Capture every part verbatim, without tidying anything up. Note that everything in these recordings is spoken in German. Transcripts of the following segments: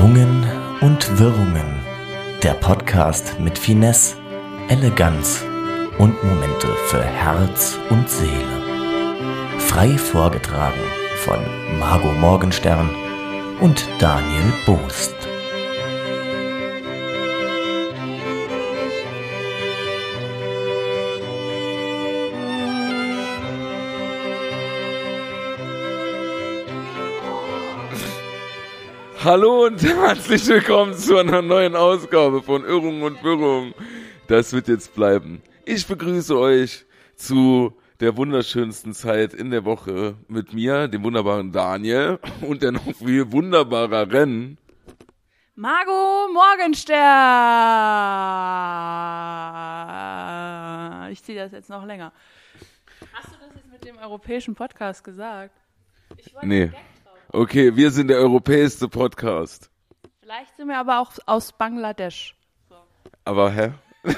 Schwungen und Wirrungen. Der Podcast mit Finesse, Eleganz und Momente für Herz und Seele. Frei vorgetragen von Margot Morgenstern und Daniel Boost. Hallo und herzlich willkommen zu einer neuen Ausgabe von Irrung und Wirrung. Das wird jetzt bleiben. Ich begrüße euch zu der wunderschönsten Zeit in der Woche mit mir, dem wunderbaren Daniel und der noch viel wunderbareren Margot Morgenstern. Ich ziehe das jetzt noch länger. Hast du das jetzt mit dem europäischen Podcast gesagt? Ich wollte Nee. Okay, wir sind der europäischste Podcast. Vielleicht sind wir aber auch aus Bangladesch. So. Aber hä?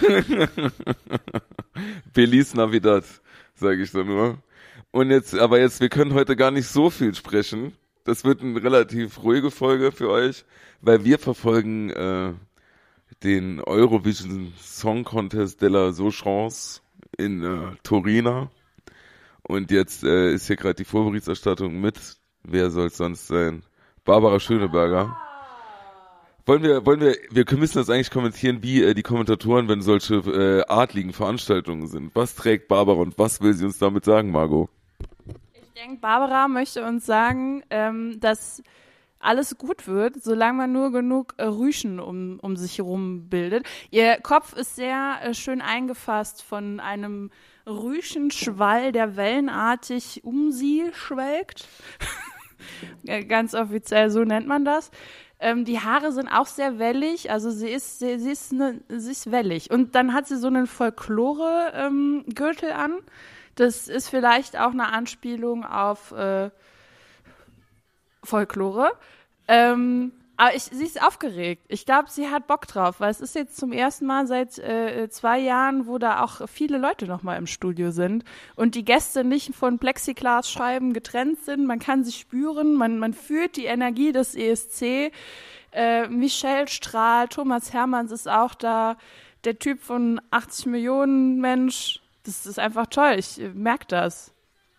Feliz Navidad, sage ich da nur. Und jetzt, aber jetzt, wir können heute gar nicht so viel sprechen. Das wird eine relativ ruhige Folge für euch, weil wir verfolgen äh, den Eurovision Song Contest della So Chance in äh, Torino. Und jetzt äh, ist hier gerade die Vorberichterstattung mit, wer soll es sonst sein? Barbara Schöneberger. Wollen wir, wollen wir, wir müssen das eigentlich kommentieren, wie äh, die Kommentatoren, wenn solche äh, adligen Veranstaltungen sind. Was trägt Barbara und was will sie uns damit sagen, Margot? Ich denke, Barbara möchte uns sagen, ähm, dass alles gut wird, solange man nur genug äh, Rüschen um, um sich herum bildet. Ihr Kopf ist sehr äh, schön eingefasst von einem Rüschenschwall, der wellenartig um sie schwelgt. Ganz offiziell, so nennt man das. Ähm, die Haare sind auch sehr wellig, also sie ist, sie, sie ist, ne, sie ist wellig. Und dann hat sie so einen Folklore-Gürtel ähm, an. Das ist vielleicht auch eine Anspielung auf äh, Folklore. Ähm, aber ich, sie ist aufgeregt. Ich glaube, sie hat Bock drauf, weil es ist jetzt zum ersten Mal seit äh, zwei Jahren, wo da auch viele Leute nochmal im Studio sind und die Gäste nicht von Plexiglasscheiben getrennt sind. Man kann sie spüren, man, man fühlt die Energie des E S C. Äh, Michelle strahlt, Thomas Hermanns ist auch da, der Typ von achtzig Millionen Mensch. Das ist einfach toll, ich äh, merke das.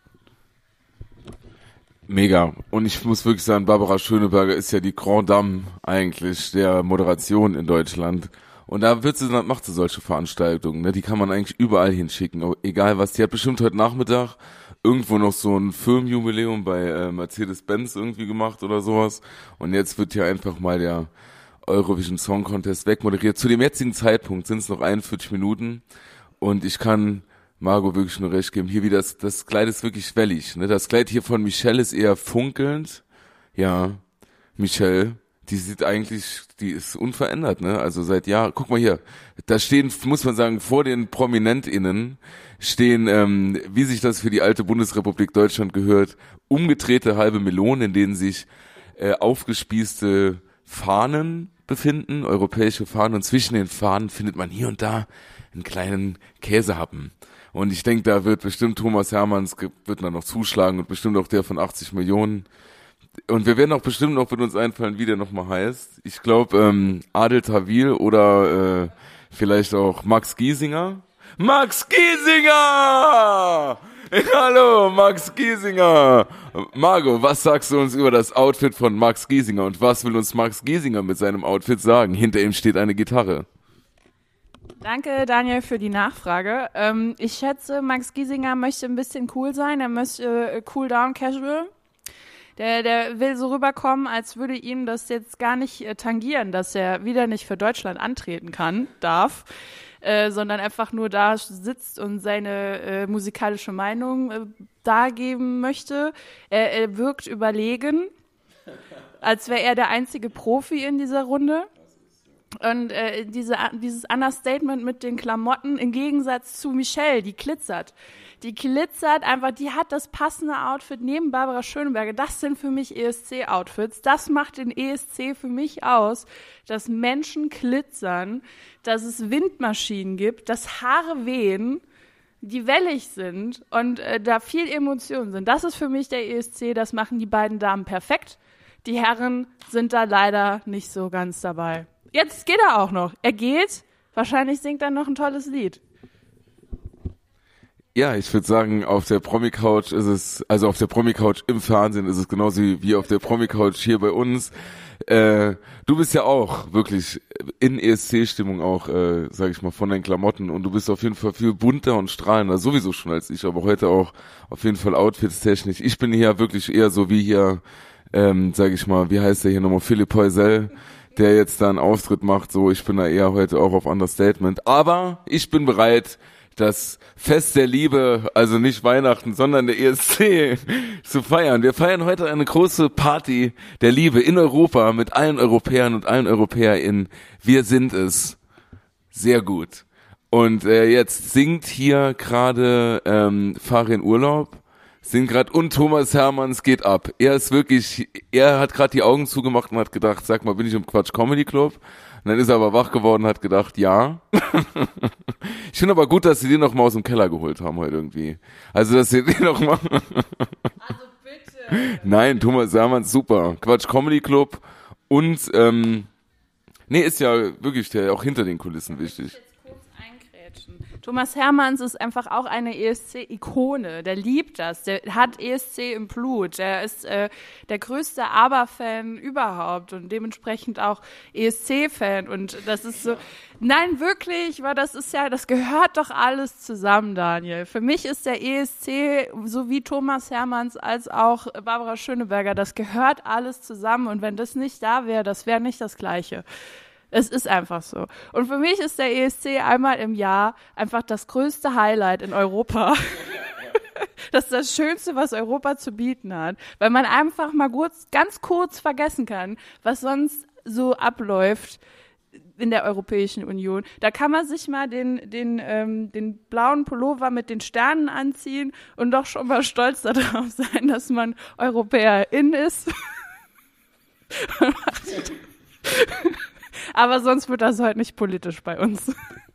Mega. Und ich muss wirklich sagen, Barbara Schöneberger ist ja die Grand Dame eigentlich der Moderation in Deutschland. Und da wird sie, macht sie solche Veranstaltungen, ne? Die kann man eigentlich überall hinschicken, egal was. Die hat bestimmt heute Nachmittag irgendwo noch so ein Firmenjubiläum bei äh, Mercedes-Benz irgendwie gemacht oder sowas. Und jetzt wird hier einfach mal der Eurovision Song Contest wegmoderiert. Zu dem jetzigen Zeitpunkt sind es noch einundvierzig Minuten und ich kann Margot wirklich nur recht geben. Hier wie das, das Kleid ist wirklich wellig, ne? Das Kleid hier von Michelle ist eher funkelnd. Ja, Michelle, die sieht eigentlich, die ist unverändert, ne? Also seit Jahren. Guck mal hier, da stehen, muss man sagen, vor den ProminentInnen stehen, ähm, wie sich das für die alte Bundesrepublik Deutschland gehört, umgedrehte halbe Melonen, in denen sich äh, aufgespießte Fahnen befinden, europäische Fahnen. Und zwischen den Fahnen findet man hier und da einen kleinen Käsehappen. Und ich denke, da wird bestimmt Thomas Hermanns wird dann noch zuschlagen und bestimmt auch der von achtzig Millionen. Und wir werden auch bestimmt noch mit uns einfallen, wie der nochmal heißt. Ich glaube, ähm, Adel Tawil oder äh, vielleicht auch Max Giesinger. Max Giesinger! Hallo, Max Giesinger! Margot, was sagst du uns über das Outfit von Max Giesinger? Und was will uns Max Giesinger mit seinem Outfit sagen? Hinter ihm steht eine Gitarre. Danke, Daniel, für die Nachfrage. Ähm, ich schätze, Max Giesinger möchte ein bisschen cool sein. Er möchte äh, cool down casual. Der, der will so rüberkommen, als würde ihm das jetzt gar nicht äh, tangieren, dass er wieder nicht für Deutschland antreten kann, darf, äh, sondern einfach nur da sitzt und seine äh, musikalische Meinung äh, dargeben möchte. Er, er wirkt überlegen, als wäre er der einzige Profi in dieser Runde. Und äh, diese, dieses Understatement mit den Klamotten im Gegensatz zu Michelle, die glitzert. Die glitzert einfach, die hat das passende Outfit neben Barbara Schöneberger. Das sind für mich E S C-Outfits. Das macht den E S C für mich aus, dass Menschen glitzern, dass es Windmaschinen gibt, dass Haare wehen, die wellig sind und äh, da viel Emotionen sind. Das ist für mich der E S C, das machen die beiden Damen perfekt. Die Herren sind da leider nicht so ganz dabei. Jetzt geht er auch noch. Er geht, wahrscheinlich singt er noch ein tolles Lied. Ja, ich würde sagen, auf der Promi-Couch ist es, also auf der Promi-Couch im Fernsehen ist es genauso wie auf der Promi-Couch hier bei uns. Äh, du bist ja auch wirklich in E S C-Stimmung auch, äh, sag ich mal, von deinen Klamotten und du bist auf jeden Fall viel bunter und strahlender, sowieso schon als ich, aber heute auch auf jeden Fall outfits-technisch. Ich bin hier wirklich eher so wie hier, ähm, sag ich mal, wie heißt der hier nochmal, Philipp Heusel, der jetzt da einen Auftritt macht, so, ich bin da eher heute auch auf Understatement, aber ich bin bereit, das Fest der Liebe, also nicht Weihnachten, sondern der E S C zu feiern. Wir feiern heute eine große Party der Liebe in Europa mit allen Europäern und allen EuropäerInnen. Wir sind es. Sehr gut. Und äh, jetzt singt hier gerade ähm, Farin Urlaub, singt gerade und Thomas Hermanns geht ab. Er ist wirklich, er hat gerade die Augen zugemacht und hat gedacht, sag mal, bin ich im Quatsch Comedy Club? Und dann ist er aber wach geworden und hat gedacht, ja. Ich finde aber gut, dass sie den noch mal aus dem Keller geholt haben heute irgendwie. Also, dass sie den noch mal... Also bitte. Nein, Thomas Hermanns, super. Quatsch Comedy Club und, ähm, nee, ist ja wirklich der auch hinter den Kulissen wichtig. Thomas Hermanns ist einfach auch eine E S C-Ikone. Der liebt das. Der hat E S C im Blut. Der ist äh, der größte ABBA-Fan überhaupt und dementsprechend auch E S C-Fan. Und das ist so, nein, wirklich, weil das ist ja, das gehört doch alles zusammen, Daniel. Für mich ist der E S C sowie Thomas Hermanns als auch Barbara Schöneberger, das gehört alles zusammen. Und wenn das nicht da wäre, das wäre nicht das Gleiche. Es ist einfach so. Und für mich ist der E S C einmal im Jahr einfach das größte Highlight in Europa. Das ist das Schönste, was Europa zu bieten hat. Weil man einfach mal kurz, ganz kurz vergessen kann, was sonst so abläuft in der Europäischen Union. Da kann man sich mal den, den, ähm, den blauen Pullover mit den Sternen anziehen und doch schon mal stolz darauf sein, dass man Europäerin ist. Aber sonst wird das heute nicht politisch bei uns.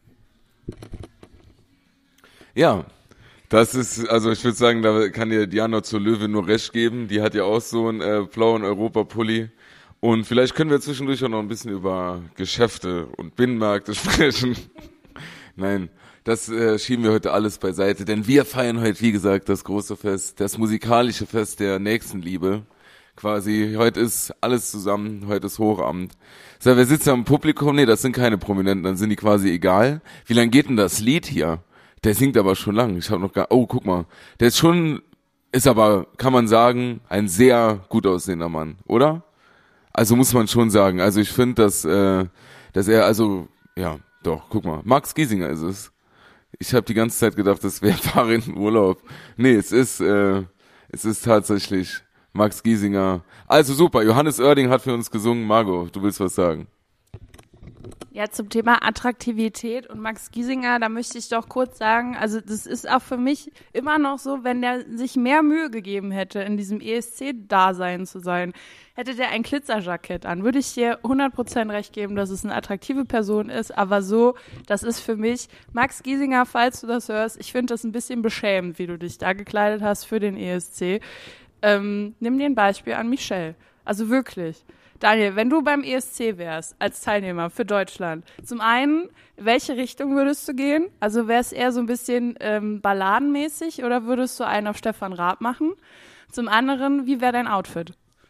Ja, das ist, also ich würde sagen, da kann dir Diana zur Löwe nur recht geben. Die hat ja auch so einen äh, blauen Europapulli. Und vielleicht können wir zwischendurch auch noch ein bisschen über Geschäfte und Binnenmärkte sprechen. Nein, das äh, schieben wir heute alles beiseite. Denn wir feiern heute, wie gesagt, das große Fest, das musikalische Fest der Nächstenliebe. Quasi, heute ist alles zusammen, heute ist Hochamt. So, wer sitzt da im Publikum? Nee, das sind keine Prominenten, dann sind die quasi egal. Wie lang geht denn das Lied hier? Der singt aber schon lang. Ich habe noch gar, oh, guck mal. Der ist schon, ist aber, kann man sagen, ein sehr gut aussehender Mann, oder? Also muss man schon sagen. Also ich finde, dass, äh, dass er, also, ja, doch, guck mal. Max Giesinger ist es. Ich habe die ganze Zeit gedacht, das wäre Farin Urlaub. Nee, es ist, äh, es ist tatsächlich Max Giesinger. Also super, Johannes Oerding hat für uns gesungen. Margot, du willst was sagen? Ja, zum Thema Attraktivität und Max Giesinger, da möchte ich doch kurz sagen, also das ist auch für mich immer noch so, wenn der sich mehr Mühe gegeben hätte, in diesem E S C-Dasein zu sein, hätte der ein Glitzerjackett an, würde ich dir hundert Prozent recht geben, dass es eine attraktive Person ist, aber so, das ist für mich, Max Giesinger, falls du das hörst, ich finde das ein bisschen beschämend, wie du dich da gekleidet hast für den E S C. Ähm, nimm dir ein Beispiel an Michelle, also wirklich. Daniel, wenn du beim E S C wärst, als Teilnehmer für Deutschland, zum einen, welche Richtung würdest du gehen? Also wäre es eher so ein bisschen ähm, balladenmäßig oder würdest du einen auf Stefan Raab machen? Zum anderen, wie wäre dein Outfit?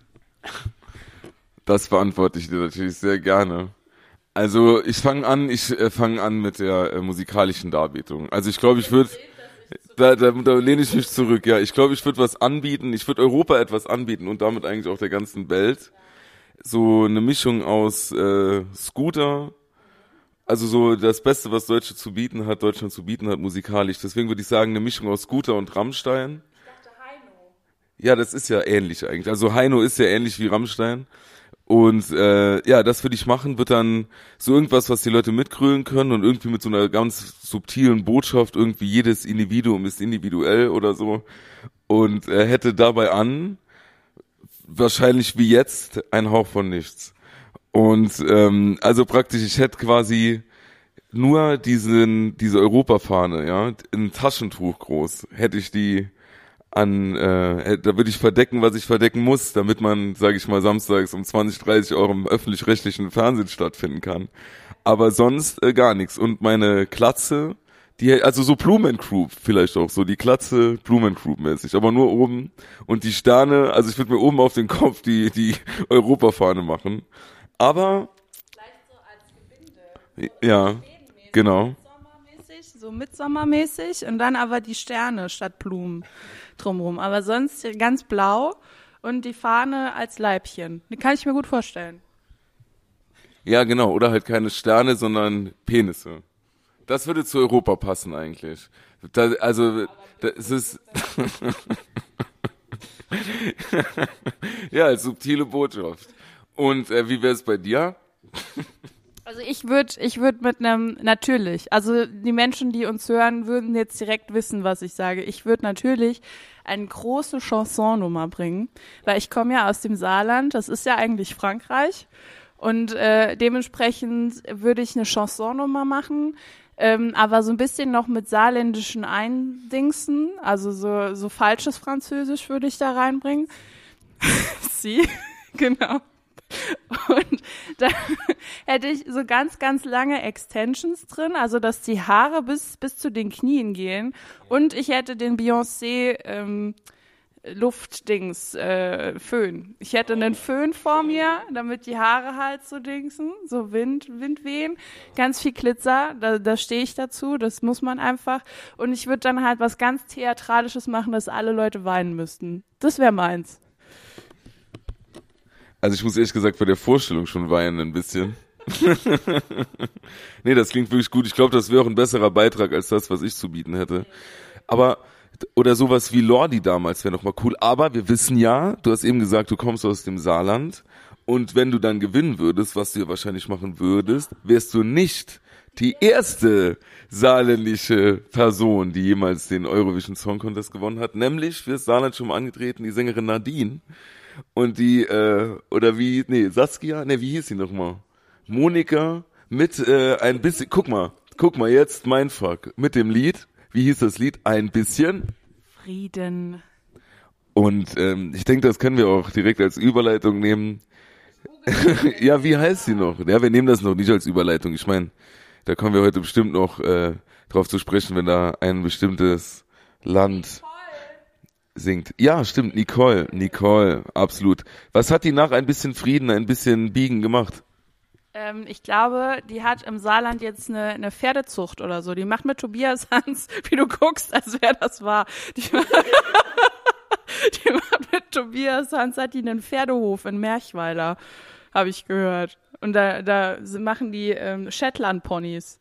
Das beantworte ich dir natürlich sehr gerne. Also ich fange an, ich äh, fange an mit der äh, musikalischen Darbietung. Also ich glaube, ich würde... Da, da, da lehne ich mich zurück, ja. Ich glaube, ich würde was anbieten, ich würde Europa etwas anbieten und damit eigentlich auch der ganzen Welt. So eine Mischung aus äh, Scooter, also so das Beste, was Deutsche zu bieten hat, Deutschland zu bieten hat, musikalisch. Deswegen würde ich sagen, eine Mischung aus Scooter und Rammstein. Ich dachte Heino. Ja, das ist ja ähnlich eigentlich. Also Heino ist ja ähnlich wie Rammstein. Und äh, ja, das würde ich machen, wird dann so irgendwas, was die Leute mitgrölen können und irgendwie mit so einer ganz subtilen Botschaft, irgendwie jedes Individuum ist individuell oder so. Und äh, hätte dabei an, wahrscheinlich wie jetzt, ein Hauch von nichts. Und ähm, also praktisch, ich hätte quasi nur diesen diese Europafahne, ja, in Taschentuch groß, hätte ich die an, äh, da würde ich verdecken, was ich verdecken muss, damit man, sage ich mal, samstags um zwanzig, dreißig Euro im öffentlich-rechtlichen Fernsehen stattfinden kann. Aber sonst äh, gar nichts. Und meine Glatze, die, also so Blumenkroop vielleicht auch, so die Glatze Blumenkroop-mäßig, aber nur oben. Und die Sterne, also ich würde mir oben auf den Kopf die die Europafahne machen. Aber Vielleicht so als Gebinde. ja, genau. Midsommermäßig, so midsommermäßig und dann aber die Sterne statt Blumen drumherum. Aber sonst ganz blau und die Fahne als Leibchen. Die kann ich mir gut vorstellen. Ja, genau. Oder halt keine Sterne, sondern Penisse. Das würde zu Europa passen eigentlich. Da, also, das ist ja, als subtile Botschaft. Und äh, wie wäre es bei dir? Also ich würde ich würd mit einem, natürlich, also die Menschen, die uns hören, würden jetzt direkt wissen, was ich sage. Ich würde natürlich eine große Chansonnummer bringen, weil ich komme ja aus dem Saarland, das ist ja eigentlich Frankreich. Und äh, dementsprechend würde ich eine Chansonnummer machen, ähm, aber so ein bisschen noch mit saarländischen Eindingsen, also so, so falsches Französisch würde ich da reinbringen. Sie, genau. Und da hätte ich so ganz, ganz lange Extensions drin, also dass die Haare bis bis zu den Knien gehen. Und ich hätte den Beyoncé ähm, Luftdings, äh, Föhn. Ich hätte einen Föhn vor mir, damit die Haare halt so dingsen, so Wind, Wind wehen. Ganz viel Glitzer, da, da stehe ich dazu, das muss man einfach. Und ich würde dann halt was ganz Theatralisches machen, dass alle Leute weinen müssten. Das wäre meins. Also ich muss ehrlich gesagt bei der Vorstellung schon weinen ein bisschen. Nee, das klingt wirklich gut. Ich glaube, das wäre auch ein besserer Beitrag als das, was ich zu bieten hätte. Aber oder sowas wie Lordi damals wäre nochmal cool. Aber wir wissen ja, du hast eben gesagt, du kommst aus dem Saarland. Und wenn du dann gewinnen würdest, was du ja wahrscheinlich machen würdest, wärst du nicht die erste saarländische Person, die jemals den Eurovision Song Contest gewonnen hat. Nämlich für das Saarland schon mal angetreten, die Sängerin Nadine. Und die, äh, oder wie, nee, Saskia, nee, wie hieß sie nochmal? Monika mit äh, ein bisschen, guck mal, guck mal jetzt, mein Fuck, mit dem Lied, wie hieß das Lied? Ein bisschen Frieden. Und ähm, ich denke, das können wir auch direkt als Überleitung nehmen. Ja, wie heißt sie noch? Ja, wir nehmen das noch nicht als Überleitung. Ich meine, da kommen wir heute bestimmt noch äh, drauf zu sprechen, wenn da ein bestimmtes Land singt. Ja, stimmt, Nicole, Nicole, absolut. Was hat die nach ein bisschen Frieden, ein bisschen Biegen gemacht? Ähm, ich glaube, die hat im Saarland jetzt eine, eine Pferdezucht oder so. Die macht mit Tobias Hans, wie du guckst, als wäre das wahr. Die, die macht mit Tobias Hans, hat die einen Pferdehof in Merchweiler, habe ich gehört. Und da, da machen die ähm, Shetland-Ponys.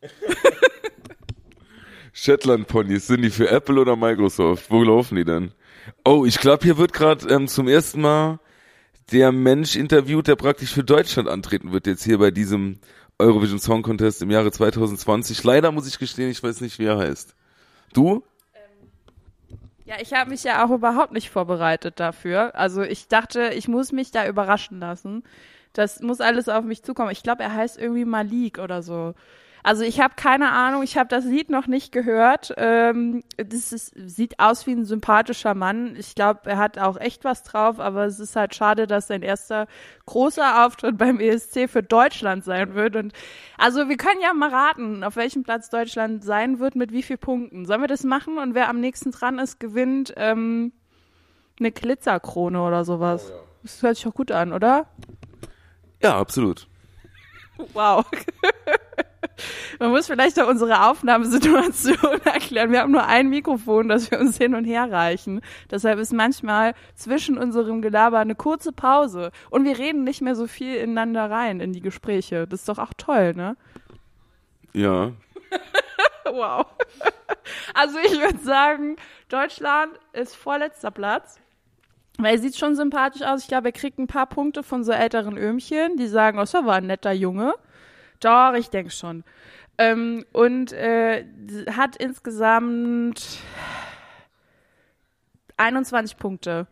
Shetland-Ponys, sind die für Apple oder Microsoft? Wo laufen die denn? Oh, ich glaube, hier wird gerade ähm, zum ersten Mal der Mensch interviewt, der praktisch für Deutschland antreten wird, jetzt hier bei diesem Eurovision Song Contest im Jahre zwanzig zwanzig. Leider muss ich gestehen, ich weiß nicht, wie er heißt. Du? Ähm, ja, ich habe mich ja auch überhaupt nicht vorbereitet dafür. Also ich dachte, ich muss mich da überraschen lassen. Das muss alles auf mich zukommen. Ich glaube, er heißt irgendwie Malik oder so. Also ich habe keine Ahnung, ich habe das Lied noch nicht gehört. Ähm, das ist, sieht aus wie ein sympathischer Mann. Ich glaube, er hat auch echt was drauf, aber es ist halt schade, dass sein erster großer Auftritt beim E S C für Deutschland sein wird. Und also wir können ja mal raten, auf welchem Platz Deutschland sein wird, mit wie vielen Punkten. Sollen wir das machen? Und wer am nächsten dran ist, gewinnt ähm, eine Glitzerkrone oder sowas. Oh ja. Das hört sich doch gut an, oder? Ja, absolut. Wow. Man muss vielleicht auch unsere Aufnahmesituation erklären. Wir haben nur ein Mikrofon, das wir uns hin und her reichen. Deshalb ist manchmal zwischen unserem Gelaber eine kurze Pause. Und wir reden nicht mehr so viel ineinander rein in die Gespräche. Das ist doch auch toll, ne? Ja. Wow. Also ich würde sagen, Deutschland ist vorletzter Platz. Weil er sieht schon sympathisch aus. Ich glaube, er kriegt ein paar Punkte von so älteren Öhmchen, die sagen, oh, das war ein netter Junge. Doch, ich denke schon. Ähm, und äh, hat insgesamt einundzwanzig Punkte.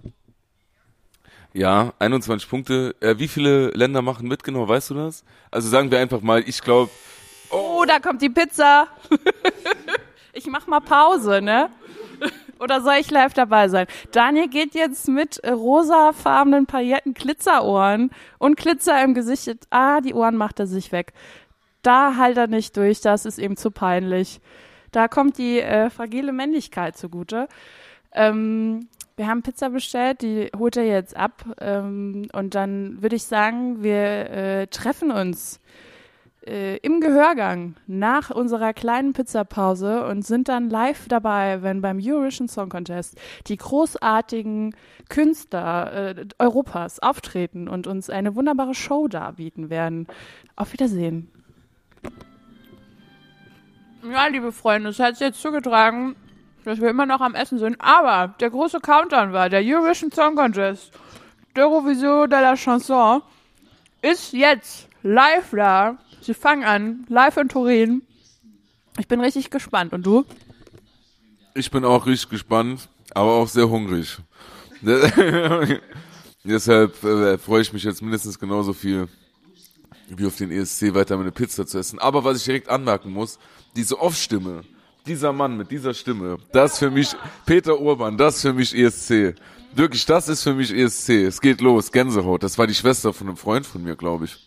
Ja, einundzwanzig Punkte. Äh, wie viele Länder machen mit, genau, weißt du das? Also sagen wir einfach mal, ich glaube... Oh, oh, da kommt die Pizza. Ich mach mal Pause, ne? Oder soll ich live dabei sein? Daniel geht jetzt mit äh, rosafarbenen Pailletten, Glitzerohren und Glitzer im Gesicht. Ah, die Ohren macht er sich weg. Da halt er nicht durch, das ist ihm zu peinlich. Da kommt die äh, fragile Männlichkeit zugute. Ähm, wir haben Pizza bestellt, die holt er jetzt ab. Ähm, und dann würde ich sagen, wir äh, treffen uns äh, im Gehörgang nach unserer kleinen Pizzapause und sind dann live dabei, wenn beim Eurovision Song Contest die großartigen Künstler äh, Europas auftreten und uns eine wunderbare Show darbieten werden. Auf Wiedersehen. Ja, liebe Freunde, es hat sich jetzt zugetragen, dass wir immer noch am Essen sind. Aber der große Countdown war, der Eurovision Song Contest, d'Eurovision de la Chanson, ist jetzt live da. Sie fangen an, live in Turin. Ich bin richtig gespannt. Und du? Ich bin auch richtig gespannt, aber auch sehr hungrig. Deshalb äh, freue ich mich jetzt mindestens genauso viel wie auf den E S C weiter meine Pizza zu essen. Aber was ich direkt anmerken muss, diese Off-Stimme, dieser Mann mit dieser Stimme, das für mich, Peter Urban, das für mich E S C. Wirklich, das ist für mich E S C. Es geht los, Gänsehaut. Das war die Schwester von einem Freund von mir, glaube ich.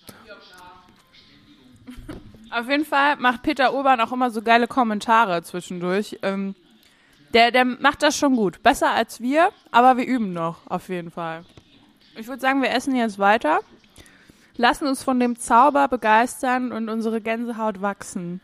Auf jeden Fall macht Peter Urban auch immer so geile Kommentare zwischendurch. Ähm, der, der macht das schon gut. Besser als wir, aber wir üben noch, auf jeden Fall. Ich würde sagen, wir essen jetzt weiter, lassen uns von dem Zauber begeistern und unsere Gänsehaut wachsen.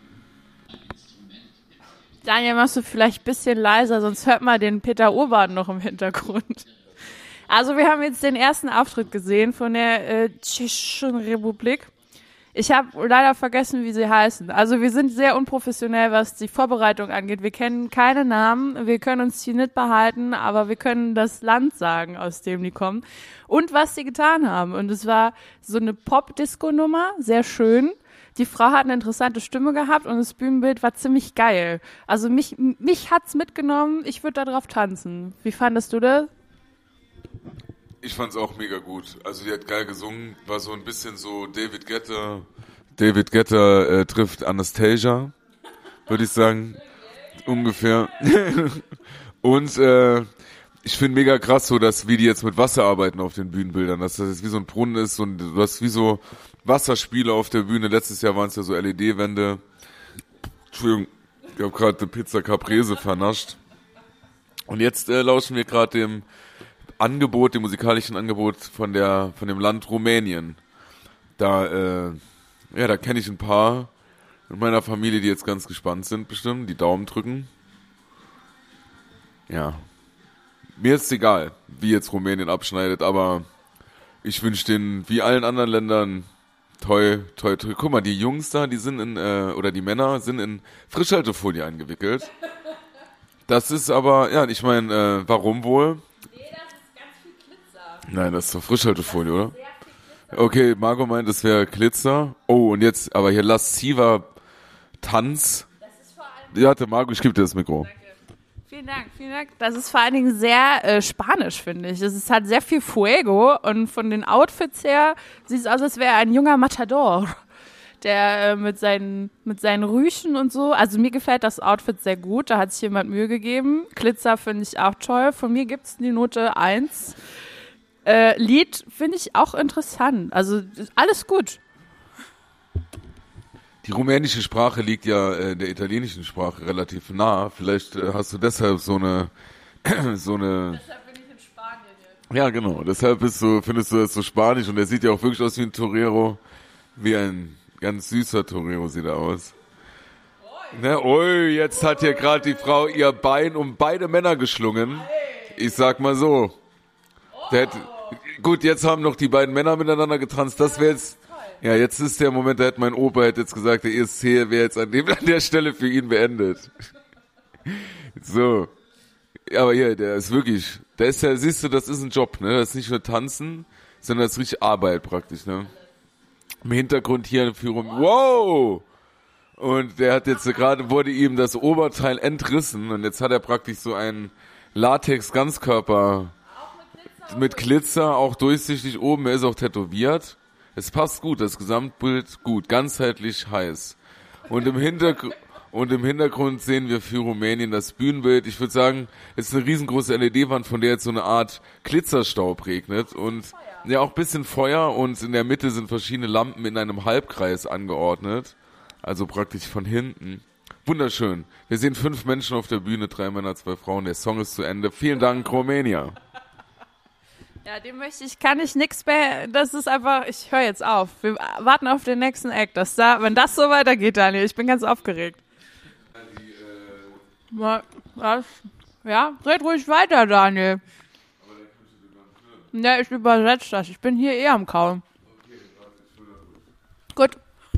Daniel, machst du vielleicht ein bisschen leiser, sonst hört man den Peter Urban noch im Hintergrund. Also wir haben jetzt den ersten Auftritt gesehen von der äh, Tschechischen Republik. Ich habe leider vergessen, wie sie heißen. Also wir sind sehr unprofessionell, was die Vorbereitung angeht. Wir kennen keine Namen, wir können uns die nicht behalten, aber wir können das Land sagen, aus dem die kommen und was sie getan haben. Und es war so eine Pop-Disco-Nummer, sehr schön. Die Frau hat eine interessante Stimme gehabt und das Bühnenbild war ziemlich geil. Also mich, mich hat's mitgenommen, ich würde da drauf tanzen. Wie fandest du das? Ich fand's auch mega gut. Also die hat geil gesungen, war so ein bisschen so David Guetta. David Guetta äh, trifft Anastasia, würde ich sagen, ungefähr. Und äh, ich finde mega krass so, dass wie die jetzt mit Wasser arbeiten auf den Bühnenbildern, dass das jetzt wie so ein Brunnen ist und du hast wie so Wasserspiele auf der Bühne. Letztes Jahr waren es ja so L E D-Wände. Entschuldigung, ich habe gerade eine Pizza Caprese vernascht. Und jetzt äh, lauschen wir gerade dem Angebot, dem musikalischen Angebot von der von dem Land Rumänien. Da äh, ja, da kenne ich ein paar in meiner Familie, die jetzt ganz gespannt sind, bestimmt, die Daumen drücken. Ja. Mir ist egal, wie jetzt Rumänien abschneidet, aber ich wünsche denen, wie allen anderen Ländern, toi, toi, toi. Guck mal, die Jungs da, die sind in, äh, oder die Männer sind in Frischhaltefolie eingewickelt. Das ist aber, ja, ich meine, äh, warum wohl? Nein, das ist doch Frischhaltefolie, oder? Okay, Marco meint, das wäre Glitzer. Oh, und jetzt, aber hier lasziver Tanz. Das ist vor allem ja, warte, Marco, ich gebe dir das Mikro. Danke. Vielen Dank, vielen Dank. Das ist vor allen Dingen sehr äh, spanisch, finde ich. Es ist halt sehr viel Fuego und von den Outfits her sieht es aus, als wäre er ein junger Matador, der äh, mit seinen mit seinen Rüschen und so. Also mir gefällt das Outfit sehr gut, da hat sich jemand Mühe gegeben. Glitzer finde ich auch toll. Von mir gibt es die Note eins. Äh, Lied finde ich auch interessant. Also alles gut. Die rumänische Sprache liegt ja äh, der italienischen Sprache relativ nah. Vielleicht äh, hast du deshalb so eine so eine. Deshalb bin ich in Spanien jetzt. Ja, genau. Deshalb bist du, findest du das so spanisch und er sieht ja auch wirklich aus wie ein Torero, wie ein ganz süßer Torero sieht er aus. Ne, oi, jetzt hat hier gerade die Frau ihr Bein um beide Männer geschlungen. Ich sag mal so. Der hätte, gut, jetzt haben noch die beiden Männer miteinander getanzt. Das wäre jetzt, ja, jetzt ist der Moment, da hätte mein Opa hätte jetzt gesagt, der E S C wäre jetzt an, dem, an der Stelle für ihn beendet. So. Ja, aber hier, der ist wirklich, der ist ja, siehst du, das ist ein Job, ne? Das ist nicht nur Tanzen, sondern das ist richtig Arbeit praktisch, ne? Im Hintergrund hier eine Führung. Wow! Und der hat jetzt gerade, wurde ihm das Oberteil entrissen und jetzt hat er praktisch so einen Latex-Ganzkörper mit Glitzer, auch durchsichtig oben, er ist auch tätowiert. Es passt gut, das Gesamtbild gut, ganzheitlich heiß. Und im Hintergrund, Und im Hintergrund sehen wir für Rumänien das Bühnenbild. Ich würde sagen, es ist eine riesengroße L E D-Wand, von der jetzt so eine Art Glitzerstaub regnet. Und ja, auch ein bisschen Feuer. Und in der Mitte sind verschiedene Lampen in einem Halbkreis angeordnet. Also praktisch von hinten. Wunderschön. Wir sehen fünf Menschen auf der Bühne, drei Männer, zwei Frauen. Der Song ist zu Ende. Vielen Dank, Romania. Ja, dem möchte ich, kann ich nichts mehr, das ist einfach, ich höre jetzt auf. Wir warten auf den nächsten Act. Das da, wenn das so weitergeht, Daniel, ich bin ganz aufgeregt. Mal, was? Ja, red ruhig weiter, Daniel. Ja, ich übersetze das. Ich bin hier eh am Kauen. Gut.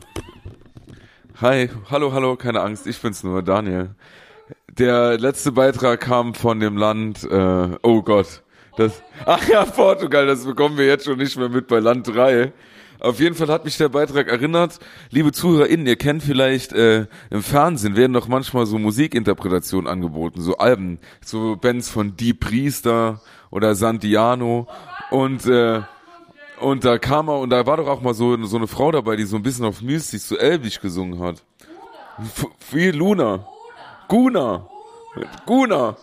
Hi, hallo, hallo, keine Angst, ich bin's nur, Daniel. Der letzte Beitrag kam von dem Land, äh, oh Gott. Das, ach ja, Portugal, das bekommen wir jetzt schon nicht mehr mit bei Land drei. Auf jeden Fall hat mich der Beitrag erinnert. Liebe ZuhörerInnen, ihr kennt vielleicht, äh, im Fernsehen werden doch manchmal so Musikinterpretationen angeboten, so Alben, so Bands von Die Priester oder Santiano und, äh, und da kam er, und da war doch auch mal so, so eine Frau dabei, die so ein bisschen auf Mystisch, so elbisch gesungen hat. F- Wie Luna. Guna. Guna.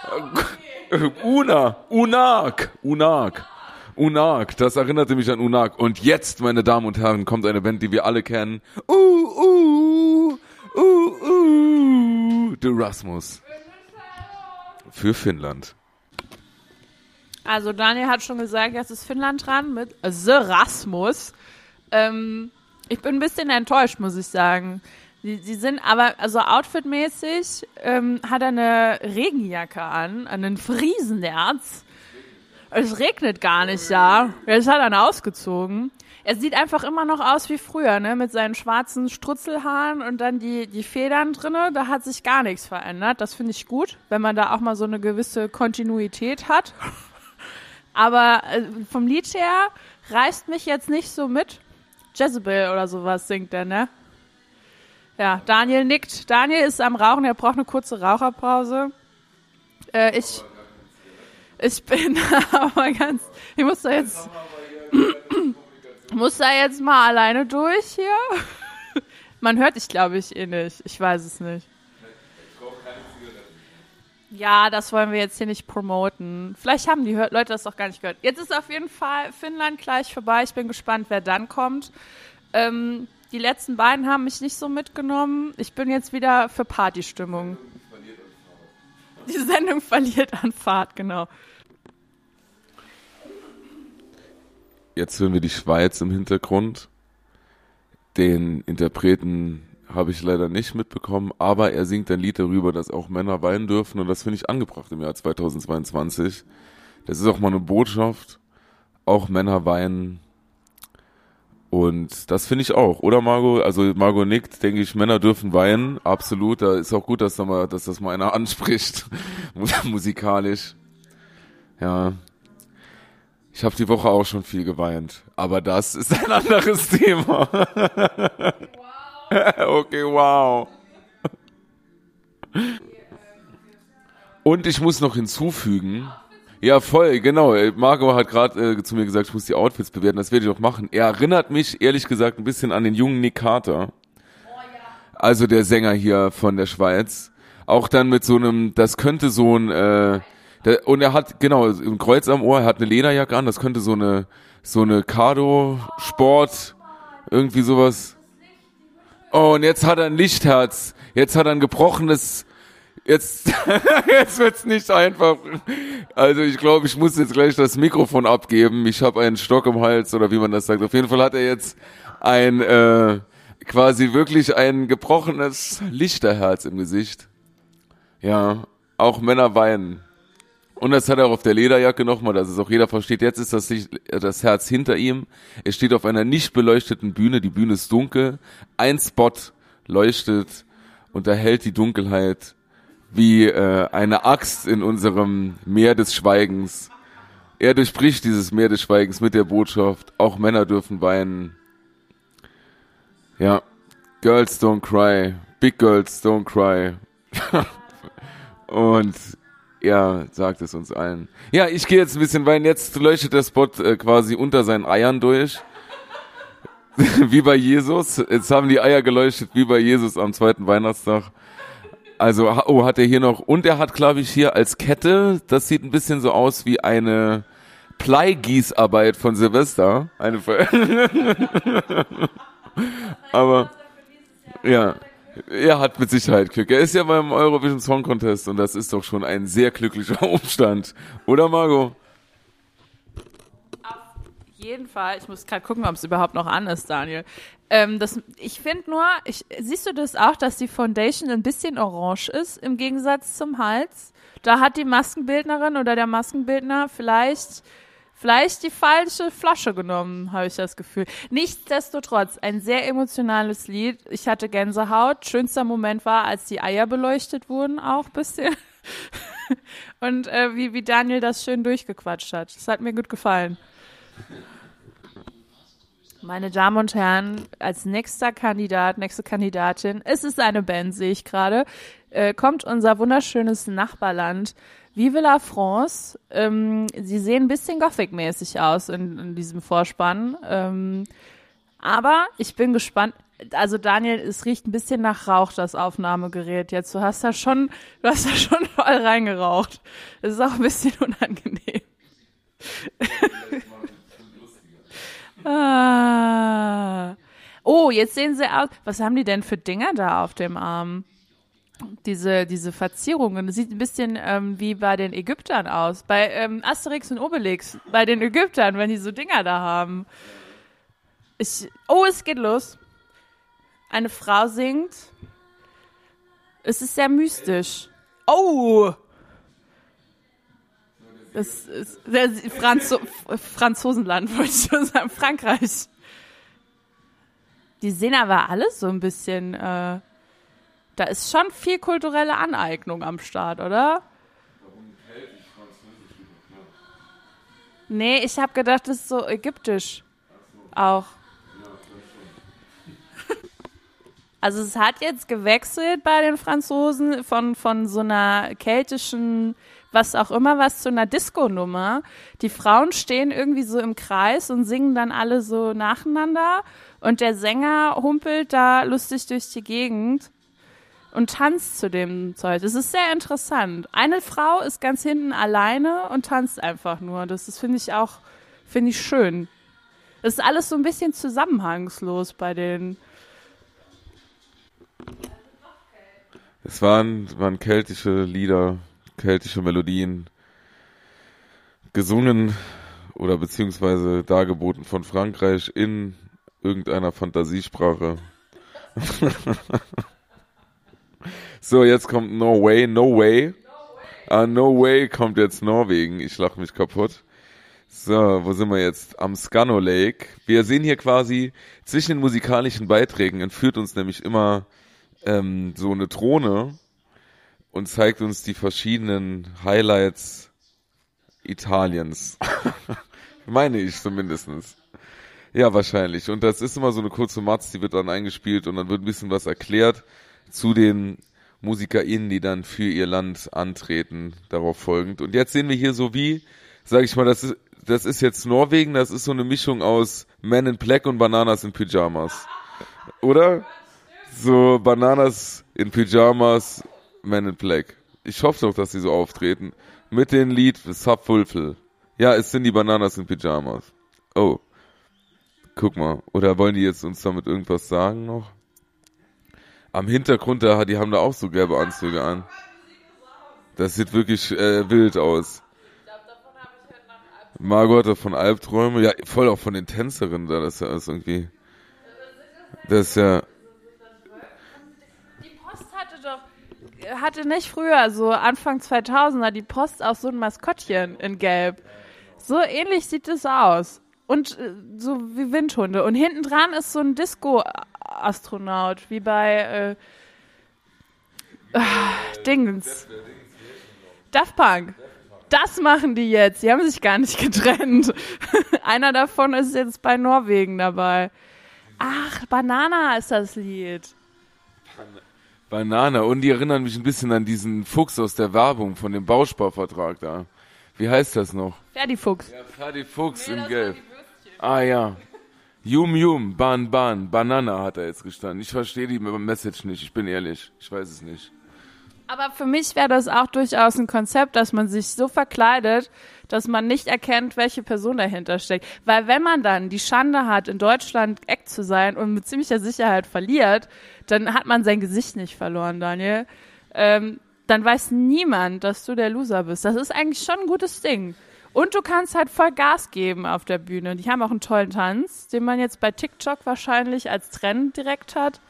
Una, Unak, Unak, Unak, das erinnerte mich an Unak. Und jetzt, meine Damen und Herren, kommt eine Band, die wir alle kennen. Uh, uh, uh, uh, The Rasmus. Für Finnland. Also Daniel hat schon gesagt, jetzt ist Finnland dran mit The Rasmus. Ähm, ich bin ein bisschen enttäuscht, muss ich sagen. Sie, sie sind aber, also outfitmäßig, ähm, hat er eine Regenjacke an, einen Friesenerz. Es regnet gar nicht da. Jetzt hat er ihn ausgezogen. Er sieht einfach immer noch aus wie früher, ne, mit seinen schwarzen Strutzelhaaren und dann die, die Federn drinne. Da hat sich gar nichts verändert. Das finde ich gut, wenn man da auch mal so eine gewisse Kontinuität hat. Aber äh, vom Lied her reißt mich jetzt nicht so mit. Jezebel oder sowas singt er, ne? Ja, Daniel nickt. Daniel ist am Rauchen, er braucht eine kurze Raucherpause. Äh, ich, ich bin aber ganz, ich muss da jetzt, muss da jetzt mal alleine durch hier. Man hört dich, glaube ich, eh nicht. Ich weiß es nicht. Ja, das wollen wir jetzt hier nicht promoten. Vielleicht haben die Leute das doch gar nicht gehört. Jetzt ist auf jeden Fall Finnland gleich vorbei. Ich bin gespannt, wer dann kommt. Ähm, Die letzten beiden haben mich nicht so mitgenommen. Ich bin jetzt wieder für Partystimmung. Die Sendung verliert an Fahrt, genau. Jetzt hören wir die Schweiz im Hintergrund. Den Interpreten habe ich leider nicht mitbekommen, aber er singt ein Lied darüber, dass auch Männer weinen dürfen, und das finde ich angebracht im Jahr zweitausendzweiundzwanzig. Das ist auch mal eine Botschaft. Auch Männer weinen. Und das finde ich auch, oder Margot? Also Margot nickt, denke ich, Männer dürfen weinen, absolut. Da ist auch gut, dass, da mal, dass das mal einer anspricht, musikalisch. Ja, ich habe die Woche auch schon viel geweint, aber das ist ein anderes Thema. Wow. Okay, wow. Und ich muss noch hinzufügen, ja, voll, genau. Margot hat gerade äh, zu mir gesagt, ich muss die Outfits bewerten, das werde ich auch machen. Er erinnert mich, ehrlich gesagt, ein bisschen an den jungen Nick Carter. Also der Sänger hier von der Schweiz. Auch dann mit so einem, das könnte so ein, äh, der, und er hat, genau, ein Kreuz am Ohr, er hat eine Lederjacke an, das könnte so eine, so eine Cardo-Sport, irgendwie sowas. Oh, und jetzt hat er ein Lichtherz. Jetzt hat er ein gebrochenes, Jetzt, jetzt wird's nicht einfach. Also ich glaube, ich muss jetzt gleich das Mikrofon abgeben. Ich habe einen Stock im Hals, oder wie man das sagt. Auf jeden Fall hat er jetzt ein äh, quasi wirklich ein gebrochenes Lichterherz im Gesicht. Ja, auch Männer weinen. Und das hat er auch auf der Lederjacke nochmal, dass es auch jeder versteht. Jetzt ist das, Licht, das Herz hinter ihm. Er steht auf einer nicht beleuchteten Bühne. Die Bühne ist dunkel. Ein Spot leuchtet und erhellt die Dunkelheit wie äh, eine Axt in unserem Meer des Schweigens. Er durchbricht dieses Meer des Schweigens mit der Botschaft, auch Männer dürfen weinen. Ja, Girls don't cry, Big Girls don't cry. Und er sagt es uns allen. Ja, ich gehe jetzt ein bisschen weinen. Jetzt leuchtet der Spot äh, quasi unter seinen Eiern durch. wie bei Jesus. Jetzt haben die Eier geleuchtet wie bei Jesus am zweiten Weihnachtstag. Also, oh, hat er hier noch, und er hat, glaube ich, hier als Kette, das sieht ein bisschen so aus wie eine Bleigießarbeit von Silvester. Eine Aber, ja, er hat mit Sicherheit Glück. Er ist ja beim Eurovision Song Contest und das ist doch schon ein sehr glücklicher Umstand. Oder, Margot? Auf jeden Fall. Ich muss gerade gucken, ob es überhaupt noch an ist, Daniel. Ähm, das, ich finde nur, ich, siehst du das auch, dass die Foundation ein bisschen orange ist im Gegensatz zum Hals? Da hat die Maskenbildnerin oder der Maskenbildner vielleicht, vielleicht die falsche Flasche genommen, habe ich das Gefühl. Nichtsdestotrotz, ein sehr emotionales Lied. Ich hatte Gänsehaut. Schönster Moment war, als die Eier beleuchtet wurden, auch ein bisschen. Und äh, wie, wie Daniel das schön durchgequatscht hat. Das hat mir gut gefallen. Meine Damen und Herren, als nächster Kandidat, nächste Kandidatin, es ist eine Band, sehe ich gerade, äh, kommt unser wunderschönes Nachbarland Vive la France. Ähm, sie sehen ein bisschen Gothic-mäßig aus in, in diesem Vorspann. Ähm, aber ich bin gespannt. Also Daniel, es riecht ein bisschen nach Rauch, das Aufnahmegerät jetzt. Du hast da schon, du hast da schon voll reingeraucht. Das ist auch ein bisschen unangenehm. Ah. Oh, jetzt sehen sie aus. Was haben die denn für Dinger da auf dem Arm? Diese, diese Verzierungen. Das sieht ein bisschen ähm, wie bei den Ägyptern aus. Bei ähm, Asterix und Obelix. Bei den Ägyptern, wenn die so Dinger da haben. Ich, oh, es geht los. Eine Frau singt. Es ist sehr mystisch. Oh! Das ist das Franzo- Franzosenland, wollte ich schon sagen, Frankreich. Die sehen aber alles so ein bisschen, äh, da ist schon viel kulturelle Aneignung am Start, oder? Nee, ich habe gedacht, das ist so ägyptisch auch. Also es hat jetzt gewechselt bei den Franzosen von, von so einer keltischen, was auch immer, was zu einer Disco-Nummer. Die Frauen stehen irgendwie so im Kreis und singen dann alle so nacheinander und der Sänger humpelt da lustig durch die Gegend und tanzt zu dem Zeug. Das ist sehr interessant. Eine Frau ist ganz hinten alleine und tanzt einfach nur. Das ist, finde ich auch, finde ich schön. Das ist alles so ein bisschen zusammenhangslos bei den. Es waren, waren keltische Lieder, keltische Melodien, gesungen oder beziehungsweise dargeboten von Frankreich in irgendeiner Fantasiesprache. So, jetzt kommt No Way, No Way. Ah, No Way kommt jetzt Norwegen. Ich lach mich kaputt. So, wo sind wir jetzt? Am Scanno Lake. Wir sehen hier quasi zwischen den musikalischen Beiträgen entführt uns nämlich immer ähm, so eine Drohne und zeigt uns die verschiedenen Highlights Italiens. Meine ich zumindestens. Ja, wahrscheinlich. Und das ist immer so eine kurze Matz, die wird dann eingespielt und dann wird ein bisschen was erklärt zu den MusikerInnen, die dann für ihr Land antreten, darauf folgend. Und jetzt sehen wir hier so wie, sag ich mal, das ist, das ist jetzt Norwegen, das ist so eine Mischung aus Men in Black und Bananas in Pyjamas. Oder? So Bananas in Pyjamas, Men in Black. Ich hoffe doch, dass sie so auftreten. Mit dem Lied Subwulfel. Ja, es sind die Bananas in Pyjamas. Oh. Guck mal. Oder wollen die jetzt uns damit irgendwas sagen noch? Am Hintergrund, da, die haben da auch so gelbe Anzüge an. Das sieht wirklich äh, wild aus. Margot davon Albträume. Ja, voll auch von den Tänzerinnen da. Das ist ja alles irgendwie. Das ist ja. Die Post hatte doch, hatte nicht früher, so Anfang zweitausender, die Post auch so ein Maskottchen in Gelb. So ähnlich sieht es aus. Und äh, so wie Windhunde. Und hinten dran ist so ein Disco-Astronaut, wie bei äh, äh, Dingens. Daft Punk. Das machen die jetzt. Die haben sich gar nicht getrennt. Einer davon ist jetzt bei Norwegen dabei. Ach, Banana ist das Lied. Banana. Und die erinnern mich ein bisschen an diesen Fuchs aus der Werbung von dem Bausparvertrag da. Wie heißt das noch? Ferdi Fuchs. Ja, Ferdi Fuchs Nee, in das Gelb. waren die Würstchen. Ah ja. Yum Yum, Ban Ban, Banana hat er jetzt gestanden. Ich verstehe die Message nicht, ich bin ehrlich. Ich weiß es nicht. Aber für mich wäre das auch durchaus ein Konzept, dass man sich so verkleidet, dass man nicht erkennt, welche Person dahinter steckt. Weil wenn man dann die Schande hat, in Deutschland Act zu sein und mit ziemlicher Sicherheit verliert, dann hat man sein Gesicht nicht verloren, Daniel. Ähm, dann weiß niemand, dass du der Loser bist. Das ist eigentlich schon ein gutes Ding. Und du kannst halt voll Gas geben auf der Bühne. Die haben auch einen tollen Tanz, den man jetzt bei TikTok wahrscheinlich als Trend direkt hat.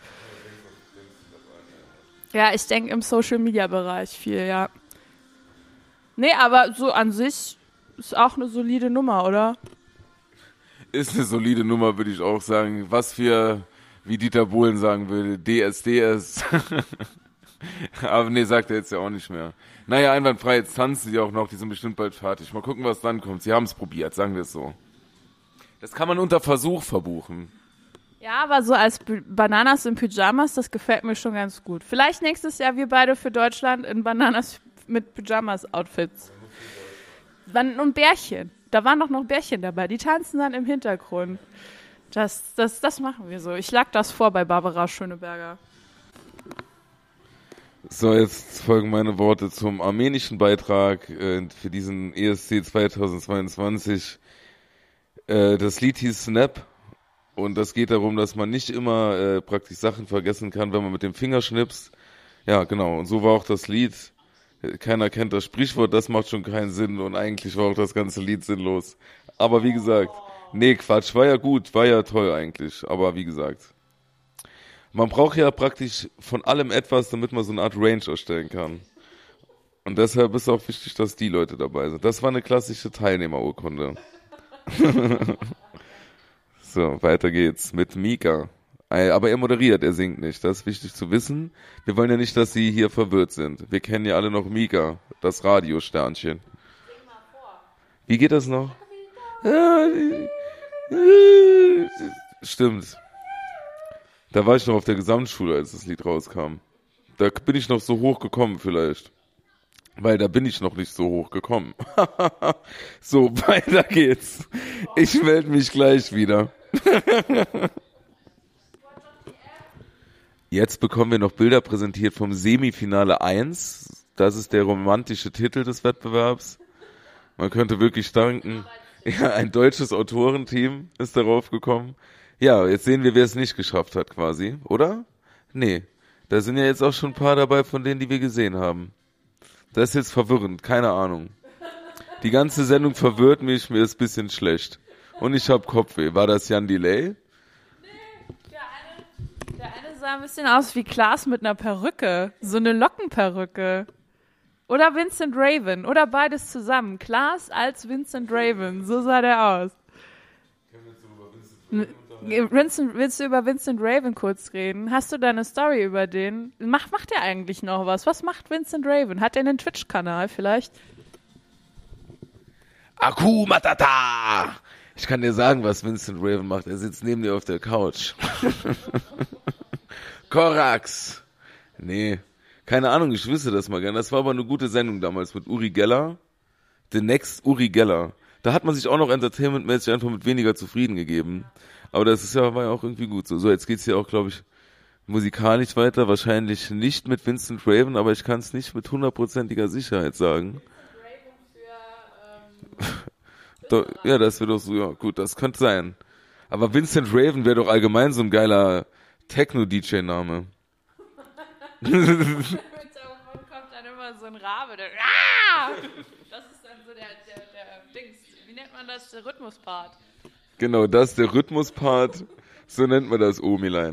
Ja, ich denke im Social-Media-Bereich viel, ja. Nee, aber so an sich ist auch eine solide Nummer, oder? Ist eine solide Nummer, würde ich auch sagen. Was für, wie Dieter Bohlen sagen würde, D S D S. Aber nee, sagt er jetzt ja auch nicht mehr. Naja, einwandfrei, jetzt tanzen sie auch noch, die sind bestimmt bald fertig. Mal gucken, was dann kommt. Sie haben es probiert, sagen wir es so. Das kann man unter Versuch verbuchen. Ja, aber so als B- Bananas in Pyjamas, das gefällt mir schon ganz gut. Vielleicht nächstes Jahr wir beide für Deutschland in Bananas mit Pyjamas-Outfits. Dann und Bärchen. Da waren doch noch Bärchen dabei. Die tanzen dann im Hintergrund. Das, das, das machen wir so. Ich lag das vor bei Barbara Schöneberger. So, jetzt folgen meine Worte zum armenischen Beitrag äh, für diesen E S C zweitausendzweiundzwanzig. Äh, das Lied hieß Snap. Und das geht darum, dass man nicht immer äh, praktisch Sachen vergessen kann, wenn man mit dem Finger schnipst. Ja, genau. Und so war auch das Lied. Keiner kennt das Sprichwort, das macht schon keinen Sinn. Und eigentlich war auch das ganze Lied sinnlos. Aber wie gesagt, nee, Quatsch, war ja gut, war ja toll eigentlich. Aber wie gesagt, man braucht ja praktisch von allem etwas, damit man so eine Art Range erstellen kann. Und deshalb ist auch wichtig, dass die Leute dabei sind. Das war eine klassische Teilnehmerurkunde. So, weiter geht's mit Mika. Aber er moderiert, er singt nicht. Das ist wichtig zu wissen. Wir wollen ja nicht, dass Sie hier verwirrt sind. Wir kennen ja alle noch Mika, das Radiosternchen. Wie geht das noch? Stimmt. Da war ich noch auf der Gesamtschule, als das Lied rauskam. Da bin ich noch so hoch gekommen vielleicht. Weil da bin ich noch nicht so hoch gekommen. So, weiter geht's. Ich melde mich gleich wieder. Jetzt bekommen wir noch Bilder präsentiert vom Semifinale eins. Das ist der romantische Titel des Wettbewerbs. Man könnte wirklich danken. Ja, ein deutsches Autorenteam ist darauf gekommen. Ja, jetzt sehen wir, wer es nicht geschafft hat quasi, oder? Nee, da sind ja jetzt auch schon ein paar dabei von denen, die wir gesehen haben. Das ist jetzt verwirrend, keine Ahnung. Die ganze Sendung verwirrt mich, mir ist ein bisschen schlecht. Und ich hab Kopfweh. War das Jan Delay? Nee, der eine, der eine sah ein bisschen aus wie Klaas mit einer Perücke. So eine Lockenperücke. Oder Vincent Raven. Oder beides zusammen. Klaas als Vincent Raven. So sah der aus. Vincent, willst du über Vincent Raven kurz reden? Hast du da eine Story über den? Macht, macht er eigentlich noch was? Was macht Vincent Raven? Hat er einen Twitch-Kanal vielleicht? Akku Matata! Ich kann dir sagen, was Vincent Raven macht. Er sitzt neben dir auf der Couch. Korax! Nee, keine Ahnung, ich wüsste das mal gerne. Das war aber eine gute Sendung damals mit Uri Geller. The Next Uri Geller. Da hat man sich auch noch entertainmentmäßig einfach mit weniger zufrieden gegeben. Aber das ist ja, war ja auch irgendwie gut so. So, jetzt geht's hier auch, glaube ich, musikalisch weiter. Wahrscheinlich nicht mit Vincent Raven, aber ich kann es nicht mit hundertprozentiger Sicherheit sagen. Raven für, ähm, doch, ja, das wäre doch so, ja, gut, das könnte sein. Aber Vincent Raven wäre doch allgemein so ein geiler Techno-D J-Name. Mit kommt dann immer so ein Rabe, der, ah! Das ist dann so der, der, der Dings, wie nennt man das, der Rhythmuspart. Genau, das ist der Rhythmuspart, so nennt man das, Omilein.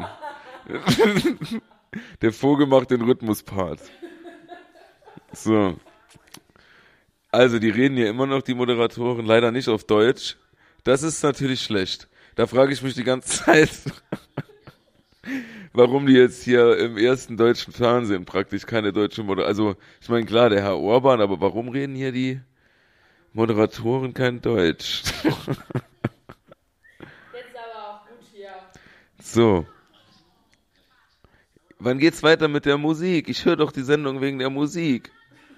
Der Vogel macht den Rhythmuspart. So. Also, die reden hier immer noch, die Moderatoren, leider nicht auf Deutsch. Das ist natürlich schlecht. Da frage ich mich die ganze Zeit, warum die jetzt hier im ersten deutschen Fernsehen praktisch keine deutsche Moderatoren, also, ich meine, klar, der Herr Orban, aber warum reden hier die Moderatoren kein Deutsch? So. Wann geht's weiter mit der Musik? Ich höre doch die Sendung wegen der Musik.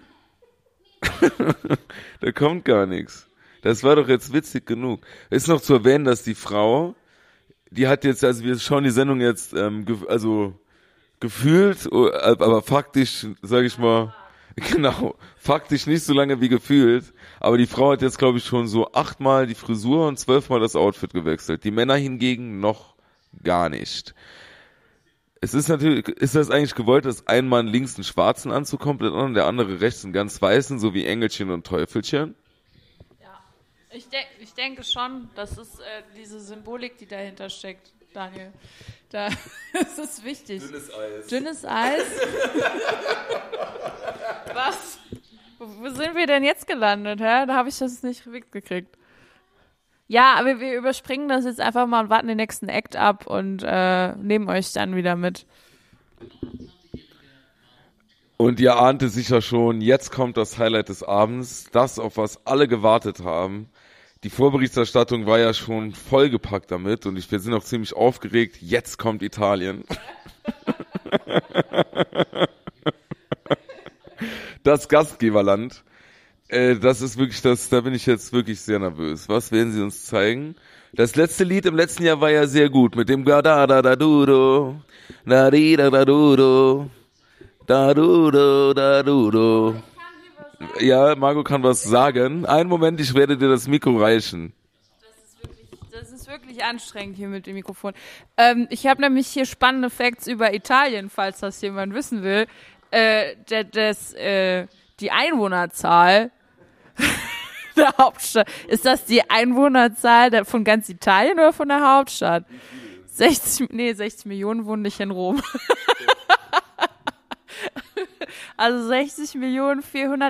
Da kommt gar nichts. Das war doch jetzt witzig genug. Ist noch zu erwähnen, dass die Frau die hat jetzt, also wir schauen die Sendung jetzt, ähm, ge- also gefühlt, aber faktisch, sage ich mal, genau, faktisch nicht so lange wie gefühlt, aber die Frau hat jetzt, glaube ich, schon so achtmal die Frisur und zwölfmal das Outfit gewechselt. Die Männer hingegen noch gar nicht. Es ist natürlich, ist das eigentlich gewollt, dass ein Mann links einen schwarzen Anzug komplett an und der andere rechts einen ganz weißen, so wie Engelchen und Teufelchen? Ich, de- ich denke schon, das ist äh, diese Symbolik, die dahinter steckt, Daniel. Da, das ist wichtig. Dünnes Eis. Dünnes Eis. Was? Wo, wo sind wir denn jetzt gelandet? Hä? Da habe ich das nicht mitgekriegt. Ja, aber wir überspringen das jetzt einfach mal und warten den nächsten Act ab und äh, nehmen euch dann wieder mit. Und ihr ahnt es sicher schon, jetzt kommt das Highlight des Abends, das, auf was alle gewartet haben. Die Vorberichterstattung war ja schon vollgepackt damit und ich, wir sind auch ziemlich aufgeregt. Jetzt kommt Italien. Das Gastgeberland. Äh, das ist wirklich das, da bin ich jetzt wirklich sehr nervös. Was werden sie uns zeigen? Das letzte Lied im letzten Jahr war ja sehr gut mit dem da da da da dudo, da di da da dudo, da dudo da dudo. Ja, Margot kann was sagen. Einen Moment, ich werde dir das Mikro reichen. Das ist wirklich, das ist wirklich anstrengend hier mit dem Mikrofon. Ähm, ich habe nämlich hier spannende Facts über Italien, falls das jemand wissen will. Äh, der, das, äh, die Einwohnerzahl der Hauptstadt. Ist das die Einwohnerzahl der, von ganz Italien oder von der Hauptstadt? sechzig, nee, sechzig Millionen wohnen nicht in Rom. Also sechzig Millionen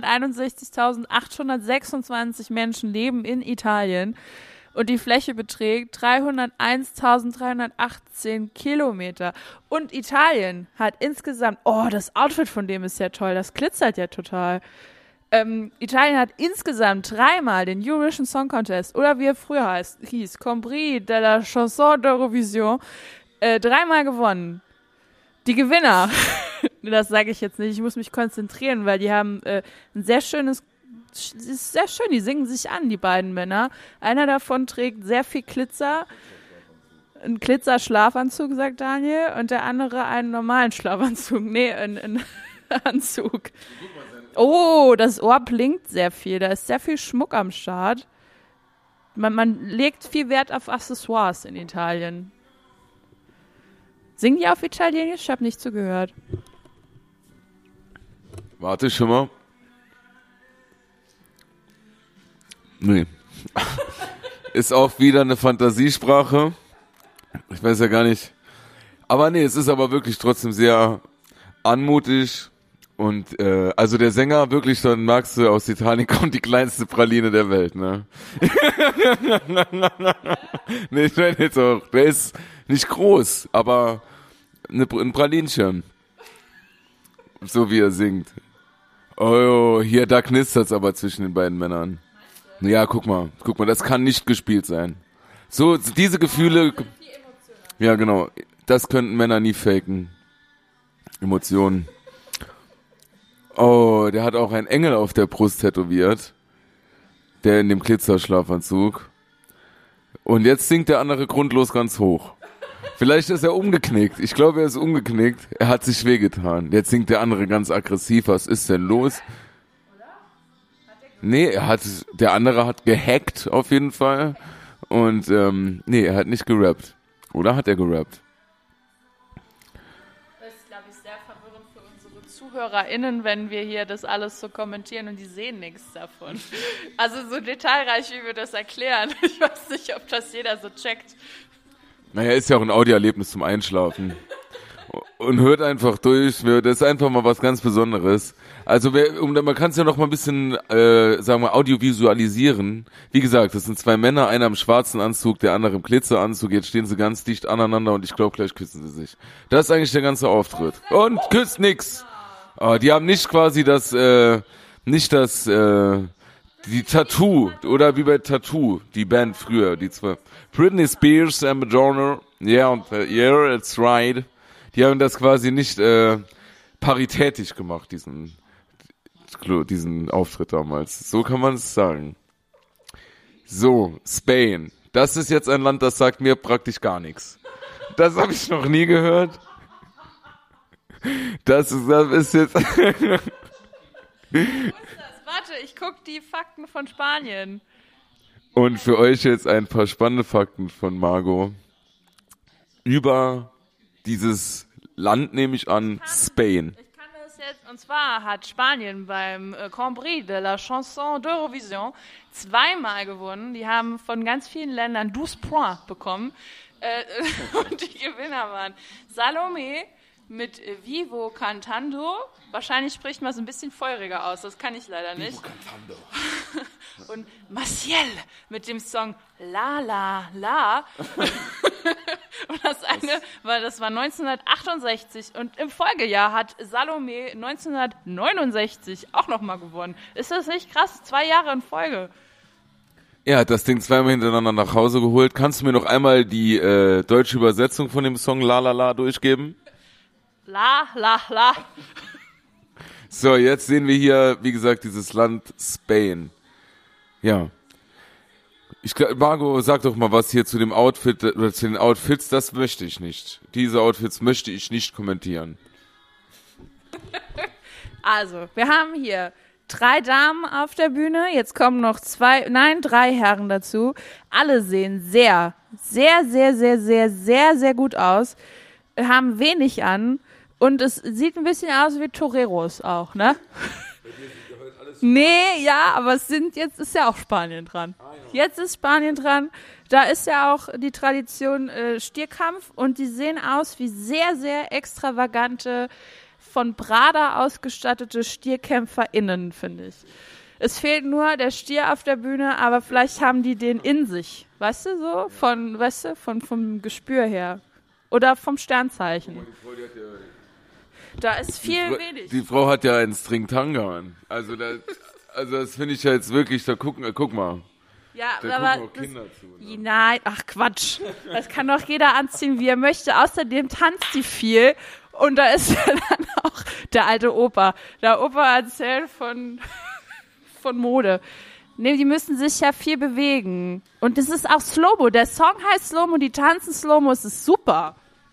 vierhunderteinundsechzigtausendachthundertsechsundzwanzig Menschen leben in Italien und die Fläche beträgt dreihunderteinstausenddreihundertachtzehn Kilometer. Und Italien hat insgesamt, oh, das Outfit von dem ist ja toll, das glitzert ja total. Ähm, Italien hat insgesamt dreimal den Eurovision Song Contest, oder wie er früher heißt, hieß, Compris de la Chanson d'Eurovision, äh, dreimal gewonnen. Die Gewinner, das sage ich jetzt nicht, ich muss mich konzentrieren, weil die haben äh, ein sehr schönes, es ist sehr schön, die singen sich an, die beiden Männer. Einer davon trägt sehr viel Glitzer, einen Glitzer-Schlafanzug, sagt Daniel, und der andere einen normalen Schlafanzug, nee, einen, einen Anzug. Oh, das Ohr blinkt sehr viel, da ist sehr viel Schmuck am Start. Man, man legt viel Wert auf Accessoires in Italien. Singen die auf Italienisch? Ich habe nicht zugehört. Warte schon mal. Nee. Ist auch wieder eine Fantasiesprache. Ich weiß ja gar nicht. Aber nee, es ist aber wirklich trotzdem sehr anmutig. Und äh, also der Sänger, wirklich, dann merkst du, aus Italien kommt die kleinste Praline der Welt, ne? Nee, ich meine jetzt auch, der ist nicht groß, aber eine, ein Pralinchen. So wie er singt. Oh, hier, da knistert's aber zwischen den beiden Männern. Ja, guck mal, guck mal, das kann nicht gespielt sein. So, diese Gefühle, ja genau, das könnten Männer nie faken. Emotionen. Oh, der hat auch einen Engel auf der Brust tätowiert. Der in dem Glitzerschlafanzug. Und jetzt singt der andere grundlos ganz hoch. Vielleicht ist er umgeknickt. Ich glaube, er ist umgeknickt. Er hat sich wehgetan. Jetzt singt der andere ganz aggressiv. Was ist denn los? Nee, er hat, der andere hat gehackt auf jeden Fall. Und, ähm, nee, er hat nicht gerappt. Oder hat er gerappt? Das ist, glaube ich, sehr verwirrend für unsere ZuhörerInnen, wenn wir hier das alles so kommentieren und die sehen nichts davon. Also so detailreich, wie wir das erklären. Ich weiß nicht, ob das jeder so checkt. Naja, ist ja auch ein Audioerlebnis zum Einschlafen. Und hört einfach durch. Das ist einfach mal was ganz Besonderes. Also wer, um, man kann es ja noch mal ein bisschen, äh, sagen wir, audiovisualisieren. Wie gesagt, das sind zwei Männer, einer im schwarzen Anzug, der andere im Glitzeranzug. Jetzt stehen sie ganz dicht aneinander und ich glaube, gleich küssen sie sich. Das ist eigentlich der ganze Auftritt. Und küsst nix. Oh, die haben nicht quasi das, äh, nicht das, äh, die Tattoo, oder wie bei Tattoo, die Band früher, die zwei. Britney Spears and Madonna, yeah, und, uh, yeah, it's right. Die haben das quasi nicht äh, paritätisch gemacht, diesen, diesen Auftritt damals. So kann man es sagen. So, Spain. Das ist jetzt ein Land, das sagt mir praktisch gar nichts. Das habe ich noch nie gehört. Das ist, das ist jetzt... Warte, ich guck die Fakten von Spanien. Und für euch jetzt ein paar spannende Fakten von Margot. Über dieses Land nehme ich an, Spain. Ich kann das jetzt, und zwar hat Spanien beim äh, Grand Prix de la Chanson d'Eurovision zweimal gewonnen. Die haben von ganz vielen Ländern douze points bekommen. Äh, und die Gewinner waren Salomé mit Vivo Cantando. Wahrscheinlich spricht man es ein bisschen feuriger aus, das kann ich leider nicht. Vivo Cantando. Und Maciel mit dem Song La La La. Und das eine, weil das war neunzehnhundertachtundsechzig und im Folgejahr hat Salomé neunzehnhundertneunundsechzig auch nochmal gewonnen. Ist das nicht krass? Zwei Jahre in Folge. Er hat das Ding zweimal hintereinander nach Hause geholt. Kannst du mir noch einmal die äh, deutsche Übersetzung von dem Song La La La durchgeben? La La La. So, jetzt sehen wir hier, wie gesagt, dieses Land Spain. Ja. Ich glaube, Margot, sag doch mal was hier zu dem Outfit oder zu den Outfits. Das möchte ich nicht. Diese Outfits möchte ich nicht kommentieren. Also, wir haben hier drei Damen auf der Bühne. Jetzt kommen noch zwei, nein, drei Herren dazu. Alle sehen sehr, sehr, sehr, sehr, sehr, sehr, sehr gut aus. Haben wenig an. Und es sieht ein bisschen aus wie Toreros auch, ne? Nee, ja, aber es sind, jetzt ist ja auch Spanien dran. Jetzt ist Spanien dran. Da ist ja auch die Tradition äh, Stierkampf und die sehen aus wie sehr, sehr extravagante, von Prada ausgestattete StierkämpferInnen, finde ich. Es fehlt nur der Stier auf der Bühne, aber vielleicht haben die den in sich. Weißt du, so? Von, weißt du, von, vom Gespür her. Oder vom Sternzeichen. Da ist viel die Fra- wenig. Die Frau hat ja einen String-Tanga an. Also, da, also das finde ich ja jetzt wirklich, da gucken, äh, guck mal. Ja, da aber gucken auch Kinder das, zu. Ne? Nein, ach Quatsch. Das kann doch jeder anziehen, wie er möchte. Außerdem tanzt die viel. Und da ist ja dann auch der alte Opa. Der Opa erzählt von, von Mode. Nee, die müssen sich ja viel bewegen. Und das ist auch Slow-Mo. Der Song heißt Slow-Mo, die tanzen Slow-Mo, es ist super.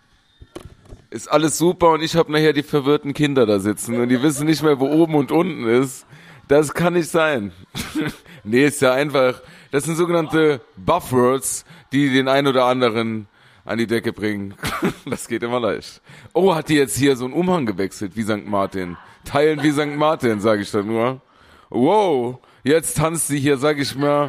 Ist alles super und ich habe nachher die verwirrten Kinder da sitzen und die wissen nicht mehr, wo oben und unten ist. Das kann nicht sein. Nee, ist ja einfach, das sind sogenannte Buffwords, die den einen oder anderen an die Decke bringen. Das geht immer leicht. Oh, hat die jetzt hier so einen Umhang gewechselt wie Sankt Martin? Teilen wie Sankt Martin, sage ich da nur. Wow, jetzt tanzt sie hier, sag ich mal.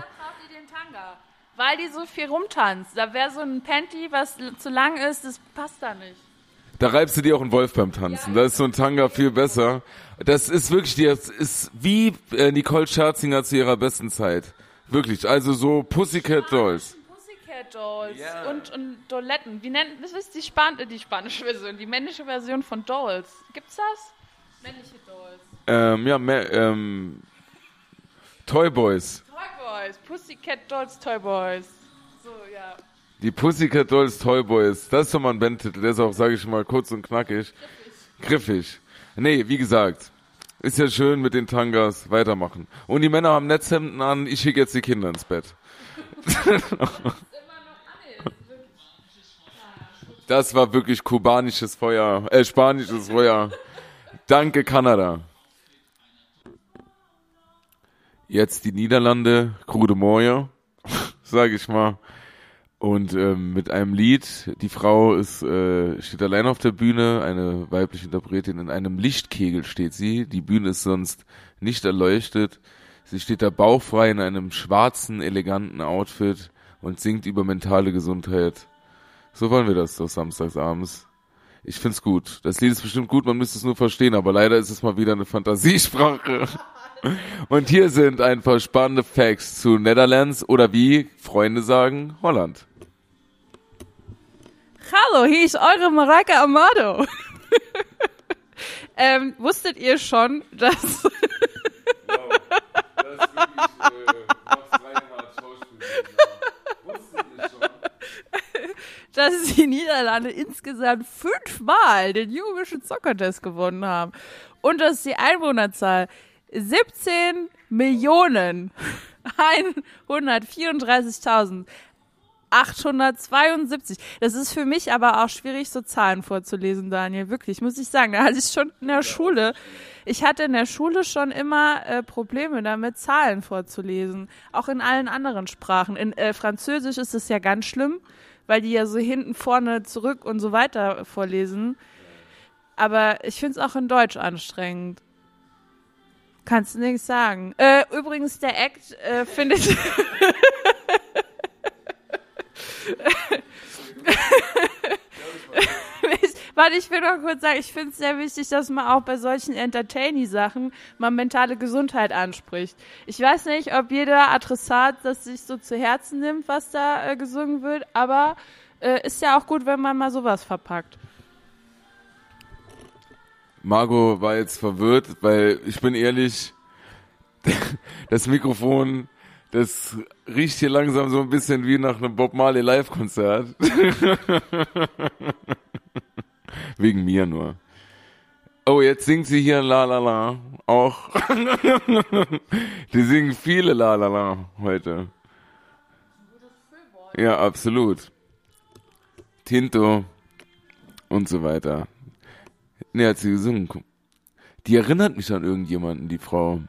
Weil die so viel rumtanzt. Da wäre so ein Panty, was zu lang ist, das passt da nicht. Da reibst du dir auch einen Wolf beim Tanzen. Da ist so ein Tanga viel besser. Das ist wirklich, das ist wie äh, Nicole Scherzinger zu ihrer besten Zeit. Wirklich, also so Pussycat Dolls. Pussycat Dolls Yeah. und, und Doletten. Wie nennt, das ist die, Span die spanische Version, die männliche Version von Dolls. Gibt's das? Männliche Dolls. Ähm, ja, mehr, ähm, Toy Boys. Toy Boys, Pussycat Dolls, Toy Boys. So, ja. Die Pussycat Dolls Toy Boys, das ist doch mal ein Bandtitel, der ist auch, sage ich mal, kurz und knackig. Griffig. Griffig. Nee, wie gesagt, ist ja schön mit den Tangas, weitermachen. Und die Männer haben Netzhemden an, ich schicke jetzt die Kinder ins Bett. Das war wirklich kubanisches Feuer, äh, spanisches Feuer. Danke, Kanada. Jetzt die Niederlande, Crude Moje, sage ich mal. Und ähm, mit einem Lied, die Frau ist äh, steht allein auf der Bühne, eine weibliche Interpretin, in einem Lichtkegel steht sie. Die Bühne ist sonst nicht erleuchtet. Sie steht da bauchfrei in einem schwarzen, eleganten Outfit und singt über mentale Gesundheit. So wollen wir das doch samstags abends. Ich find's gut. Das Lied ist bestimmt gut, man müsste es nur verstehen, aber leider ist es mal wieder eine Fantasiesprache. Und hier sind ein paar spannende Facts zu Netherlands oder wie Freunde sagen, Holland. Hallo, hier ist eure Mareike Amado. ähm, wusstet ihr schon, dass... Wow, das ist wirklich äh, Max Reinhardt Schauspiel. Wusstet ihr schon? dass die Niederlande insgesamt fünfmal den Eurovision Song Contest gewonnen haben. Und dass die Einwohnerzahl siebzehn Millionen hundertvierunddreißigtausend achthundertzweiundsiebzig. Das ist für mich aber auch schwierig, so Zahlen vorzulesen, Daniel. Wirklich, muss ich sagen. Da hatte ich schon in der Schule, ich hatte in der Schule schon immer äh, Probleme damit, Zahlen vorzulesen. Auch in allen anderen Sprachen. In äh, Französisch ist es ja ganz schlimm, weil die ja so hinten, vorne, zurück und so weiter vorlesen. Aber ich finde es auch in Deutsch anstrengend. Kannst du nichts sagen. Äh, übrigens, der Act äh, findet... ich, warte, ich will noch kurz sagen, ich finde es sehr wichtig, dass man auch bei solchen Entertainy-Sachen mal mentale Gesundheit anspricht. Ich weiß nicht, ob jeder Adressat das sich so zu Herzen nimmt, was da äh, gesungen wird, aber äh, ist ja auch gut, wenn man mal sowas verpackt. Margot war jetzt verwirrt, weil ich bin ehrlich, das Mikrofon, das riecht hier langsam so ein bisschen wie nach einem Bob Marley Live-Konzert. Wegen mir nur. Oh, jetzt singt sie hier La La La auch. Die singen viele La La La heute. Ja, absolut. Tinto und so weiter. Ne, hat sie gesungen. Die erinnert mich an irgendjemanden, die Frau.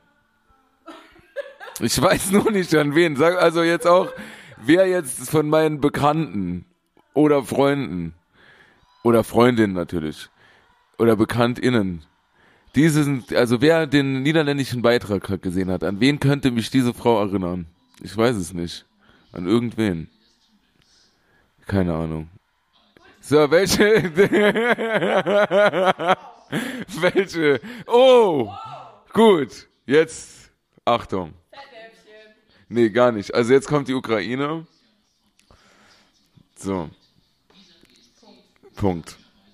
Ich weiß nur nicht an wen. Sag also jetzt auch, wer jetzt von meinen Bekannten oder Freunden oder Freundinnen natürlich oder BekanntInnen, diese sind, also wer den niederländischen Beitrag gesehen hat, an wen könnte mich diese Frau erinnern? Ich weiß es nicht. An irgendwen. Keine Ahnung. So, welche? welche? Oh! Gut, jetzt Achtung. Nee, gar nicht. Also jetzt kommt die Ukraine. So. Punkt.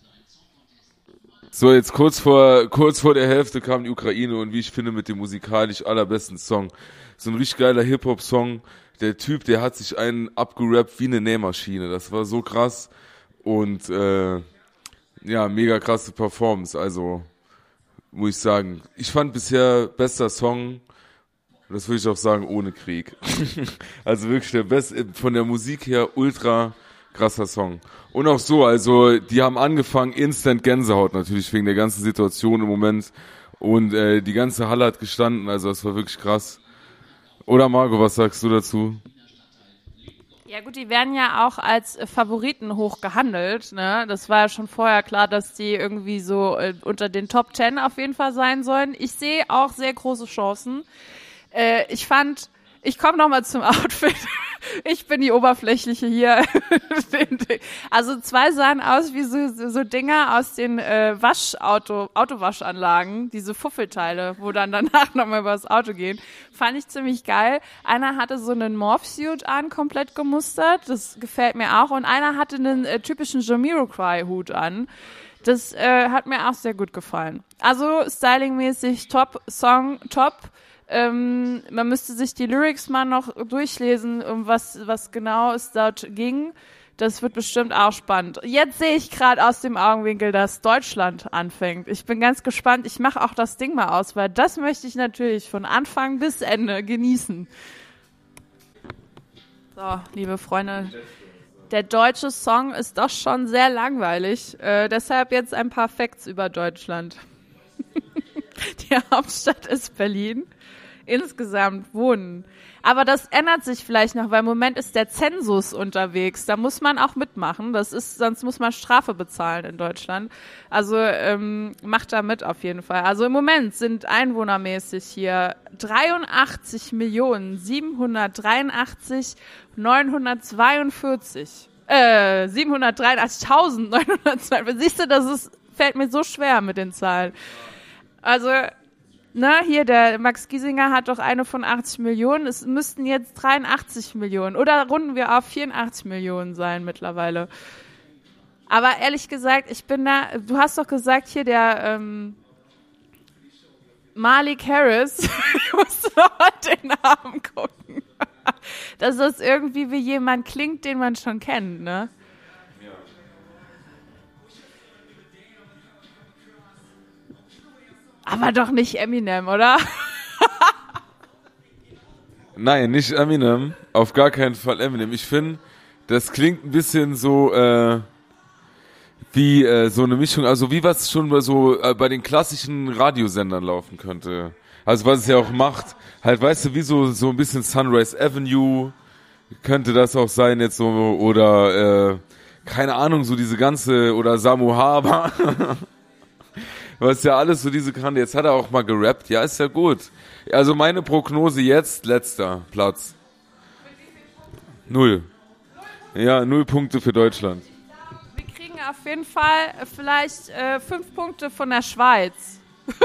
So, jetzt kurz vor kurz vor der Hälfte kam die Ukraine und wie ich finde mit dem musikalisch allerbesten Song. So ein richtig geiler Hip-Hop-Song. Der Typ, der hat sich einen abgerappt wie eine Nähmaschine. Das war so krass. Und äh, ja, mega krasse Performance. Also, muss ich sagen. Ich fand bisher bester Song, das würde ich auch sagen, ohne Krieg. Also wirklich der beste, von der Musik her ultra krasser Song. Und auch so, also die haben angefangen, instant Gänsehaut natürlich, wegen der ganzen Situation im Moment. Und äh, die ganze Halle hat gestanden, also das war wirklich krass. Oder Margot, was sagst du dazu? Ja gut, die werden ja auch als Favoriten hoch gehandelt, ne? Das war ja schon vorher klar, dass die irgendwie so äh, unter den Top Ten auf jeden Fall sein sollen. Ich sehe auch sehr große Chancen. Äh, ich fand, ich komme nochmal zum Outfit. Ich bin die Oberflächliche hier. Also zwei sahen aus wie so, so, so Dinger aus den äh, Waschauto, Autowaschanlagen, diese Fuffelteile, wo dann danach nochmal über das Auto gehen. Fand ich ziemlich geil. Einer hatte so einen Morphsuit an, komplett gemustert. Das gefällt mir auch. Und einer hatte einen äh, typischen Jamiroquai-Hut an. Das äh, hat mir auch sehr gut gefallen. Also stylingmäßig top, Song top. Ähm, man müsste sich die Lyrics mal noch durchlesen, um was, was genau es dort ging. Das wird bestimmt auch spannend. Jetzt sehe ich gerade aus dem Augenwinkel, dass Deutschland anfängt. Ich bin ganz gespannt. Ich mache auch das Ding mal aus, weil das möchte ich natürlich von Anfang bis Ende genießen. So, liebe Freunde, der deutsche Song ist doch schon sehr langweilig. Äh, deshalb jetzt ein paar Facts über Deutschland. Die Hauptstadt ist Berlin. Insgesamt wohnen. Aber das ändert sich vielleicht noch, weil im Moment ist der Zensus unterwegs. Da muss man auch mitmachen. Das ist, sonst muss man Strafe bezahlen in Deutschland. Also ähm, macht da mit auf jeden Fall. Also im Moment sind einwohnermäßig hier dreiundachtzig Millionen siebenhundertdreiundachtzigtausendneunhundertzweiundvierzig. Äh, siebenhundertdreiundachtzigtausendneunhundertzweiundvierzig. Siehst du, das ist, fällt mir so schwer mit den Zahlen. Also, na, hier, der Max Giesinger hat doch eine von achtzig Millionen. Es müssten jetzt dreiundachtzig Millionen oder runden wir auf vierundachtzig Millionen sein mittlerweile. Aber ehrlich gesagt, ich bin da, du hast doch gesagt, hier der ähm, Malik Harris, ich musste noch mal den Namen gucken, dass das irgendwie wie jemand klingt, den man schon kennt, ne? Aber doch nicht Eminem, oder? Nein, nicht Eminem. Auf gar keinen Fall Eminem. Ich finde, Das klingt ein bisschen so äh, wie äh, so eine Mischung, also wie was schon bei so äh, bei den klassischen Radiosendern laufen könnte. Also was es ja auch macht, halt weißt du, wie so so ein bisschen Sunrise Avenue könnte das auch sein jetzt so, oder äh, keine Ahnung, so diese ganze, oder Samu Haber. Was ja alles so diese Kante. Jetzt hat er auch mal gerappt. Ja, ist ja gut. Also meine Prognose jetzt, letzter Platz. Null. Ja, null Punkte für Deutschland. Wir kriegen auf jeden Fall vielleicht äh, fünf Punkte von der Schweiz.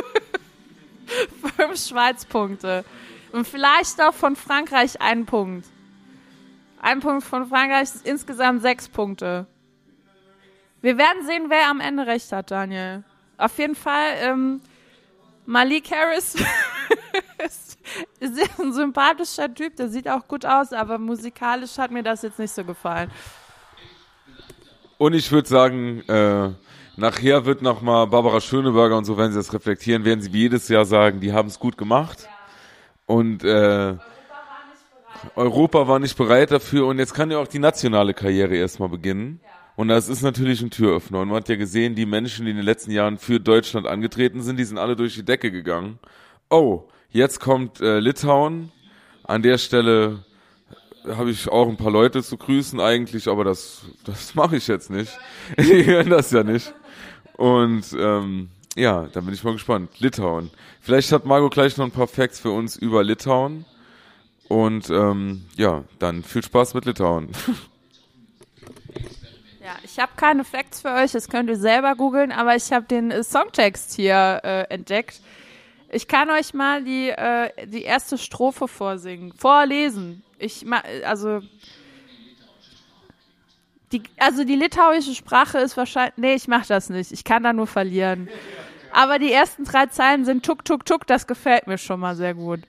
Fünf Schweiz-Punkte. Und vielleicht auch von Frankreich einen Punkt. Ein Punkt von Frankreich ist insgesamt sechs Punkte. Wir werden sehen, wer am Ende recht hat, Daniel. Auf jeden Fall, ähm, Malik Harris ist, ist ein sympathischer Typ, der sieht auch gut aus, aber musikalisch hat mir das jetzt nicht so gefallen. Und ich würde sagen, äh, nachher wird nochmal Barbara Schöneberger und so, wenn sie das reflektieren, werden sie wie jedes Jahr sagen, die haben es gut gemacht. Ja. Und äh, Europa war nicht bereit dafür und jetzt kann ja auch die nationale Karriere erstmal beginnen. Und das ist natürlich ein Türöffner. Und man hat ja gesehen, die Menschen, die in den letzten Jahren für Deutschland angetreten sind, die sind alle durch die Decke gegangen. Oh, jetzt kommt äh, Litauen. An der Stelle habe ich auch ein paar Leute zu grüßen eigentlich, aber das das mache ich jetzt nicht. Die hören das ja nicht. Und ähm, ja, da bin ich mal gespannt. Litauen. Vielleicht hat Margot gleich noch ein paar Facts für uns über Litauen. Und ähm, ja, dann viel Spaß mit Litauen. Ja, ich habe keine Facts für euch, das könnt ihr selber googeln, aber ich habe den äh, Songtext hier äh, entdeckt. Ich kann euch mal die äh, die erste Strophe vorsingen, vorlesen. Ich ma- also die also die litauische Sprache ist wahrscheinlich, nee, ich mache das nicht. Ich kann da nur verlieren. Aber die ersten drei Zeilen sind tuk tuk tuk, das gefällt mir schon mal sehr gut.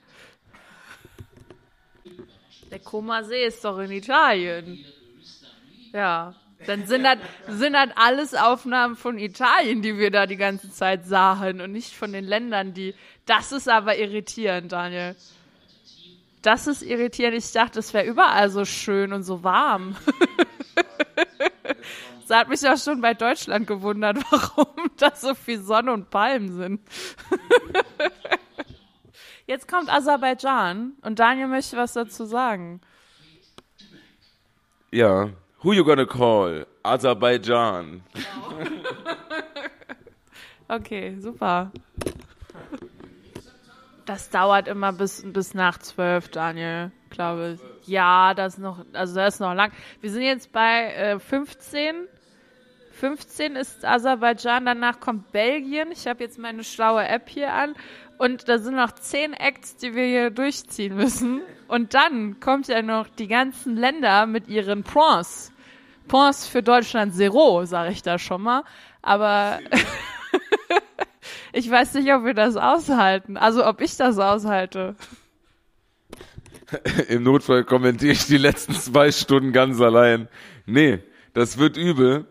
Der Comasee ist doch in Italien. Ja, dann sind das, sind das alles Aufnahmen von Italien, die wir da die ganze Zeit sahen und nicht von den Ländern, die... Das ist aber irritierend, Daniel. Das ist irritierend. Ich dachte, es wäre überall so schön und so warm. Das hat mich auch schon bei Deutschland gewundert, warum da so viel Sonne und Palmen sind. Jetzt kommt Aserbaidschan und Daniel möchte was dazu sagen. Ja, who you gonna call? Aserbaidschan. Genau. Okay, super. Das dauert immer bis, bis nach zwölf, Daniel, glaube ich. Ja, das ist noch, also das ist noch lang. Wir sind jetzt bei äh, fünfzehn. fünfzehn ist Aserbaidschan, danach kommt Belgien. Ich habe jetzt meine schlaue App hier an. Und da sind noch zehn Acts, die wir hier durchziehen müssen. Und dann kommt ja noch die ganzen Länder mit ihren Points. Points für Deutschland Zero, sage ich da schon mal. Aber ich weiß nicht, ob wir das aushalten. Also ob ich das aushalte. Im Notfall kommentiere ich die letzten zwei Stunden ganz allein. Nee, das wird übel.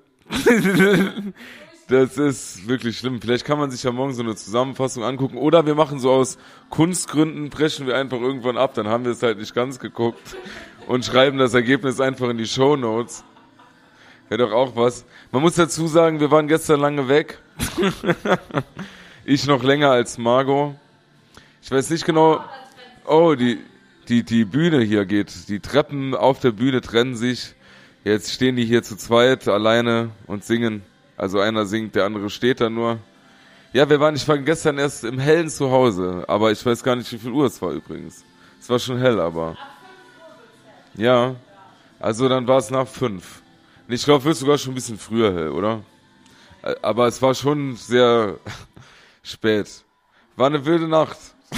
Das ist wirklich schlimm. Vielleicht kann man sich ja morgen so eine Zusammenfassung angucken. Oder wir machen so aus Kunstgründen, brechen wir einfach irgendwann ab. Dann haben wir es halt nicht ganz geguckt. Und schreiben das Ergebnis einfach in die Shownotes. Wäre doch auch was. Man muss dazu sagen, wir waren gestern lange weg. Ich noch länger als Margot. Ich weiß nicht genau... Oh, die, die, die Bühne hier geht. Die Treppen auf der Bühne trennen sich. Jetzt stehen die hier zu zweit alleine und singen. Also einer singt, der andere steht da nur. Ja, wir waren, ich war gestern erst im Hellen zu Hause, aber ich weiß gar nicht, wie viel Uhr es war übrigens. Es war schon hell, aber. Ja, also dann war es nach fünf. Ich glaube, es wird sogar schon ein bisschen früher hell, oder? Aber es war schon sehr spät. War eine wilde Nacht.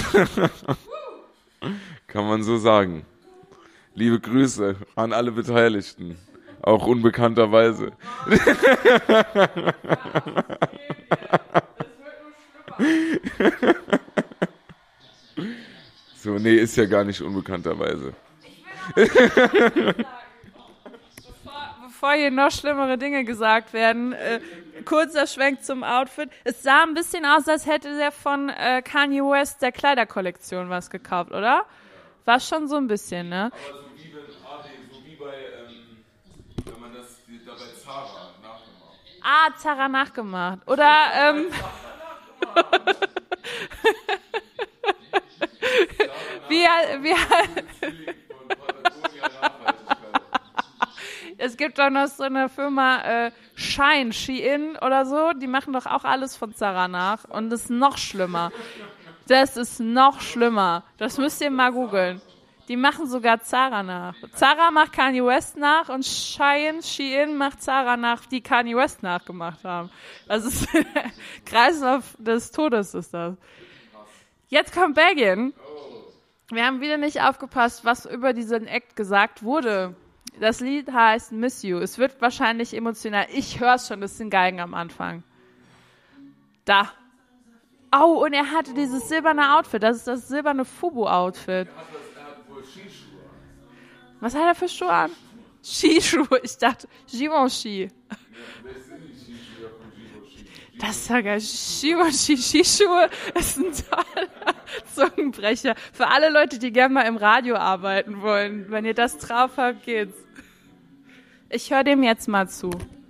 Kann man so sagen. Liebe Grüße an alle Beteiligten. Auch unbekannterweise. So, nee, ist ja gar nicht unbekannterweise. Bevor, bevor hier noch schlimmere Dinge gesagt werden, äh, kurzer Schwenk zum Outfit. Es sah ein bisschen aus, als hätte der von äh, Kanye West der Kleiderkollektion was gekauft, oder? War schon so ein bisschen, ne? Aber so wie, wenn, so wie bei ähm, das die, dabei Zara nachgemacht. Ah, Zara nachgemacht. Oder, ähm... wie, wie, es gibt doch noch so eine Firma, äh, Shine, Shein oder so, die machen doch auch alles von Zara nach und das ist noch schlimmer. Das ist noch schlimmer. Das müsst ihr mal googeln. Die machen sogar Zara nach. Zara macht Kanye West nach und Shein, Shein macht Zara nach, die Kanye West nachgemacht haben. Das ist Kreislauf des Todes ist das. Jetzt kommt Belgien. Wir haben wieder nicht aufgepasst, was über diesen Act gesagt wurde. Das Lied heißt Miss You. Es wird wahrscheinlich emotional. Ich höre es schon, das sind Geigen am Anfang. Da. Oh, und er hatte dieses silberne Outfit. Das ist das silberne Fubu-Outfit. Was hat er für Schuhe an? Skischuhe. Ich dachte, Givenchy. Das ist ja geil. Givenchy Skischuhe ist ein toller Zungenbrecher. Für alle Leute, die gerne mal im Radio arbeiten wollen. Wenn ihr das drauf habt, geht's. Ich höre dem jetzt mal zu.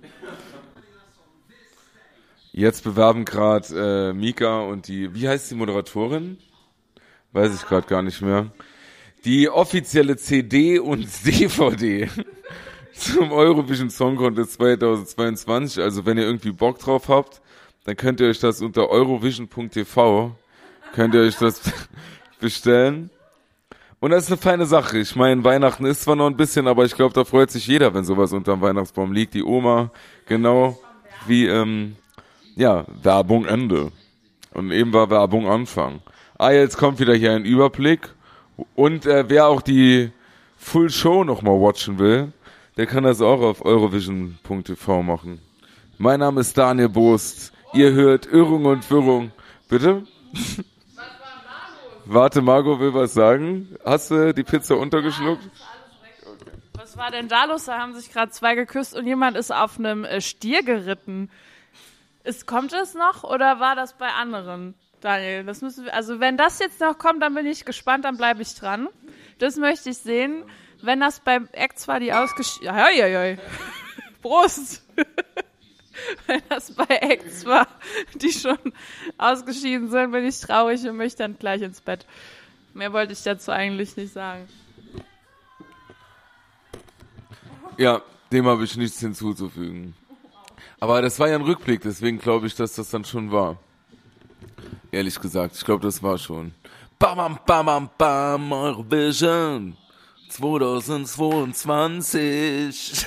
Jetzt bewerben gerade äh, Mika und die, wie heißt die Moderatorin? Weiß ich gerade gar nicht mehr. Die offizielle C D und D V D zum Eurovision Song Contest zweitausendzweiundzwanzig. Also wenn ihr irgendwie Bock drauf habt, dann könnt ihr euch das unter eurovision punkt t v könnt ihr euch das bestellen. Und das ist eine feine Sache. Ich meine, Weihnachten ist zwar noch ein bisschen, aber ich glaube, da freut sich jeder, wenn sowas unterm Weihnachtsbaum liegt. Die Oma, genau wie, ähm, ja, Werbung Ende. Und eben war Werbung Anfang. Ah, jetzt kommt wieder hier ein Überblick. Und äh, wer auch die Full Show nochmal watchen will, der kann das auch auf eurovision punkt t v machen. Mein Name ist Daniel Boost. Ihr hört Irrung und Wirrung. Bitte? Warte, Margot will was sagen. Hast du die Pizza untergeschluckt? Okay. Was war denn da los? Da haben sich gerade zwei geküsst und jemand ist auf einem äh, Stier geritten. Ist, kommt es noch oder war das bei anderen? Daniel, das müssen wir, also wenn das jetzt noch kommt, dann bin ich gespannt, dann bleibe ich dran. Das möchte ich sehen. Wenn das beim Act zwar die ausgeschieden... Ja, ja, ja. Prost! Wenn das bei Acts war, die schon ausgeschieden sind, bin ich traurig und möchte dann gleich ins Bett. Mehr wollte ich dazu eigentlich nicht sagen. Ja, dem habe ich nichts hinzuzufügen. Aber das war ja ein Rückblick, deswegen glaube ich, dass das dann schon war. Ehrlich gesagt, ich glaube, das war schon. Bam, bam, bam, bam, bam, Eurovision zweitausendzweiundzwanzig.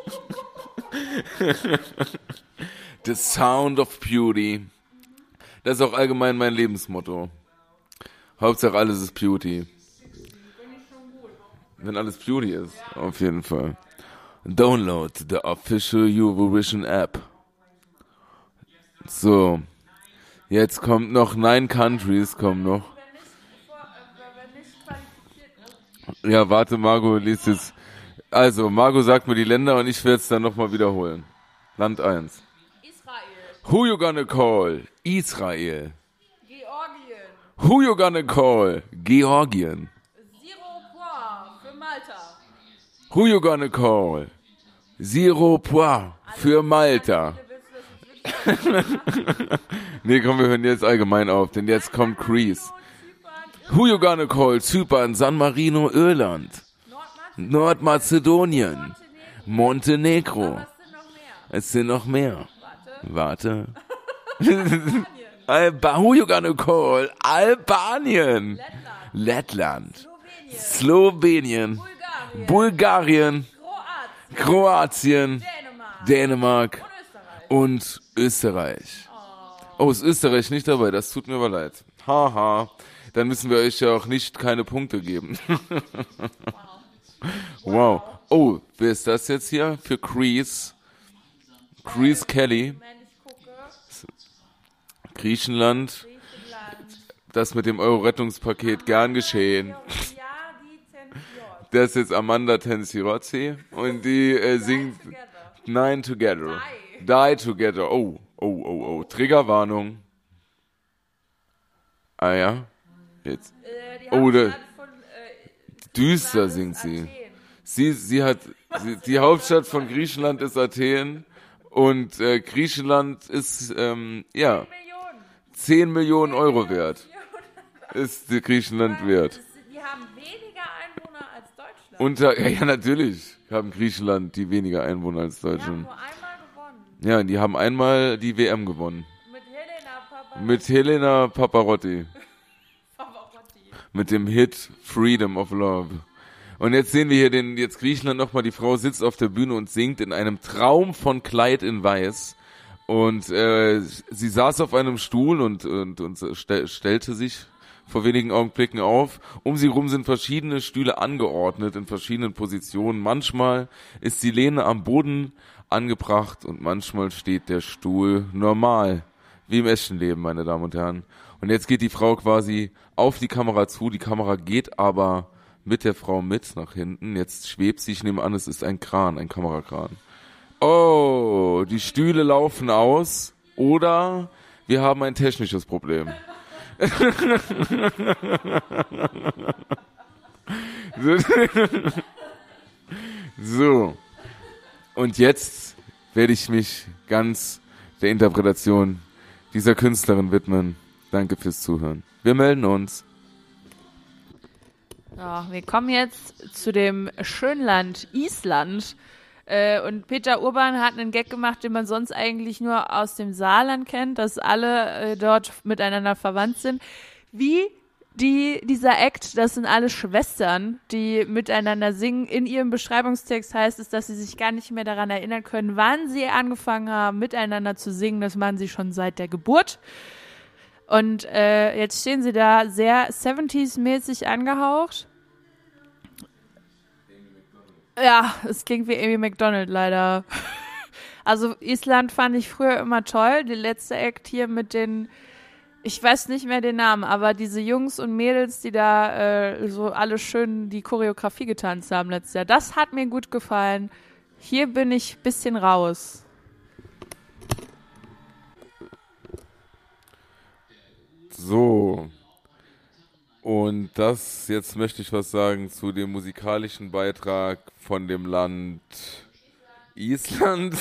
The Sound of Beauty. Das ist auch allgemein mein Lebensmotto. Hauptsache alles ist Beauty. Wenn alles Beauty ist, auf jeden Fall. Download the official Eurovision App. So. Jetzt kommt noch Nine Countries, kommen noch. Ja, warte, Margot liest jetzt. Also, Margot sagt mir die Länder und ich werde es dann nochmal wiederholen. Land eins. Israel. Who you gonna call? Israel. Georgien. Who you gonna call? Georgien. Zero Point für Malta. Who you gonna call? Zero Point für Malta. Nee, komm, wir hören jetzt allgemein auf, denn jetzt kommt Greece. Who you gonna call? Zypern, San Marino, Irland. Nordmazedonien. Montenegro. Es sind noch mehr. Warte. Alba, who you gonna call? Albanien. Lettland. Slowenien. Bulgarien. Kroatien. Dänemark. Und Österreich. Oh, ist Österreich nicht dabei? Das tut mir aber leid. Haha. Dann müssen wir euch ja auch nicht keine Punkte geben. Wow. Oh, wer ist das jetzt hier? Für Greece. Greece Kelly. Griechenland. Das mit dem Euro-Rettungspaket gern geschehen. Das ist jetzt Amanda Tensirozzi und die äh, singt Nine Together. Die Together. Oh, oh, oh, oh. Triggerwarnung. Ah ja. Jetzt. Oh, da, düster singt sie. Sie, sie hat Die, die Hauptstadt von Griechenland ist Athen und äh, Griechenland ist, ähm, ja, zehn Millionen Euro wert. Ist die Griechenland wert. Die haben weniger Einwohner als Deutschland. Unter, ja, ja, natürlich haben Griechenland die weniger Einwohner als Die haben Deutschland. nur einmal gewonnen. Ja, die haben einmal die W M gewonnen. Mit Helena Papa. Mit Helena Paparotti. Pavarotti. Mit dem Hit Freedom of Love. Und jetzt sehen wir hier den, jetzt Griechenland nochmal, die Frau sitzt auf der Bühne und singt in einem Traum von Kleid in Weiß. Und äh, sie saß auf einem Stuhl und, und, und stell, stellte sich vor wenigen Augenblicken auf. Um sie rum sind verschiedene Stühle angeordnet in verschiedenen Positionen. Manchmal ist die Lehne am Boden angebracht und manchmal steht der Stuhl normal, wie im echten Leben, meine Damen und Herren. Und jetzt geht die Frau quasi auf die Kamera zu. Die Kamera geht aber mit der Frau mit nach hinten. Jetzt schwebt sie, ich nehme an, es ist ein Kran, ein Kamerakran. Oh, die Stühle laufen aus oder wir haben ein technisches Problem. So, und jetzt werde ich mich ganz der Interpretation dieser Künstlerin widmen. Danke fürs Zuhören. Wir melden uns. Ja, wir kommen jetzt zu dem Schönland Island. Äh, und Peter Urban hat einen Gag gemacht, den man sonst eigentlich nur aus dem Saarland kennt, dass alle äh, dort miteinander verwandt sind. Wie die, dieser Act, das sind alle Schwestern, die miteinander singen. In ihrem Beschreibungstext heißt es, dass sie sich gar nicht mehr daran erinnern können, wann sie angefangen haben, miteinander zu singen. Das machen sie schon seit der Geburt. Und äh, jetzt stehen sie da sehr siebziger-mäßig angehaucht. Ja, es klingt wie Amy Macdonald leider. Also Island fand ich früher immer toll. Die letzte Act hier mit den, ich weiß nicht mehr den Namen, aber diese Jungs und Mädels, die da äh, so alle schön die Choreografie getanzt haben letztes Jahr, das hat mir gut gefallen. Hier bin ich ein bisschen raus. So. Und das, jetzt möchte ich was sagen zu dem musikalischen Beitrag von dem Land Island.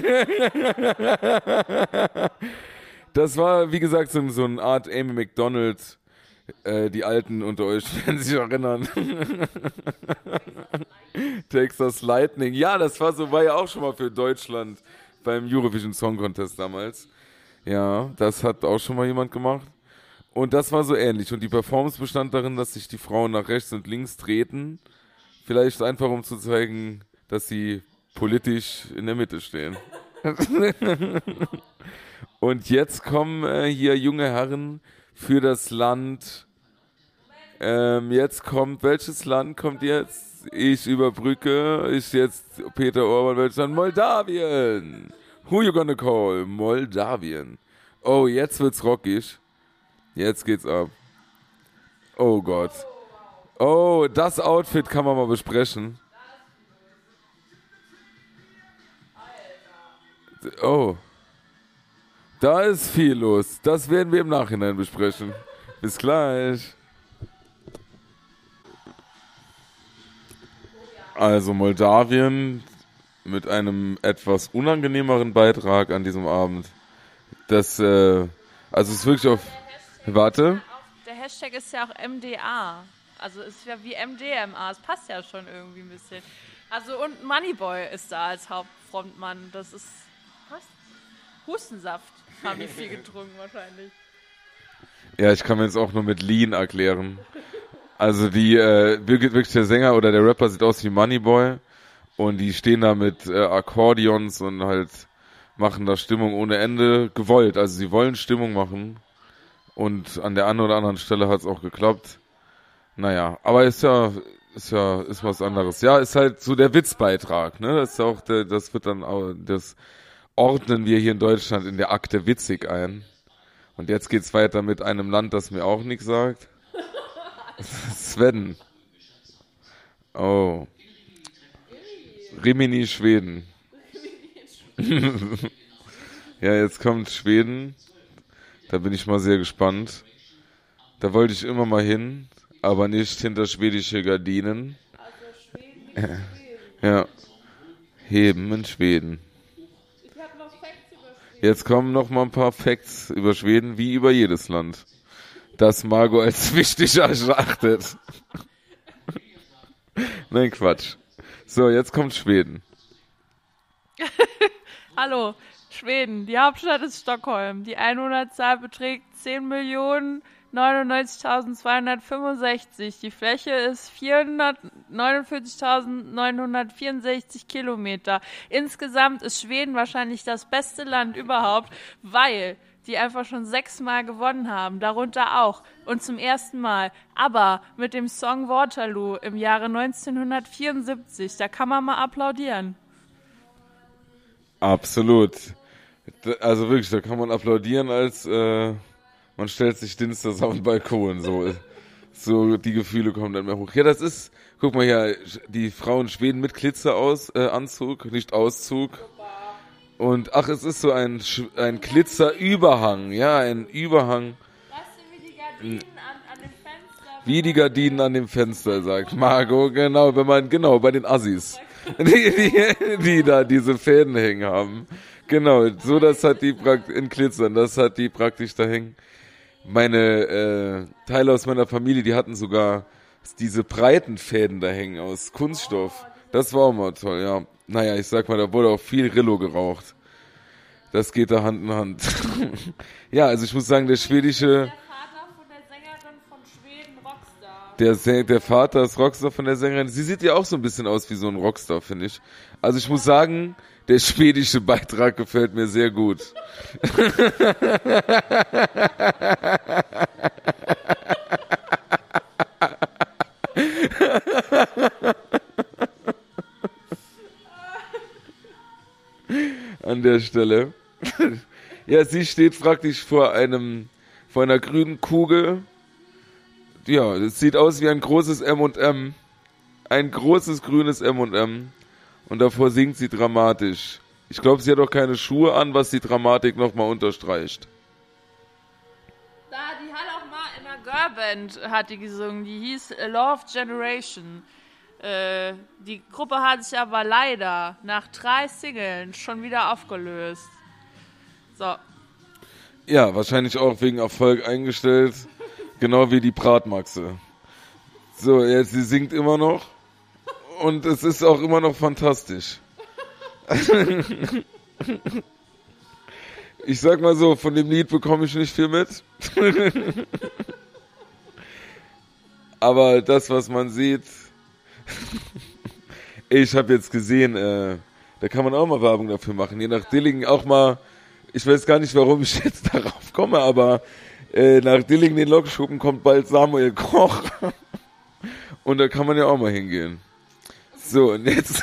Das war, wie gesagt, so, so eine Art Amy Macdonald. Äh, die Alten unter euch werden sich erinnern. Texas Lightning. Ja, das war so, war ja auch schon mal für Deutschland beim Eurovision Song Contest damals. Ja, das hat auch schon mal jemand gemacht. Und das war so ähnlich. Und die Performance bestand darin, dass sich die Frauen nach rechts und links treten. Vielleicht einfach, um zu zeigen, dass sie politisch in der Mitte stehen. Und jetzt kommen äh, hier junge Herren für das Land. Ähm, jetzt kommt, welches Land kommt jetzt? Ich überbrücke. Ist jetzt Peter Orban, welches Land? Moldawien. Who you gonna call? Moldawien. Oh, jetzt wird's rockig. Jetzt geht's ab. Oh Gott. Oh, das Outfit kann man mal besprechen. Oh. Da ist viel los. Das werden wir im Nachhinein besprechen. Bis gleich. Also Moldawien mit einem etwas unangenehmeren Beitrag an diesem Abend. Das, äh, also es ist wirklich auf... Warte. Der Hashtag ist ja auch M D A. Also ist ja wie M D M A. Es passt ja schon irgendwie ein bisschen. Also und Moneyboy ist da als Hauptfrontmann. Das ist was? Hustensaft haben die viel getrunken wahrscheinlich. Ja, ich kann mir jetzt auch nur mit Lean erklären. Also die, äh, wirklich der Sänger oder der Rapper sieht aus wie Moneyboy. Und die stehen da mit äh, Akkordeons und halt machen da Stimmung ohne Ende. Gewollt. Also sie wollen Stimmung machen. Und an der einen oder anderen Stelle hat es auch geklappt. Naja, aber ist ja, ist ja, ist was anderes. Ja, ist halt so der Witzbeitrag, ne? Das ist auch der, das wird dann auch, das ordnen wir hier in Deutschland in der Akte witzig ein. Und jetzt geht's weiter mit einem Land, das mir auch nichts sagt. Schweden. Oh. Rimini, Schweden. Ja, jetzt kommt Schweden. Da bin ich mal sehr gespannt. Da wollte ich immer mal hin, aber nicht hinter schwedische Gardinen. Also Schweden, Schweden. Ja. heben in Schweden. Ich habe noch Facts über Schweden. Jetzt kommen noch mal ein paar Facts über Schweden, wie über jedes Land, das Margot als wichtig erachtet. Nein, Quatsch. So, jetzt kommt Schweden. Hallo, Schweden. Die Hauptstadt ist Stockholm. Die Einwohnerzahl beträgt zehn Millionen neunundneunzigtausendzweihundertfünfundsechzig. Die Fläche ist vierhundertneunundvierzigtausendneunhundertvierundsechzig Kilometer. Insgesamt ist Schweden wahrscheinlich das beste Land überhaupt, weil die einfach schon sechsmal gewonnen haben, darunter auch und zum ersten Mal, aber mit dem Song Waterloo im Jahre neunzehnhundertvierundsiebzig. Da kann man mal applaudieren. Absolut. Also wirklich, da kann man applaudieren, als äh, man stellt sich Dienstags auf den Balkon. So, so die Gefühle kommen dann mehr hoch. Ja, das ist, guck mal hier, die Frau in Schweden mit Glitzeranzug, äh, Anzug, nicht Auszug. Und ach, es ist so ein, ein Glitzerüberhang, ja, ein Überhang. Weißt du, wie die Gardinen an, an dem Fenster... Wie die Gardinen an dem Fenster, sagt Margot, genau, wenn man, genau, bei den Assis. Die, die, die da diese Fäden hängen haben. Genau, so das hat die praktisch in Glitzern, das hat die praktisch da hängen. Meine äh, Teile aus meiner Familie, die hatten sogar diese breiten Fäden da hängen aus Kunststoff. Das war auch mal toll, ja. Naja, ich sag mal, da wurde auch viel Rillo geraucht. Das geht da Hand in Hand. Ja, also ich muss sagen, der schwedische... Der Vater von der Sängerin von Schweden, Rockstar. Der, der Vater ist Rockstar von der Sängerin. Sie sieht ja auch so ein bisschen aus wie so ein Rockstar, finde ich. Also ich muss sagen, der schwedische Beitrag gefällt mir sehr gut. An der Stelle. Ja, sie steht praktisch vor einem, vor einer grünen Kugel. Ja, es sieht aus wie ein großes M und M. Ein großes grünes M und M. Und davor singt sie dramatisch. Ich glaube, sie hat auch keine Schuhe an, was die Dramatik nochmal unterstreicht. Da, die hat auch mal in einer Girlband hat die gesungen, die hieß Love Generation. Äh, die Gruppe hat sich aber leider nach drei Singles schon wieder aufgelöst. So. Ja, wahrscheinlich auch wegen Erfolg eingestellt. Genau wie die Bratmaxe. So, jetzt, sie singt immer noch. Und es ist auch immer noch fantastisch. Ich sag mal so, von dem Lied bekomme ich nicht viel mit. Aber das, was man sieht... Ich habe jetzt gesehen, äh, da kann man auch mal Werbung dafür machen. Je nach Dillingen auch mal... Ich weiß gar nicht, warum ich jetzt darauf komme, aber äh, nach Dillingen den Lokschuppen kommt bald Samuel Koch. Und da kann man ja auch mal hingehen. So, und jetzt...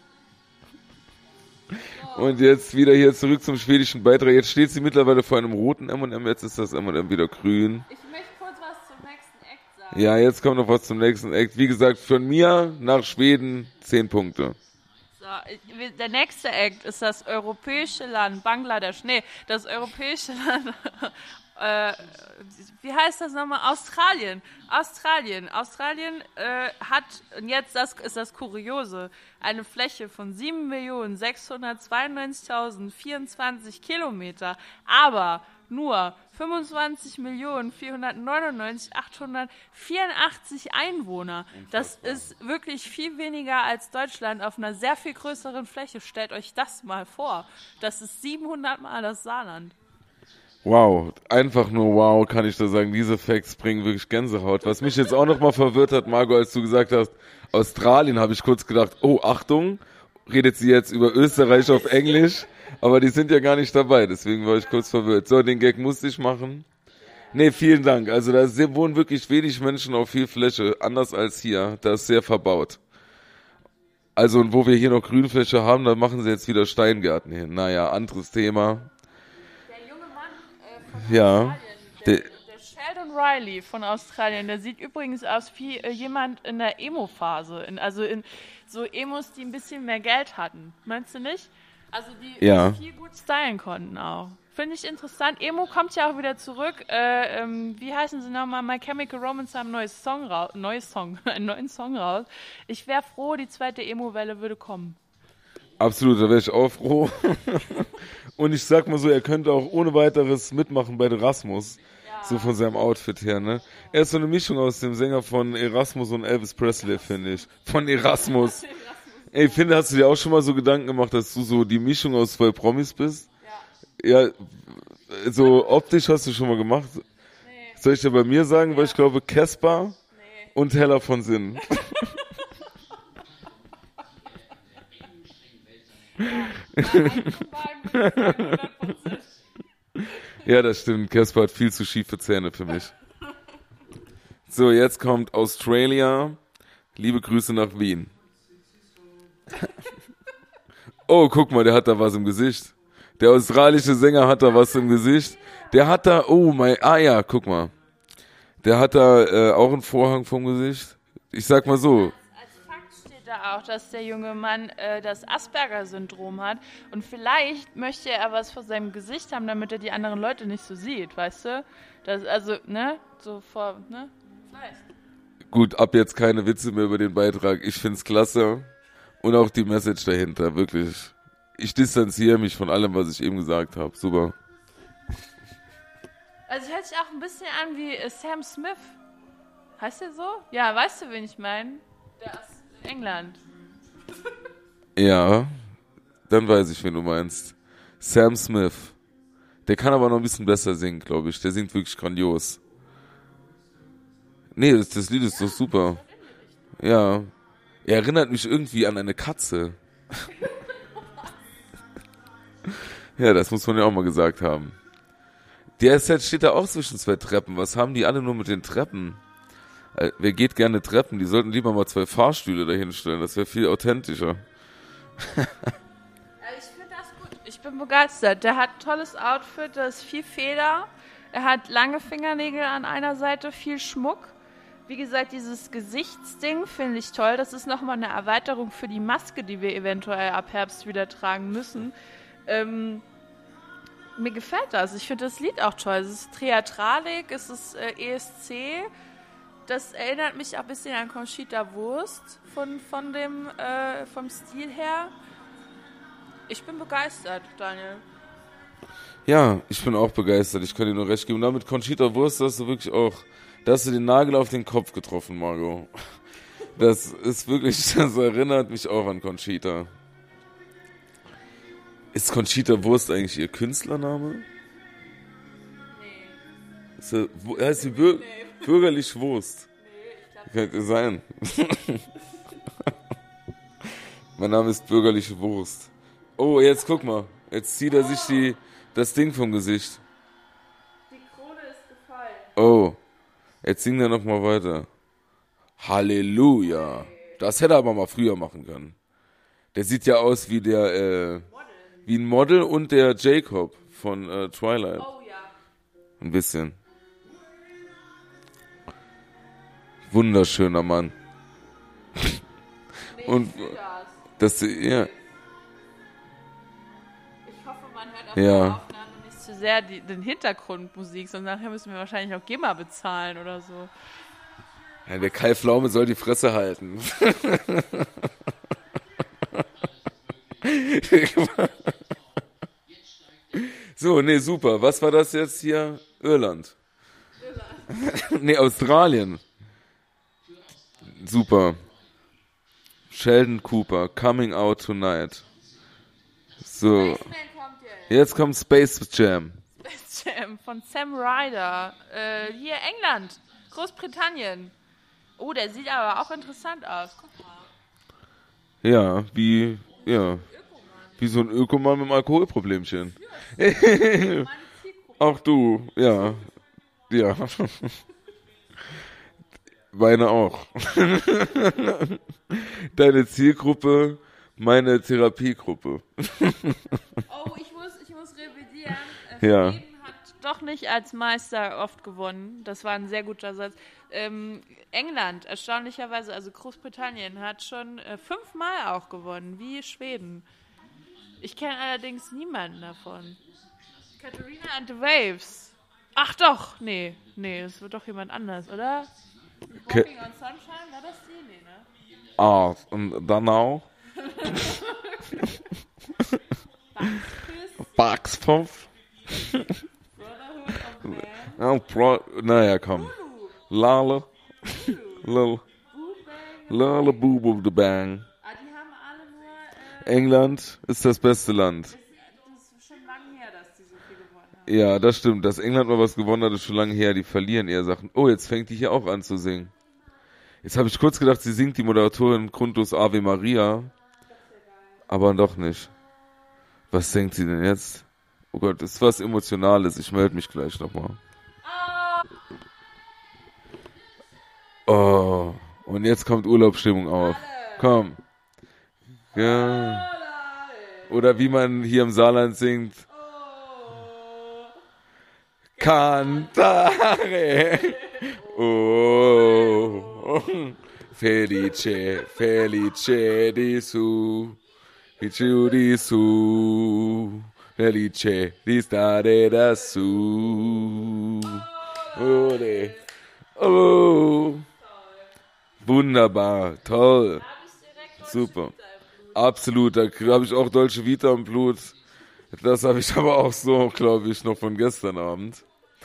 Und jetzt wieder hier zurück zum schwedischen Beitrag. Jetzt steht sie mittlerweile vor einem roten M und M, jetzt ist das M und M wieder grün. Ich möchte kurz was zum nächsten Act sagen. Ja, jetzt kommt noch was zum nächsten Act. Wie gesagt, von mir nach Schweden zehn Punkte. So, der nächste Act ist das europäische Land Bangladesch. Nee, das europäische Land... Äh, wie heißt das nochmal? Australien. Australien. Australien äh, hat, und jetzt das ist das Kuriose, eine Fläche von sieben Millionen sechshundertzweiundneunzigtausendvierundzwanzig Kilometer, aber nur fünfundzwanzig Millionen vierhundertneunundneunzigtausendachthundertvierundachtzig Einwohner. Das ist wirklich viel weniger als Deutschland auf einer sehr viel größeren Fläche. Stellt euch das mal vor. Das ist siebenhundert Mal das Saarland. Wow, einfach nur wow, kann ich da sagen. Diese Facts bringen wirklich Gänsehaut. Was mich jetzt auch nochmal verwirrt hat, Margot, als du gesagt hast, Australien, habe ich kurz gedacht, oh, Achtung, redet sie jetzt über Österreich auf Englisch, aber die sind ja gar nicht dabei, deswegen war ich kurz verwirrt. So, den Gag musste ich machen. Nee, vielen Dank. Also da wohnen wirklich wenig Menschen auf viel Fläche, anders als hier. Das ist sehr verbaut. Also, und wo wir hier noch Grünfläche haben, da machen sie jetzt wieder Steingärten hin. Naja, anderes Thema. Ja, der, der Sheldon Riley von Australien, der sieht übrigens aus wie äh, jemand in der Emo-Phase, in, also in so Emos, die ein bisschen mehr Geld hatten. Meinst du nicht? Also die, ja. die viel gut stylen konnten auch. Finde ich interessant. Emo kommt ja auch wieder zurück. Äh, ähm, wie heißen sie nochmal? My Chemical Romance haben ein neues Song raus, neues Song, einen neuen Song raus. Ich wäre froh, die zweite Emo-Welle würde kommen. Absolut, da wäre ich auch froh. Und ich sag mal so, er könnte auch ohne weiteres mitmachen bei Erasmus. Ja. So von seinem Outfit her, ne? Er ist so eine Mischung aus dem Sänger von Erasmus und Elvis Presley, finde ich. Von Erasmus. Ey, finde, hast du dir auch schon mal so Gedanken gemacht, dass du so die Mischung aus zwei Promis bist? Ja. Ja, so optisch hast du schon mal gemacht? Nee. Soll ich dir bei mir sagen, ja. Weil ich glaube, Caspar nee. und Hella von Sinn. Ja, das stimmt. Caspar hat viel zu schiefe Zähne für mich. So, jetzt kommt Australia. Liebe Grüße nach Wien. Oh, guck mal, der hat da was im Gesicht. Der australische Sänger hat da was im Gesicht. Der hat da, oh mein, ah ja, guck mal. Der hat da äh, auch einen Vorhang vom Gesicht. Ich sag mal so. Als Fakt steht da auch, dass der junge Mann äh, das Asperger-Syndrom hat. Und vielleicht möchte er was vor seinem Gesicht haben, damit er die anderen Leute nicht so sieht, weißt du? Das, also, ne? So vor, ne? Vielleicht. Gut, ab jetzt keine Witze mehr über den Beitrag. Ich find's klasse. Und auch die Message dahinter, wirklich. Ich distanziere mich von allem, was ich eben gesagt habe. Super. Also hört sich auch ein bisschen an wie äh, Sam Smith. Heißt der so? Ja, weißt du, wen ich meine? Der aus England. Ja, dann weiß ich, wen du meinst. Sam Smith. Der kann aber noch ein bisschen besser singen, glaube ich. Der singt wirklich grandios. Nee, das, das Lied ist ja, doch super. Ja. Er erinnert mich irgendwie an eine Katze. Ja, das muss man ja auch mal gesagt haben. Der Set steht da auch zwischen zwei Treppen. Was haben die alle nur mit den Treppen? Äh, wer geht gerne Treppen? Die sollten lieber mal zwei Fahrstühle dahinstellen. Das wäre viel authentischer. Ich finde das gut. Ich bin begeistert. Der hat ein tolles Outfit, da ist viel Feder. Er hat lange Fingernägel an einer Seite, viel Schmuck. Wie gesagt, dieses Gesichtsding finde ich toll. Das ist nochmal eine Erweiterung für die Maske, die wir eventuell ab Herbst wieder tragen müssen. Ähm, mir gefällt das. Ich finde das Lied auch toll. Es ist Theatralik, es ist äh, E S C. Das erinnert mich auch ein bisschen an Conchita Wurst von, von dem, äh, vom Stil her. Ich bin begeistert, Daniel. Ja, ich bin auch begeistert. Ich kann dir nur recht geben. Und damit Conchita Wurst hast du wirklich auch... Da hast du den Nagel auf den Kopf getroffen, Margot. Das ist wirklich, das erinnert mich auch an Conchita. Ist Conchita Wurst eigentlich ihr Künstlername? Nee. Ist er, heißt sie Bür- nee. Bürgerlich Wurst? Nee, ich glaube. Könnte sein. Mein Name ist Bürgerliche Wurst. Oh, jetzt guck mal. Jetzt zieht er sich die, das Ding vom Gesicht. Die Krone ist gefallen. Oh. Jetzt singt er noch mal weiter. Halleluja. Das hätte er aber mal früher machen können. Der sieht ja aus wie der, äh, wie ein Model und der Jacob von äh, Twilight. Oh ja. Ein bisschen. Wunderschöner Mann. Nee, und das. das, ja. Ich hoffe, man hört auf ja. der Aufnahme nicht zu sehr die, den Hintergrundmusik, sondern nachher müssen wir wahrscheinlich auch GEMA bezahlen oder so. Ja, der Kai Pflaume soll die Fresse halten. So, nee, super. Was war das jetzt hier? Irland. Irland. Nee, Australien. Super. Sheldon Cooper, Coming Out Tonight. So. Jetzt kommt Space Jam. Space Jam von Sam Ryder. Äh, hier England, Großbritannien. Oh, der sieht aber auch interessant aus. Guck mal. Ja, wie, ja. Wie so ein Ökomann mit einem Alkoholproblemchen. Ja, auch du, ja. Ja. Meine auch. Deine Zielgruppe, meine Therapiegruppe. Oh, ich muss, ich muss revidieren. Äh, ja. Schweden hat doch nicht als Meister oft gewonnen. Das war ein sehr guter Satz. Ähm, England, erstaunlicherweise, also Großbritannien, hat schon äh, fünfmal auch gewonnen, wie Schweden. Ich kenne allerdings niemanden davon. Katharina and the Waves. Ach doch, nee, nee, das wird doch jemand anders, oder? Walking on Sunshine, war das die? Nee, ne? Ah, und dann auch? Bucks Puff. Oh, Bro- naja, komm. Lale. Lale. Lale Boo the Bang. Ah, die haben alle nur. Äh, England ist das beste Land. das ist schon lange her, dass die so viel gewonnen haben. Ja, das stimmt. Dass England mal was gewonnen hat, ist schon lange her. Die verlieren eher Sachen. Oh, jetzt fängt die hier auch an zu singen. Jetzt habe ich kurz gedacht, sie singt die Moderatorin grundlos Ave Maria. Aber doch nicht. Was singt sie denn jetzt? Oh Gott, das ist was Emotionales. Ich melde mich gleich nochmal. Oh, und jetzt kommt Urlaubsstimmung auf. Komm. Ja. Oder wie man hier im Saarland singt. Cantare. Oh. Felice, felice di su. Felice di su. Felice di stare da su. Oh, ne. Oh. Wunderbar, toll. Super. Absolut, da habe ich auch Dolce Vita im Blut. Das habe ich aber auch so, glaube ich, noch von gestern Abend.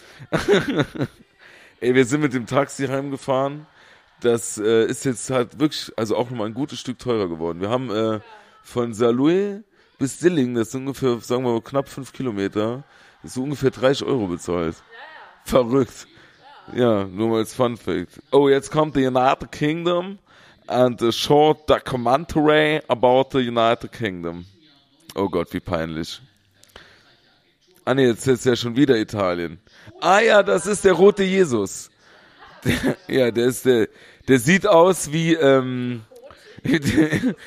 Ey, wir sind mit dem Taxi heimgefahren. Das äh, ist jetzt halt wirklich, also auch nochmal ein gutes Stück teurer geworden. Wir haben äh, von Saarlouis bis Dillingen, das sind ungefähr, sagen wir mal, knapp fünf Kilometer, das ist so ungefähr dreißig Euro bezahlt. Verrückt. Ja, nur mal als Fun Fact. Oh, jetzt kommt the United Kingdom and a short documentary about the United Kingdom. Oh Gott, wie peinlich. Ah ne, jetzt ist ja schon wieder Italien. Ah ja, das ist der rote Jesus. Der, ja, der ist der, der sieht aus wie, ähm, der,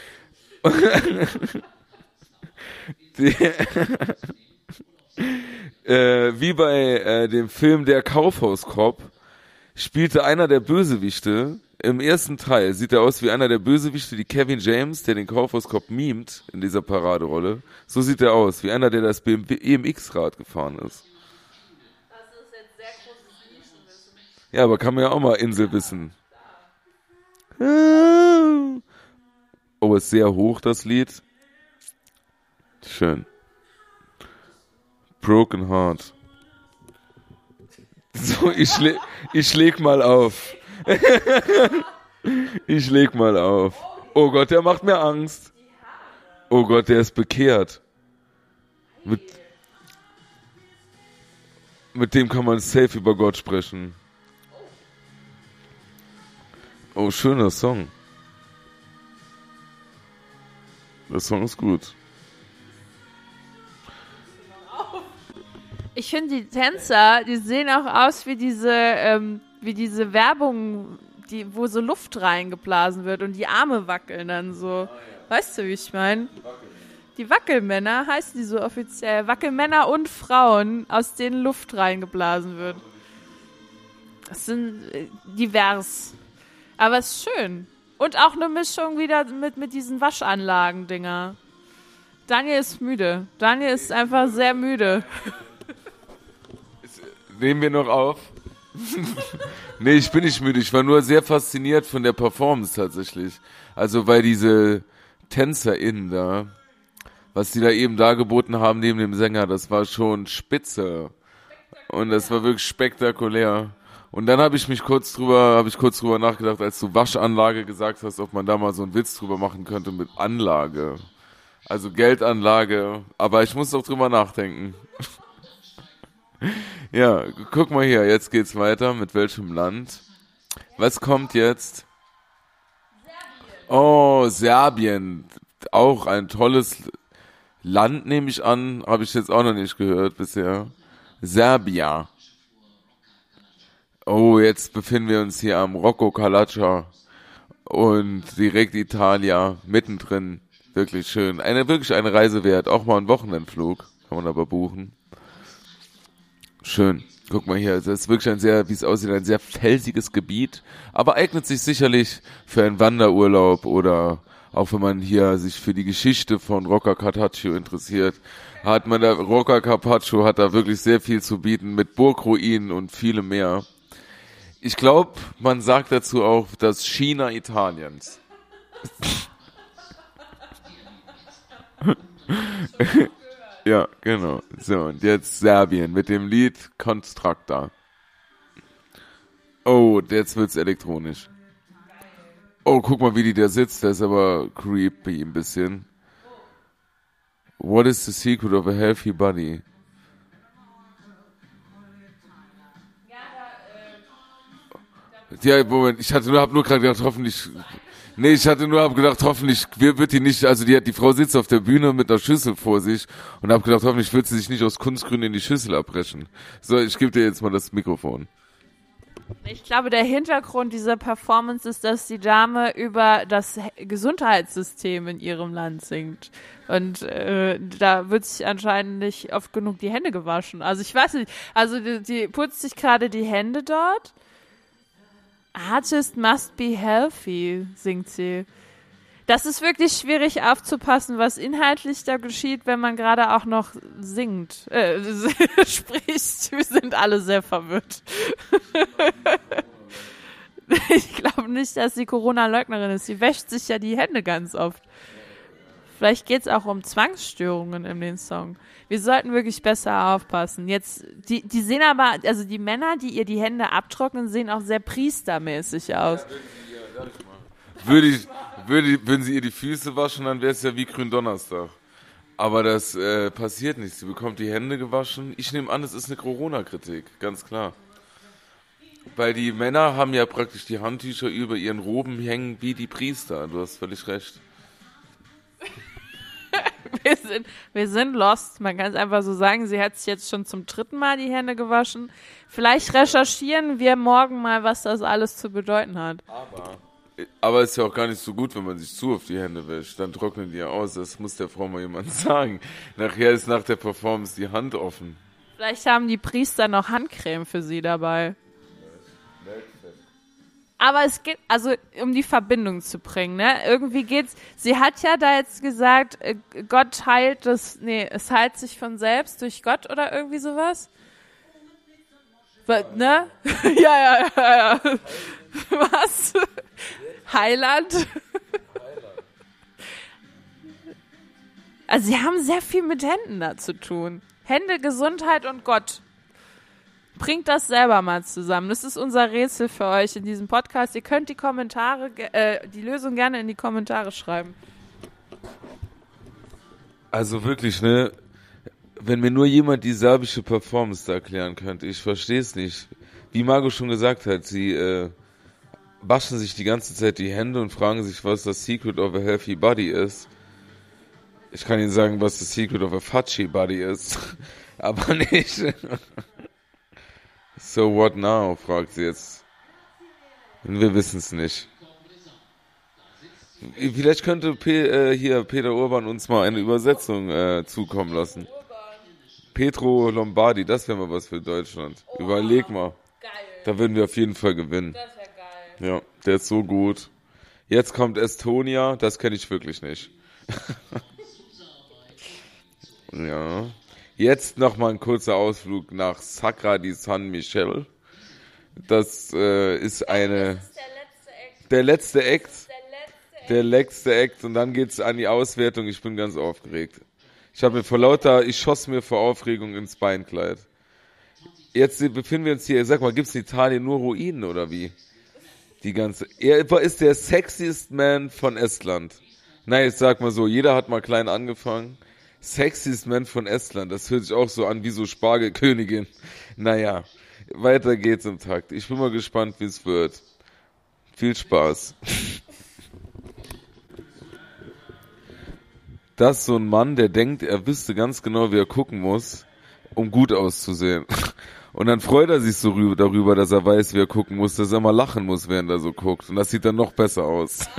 der, äh, wie bei äh, dem Film Der Kaufhauskopf spielte einer der Bösewichte. Im ersten Teil sieht er aus wie einer der Bösewichte, die Kevin James, der den Kaufhauskopf mimt in dieser Paraderolle. So sieht er aus, wie einer, der das B M X-Rad gefahren ist. Das ist jetzt sehr großes Nischenwissen. Ja, aber kann man ja auch mal Inselwissen. Oh, ist sehr hoch, das Lied. Schön. Broken Heart. So, ich, schlä ich leg mal auf. Ich leg mal auf. Oh Gott, der macht mir Angst. Oh Gott, der ist bekehrt. Mit, mit dem kann man safe über Gott sprechen. Oh, schöner Song. Der Song ist gut. Ich finde, die Tänzer, die sehen auch aus wie diese, ähm, wie diese Werbung, die, wo so Luft reingeblasen wird und die Arme wackeln dann so. Weißt du, wie ich meine? Die Wackelmänner heißen die so offiziell. Wackelmänner und Frauen, aus denen Luft reingeblasen wird. Das sind äh, divers. Aber es ist schön. Und auch eine Mischung wieder mit, mit diesen Waschanlagen-Dinger. Daniel ist müde. Daniel ist einfach sehr müde. Nehmen wir noch auf? Nee, ich bin nicht müde. Ich war nur sehr fasziniert von der Performance tatsächlich. Also, weil diese TänzerInnen da, was die da eben dargeboten haben neben dem Sänger, das war schon spitze. Und das war wirklich spektakulär. Und dann habe ich mich kurz drüber, habe ich kurz drüber nachgedacht, als du Waschanlage gesagt hast, ob man da mal so einen Witz drüber machen könnte mit Anlage. Also Geldanlage. Aber ich muss doch drüber nachdenken. Ja, guck mal hier, jetzt geht's weiter. Mit welchem Land? Was kommt jetzt? Oh, Serbien. Auch ein tolles Land, nehme ich an. Habe ich jetzt auch noch nicht gehört bisher. Serbia. Oh, jetzt befinden wir uns hier am Rocco Kalacha. Und direkt Italia, mittendrin. Wirklich schön. Eine, wirklich eine Reise wert. Auch mal ein Wochenendflug. Kann man aber buchen. Schön. Guck mal hier, das ist wirklich ein sehr, wie es aussieht, ein sehr felsiges Gebiet, aber eignet sich sicherlich für einen Wanderurlaub oder auch wenn man hier sich für die Geschichte von Rocca Carpaccio interessiert, hat man da, Rocca Carpaccio hat da wirklich sehr viel zu bieten mit Burgruinen und vielem mehr. Ich glaube, man sagt dazu auch das China Italiens. Ja, genau. So, und jetzt Serbien mit dem Lied Constructor. Oh, jetzt wird's elektronisch. Oh, guck mal, wie die da sitzt. Der ist aber creepy ein bisschen. What is the secret of a healthy body? Ja, Moment, ich hatte nur, hab nur gerade gedacht, hoffentlich, nee, ich hatte nur hab gedacht, hoffentlich wird die nicht, also die hat, die Frau sitzt auf der Bühne mit einer Schüssel vor sich und hab gedacht, hoffentlich wird sie sich nicht aus Kunstgründen in die Schüssel abbrechen. So, ich gebe dir jetzt mal das Mikrofon. Ich glaube, der Hintergrund dieser Performance ist, dass die Dame über das Gesundheitssystem in ihrem Land singt. Und äh, da wird sich anscheinend nicht oft genug die Hände gewaschen. Also ich weiß nicht, also die, die putzt sich gerade die Hände dort. Artist must be healthy, singt sie. Das ist wirklich schwierig aufzupassen, was inhaltlich da geschieht, wenn man gerade auch noch singt, äh, spricht. Wir sind alle sehr verwirrt. Ich glaube nicht, dass sie Corona-Leugnerin ist. Sie wäscht sich ja die Hände ganz oft. Vielleicht geht es auch um Zwangsstörungen in den Song. Wir sollten wirklich besser aufpassen. Jetzt, die, die sehen aber, also die Männer, die ihr die Hände abtrocknen, sehen auch sehr priestermäßig aus. Würde ich, würde, würden sie ihr die Füße waschen, dann wäre es ja wie Gründonnerstag. Aber das äh, passiert nicht. Sie bekommt die Hände gewaschen. Ich nehme an, es ist eine Corona-Kritik, ganz klar. Weil die Männer haben ja praktisch die Handtücher über ihren Roben hängen wie die Priester. Du hast völlig recht. Wir sind, wir sind lost. Man kann es einfach so sagen. Sie hat sich jetzt schon zum dritten Mal die Hände gewaschen. Vielleicht recherchieren wir morgen mal, was das alles zu bedeuten hat. Aber, aber ist ja auch gar nicht so gut, wenn man sich zu auf die Hände wäscht. Dann trocknen die ja aus. Das muss der Frau mal jemand sagen. Nachher ist nach der Performance die Hand offen. Vielleicht haben die Priester noch Handcreme für sie dabei. Aber es geht, also um die Verbindung zu bringen, ne? Irgendwie geht's, sie hat ja da jetzt gesagt, Gott heilt das, nee, es heilt sich von selbst durch Gott oder irgendwie sowas. Ne? Ja, ja, ja, ja. Was? Heiland? Also sie haben sehr viel mit Händen da zu tun. Hände, Gesundheit und Gott. Bringt das selber mal zusammen. Das ist unser Rätsel für euch in diesem Podcast. Ihr könnt die Kommentare, äh, die Lösung gerne in die Kommentare schreiben. Also wirklich, ne? Wenn mir nur jemand die serbische Performance da erklären könnte, ich verstehe es nicht. Wie Margot schon gesagt hat, sie äh, waschen sich die ganze Zeit die Hände und fragen sich, was das Secret of a Healthy Body ist. Ich kann Ihnen sagen, was das Secret of a Fudgy Body ist, aber nicht... So what now, fragt sie jetzt. Wir wissen es nicht. Vielleicht könnte P- äh, hier Peter Urban uns mal eine Übersetzung äh, zukommen lassen. Petro Lombardi, das wäre mal was für Deutschland. Oh, überleg mal. Geil. Da würden wir auf jeden Fall gewinnen. Das wäre geil. Ja, der ist so gut. Jetzt kommt Estonia, das kenne ich wirklich nicht. Ja. Jetzt nochmal ein kurzer Ausflug nach Sacra di San Michele. Das äh, ist eine... Das ist der letzte Act. Der letzte Act. Der letzte Act. Und dann geht's an die Auswertung. Ich bin ganz aufgeregt. Ich habe mir vor lauter... Ich schoss mir vor Aufregung ins Beinkleid. Jetzt befinden wir uns hier... Sag mal, gibt's in Italien nur Ruinen oder wie? Die ganze... Er ist der sexiest Man von Estland. Na, jetzt sag mal so, jeder hat mal klein angefangen. Sexiest Man von Estland, das hört sich auch so an wie so Spargelkönigin. Naja, weiter geht's im Takt. Ich bin mal gespannt, wie es wird. Viel Spaß. Das ist so ein Mann, der denkt, er wüsste ganz genau, wie er gucken muss, um gut auszusehen. Und dann freut er sich so rüber, darüber, dass er weiß, wie er gucken muss, dass er mal lachen muss, während er so guckt. Und das sieht dann noch besser aus.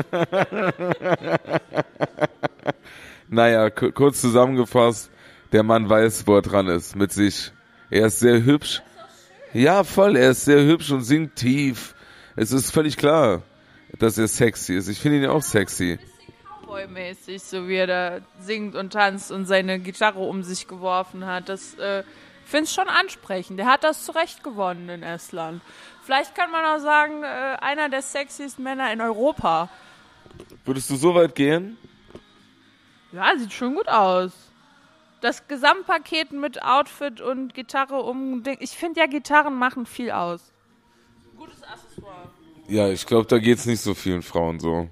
Naja, k- kurz zusammengefasst, der Mann weiß, wo er dran ist, mit sich. Er ist sehr hübsch. Ja, voll, er ist sehr hübsch und singt tief. Es ist völlig klar, dass er sexy ist. Ich finde ihn ja auch sexy. Cowboy-mäßig, so wie er da singt und tanzt und seine Gitarre um sich geworfen hat. Das äh, finde ich schon ansprechend. Der hat das zurecht gewonnen in Estland. Vielleicht kann man auch sagen, äh, einer der sexiesten Männer in Europa. Würdest du so weit gehen? Ja, sieht schon gut aus. Das Gesamtpaket mit Outfit und Gitarre um. Ich finde ja, Gitarren machen viel aus. Gutes Accessoire. Ja, ich glaube, da geht's nicht so vielen Frauen so.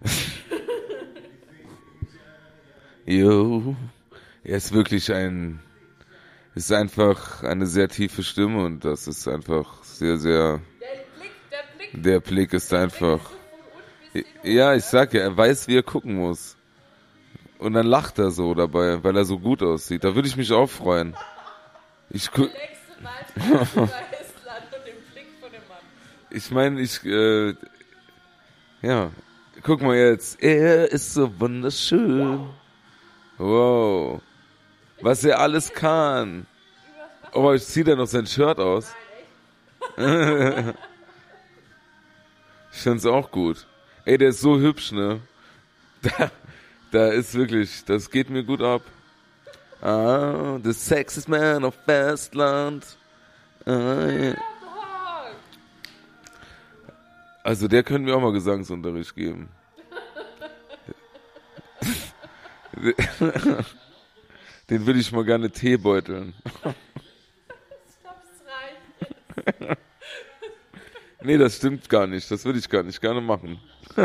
Jo. Er ist wirklich ein, ist einfach eine sehr tiefe Stimme und das ist einfach sehr, sehr, Der Blick, der Blick. der Blick ist einfach, ja, ich sag ja, er weiß, wie er gucken muss. Und dann lacht er so dabei, weil er so gut aussieht. Da würde ich mich auch freuen. Ich gu- Ich meine, ich, äh, ja, guck mal jetzt. Er ist so wunderschön. Wow. Was er alles kann. Oh, ich zieh da noch sein Shirt aus. Ich find's auch gut. Ey, der ist so hübsch, ne? Da, da ist wirklich, das geht mir gut ab. Ah, the sexiest man of Festland. Ah, yeah. Also der können wir auch mal Gesangsunterricht geben. Den würde ich mal gerne teebeuteln. Nee, das stimmt gar nicht. Das würde ich gar nicht gerne machen.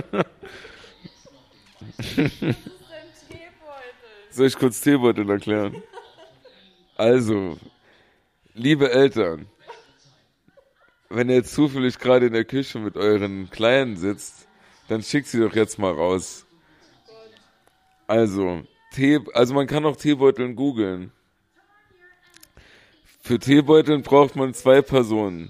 Soll ich kurz Teebeutel erklären? Also, liebe Eltern, wenn ihr jetzt zufällig gerade in der Küche mit euren Kleinen sitzt, dann schickt sie doch jetzt mal raus. Also, Tee, also man kann auch Teebeuteln googeln. Für Teebeuteln braucht man zwei Personen.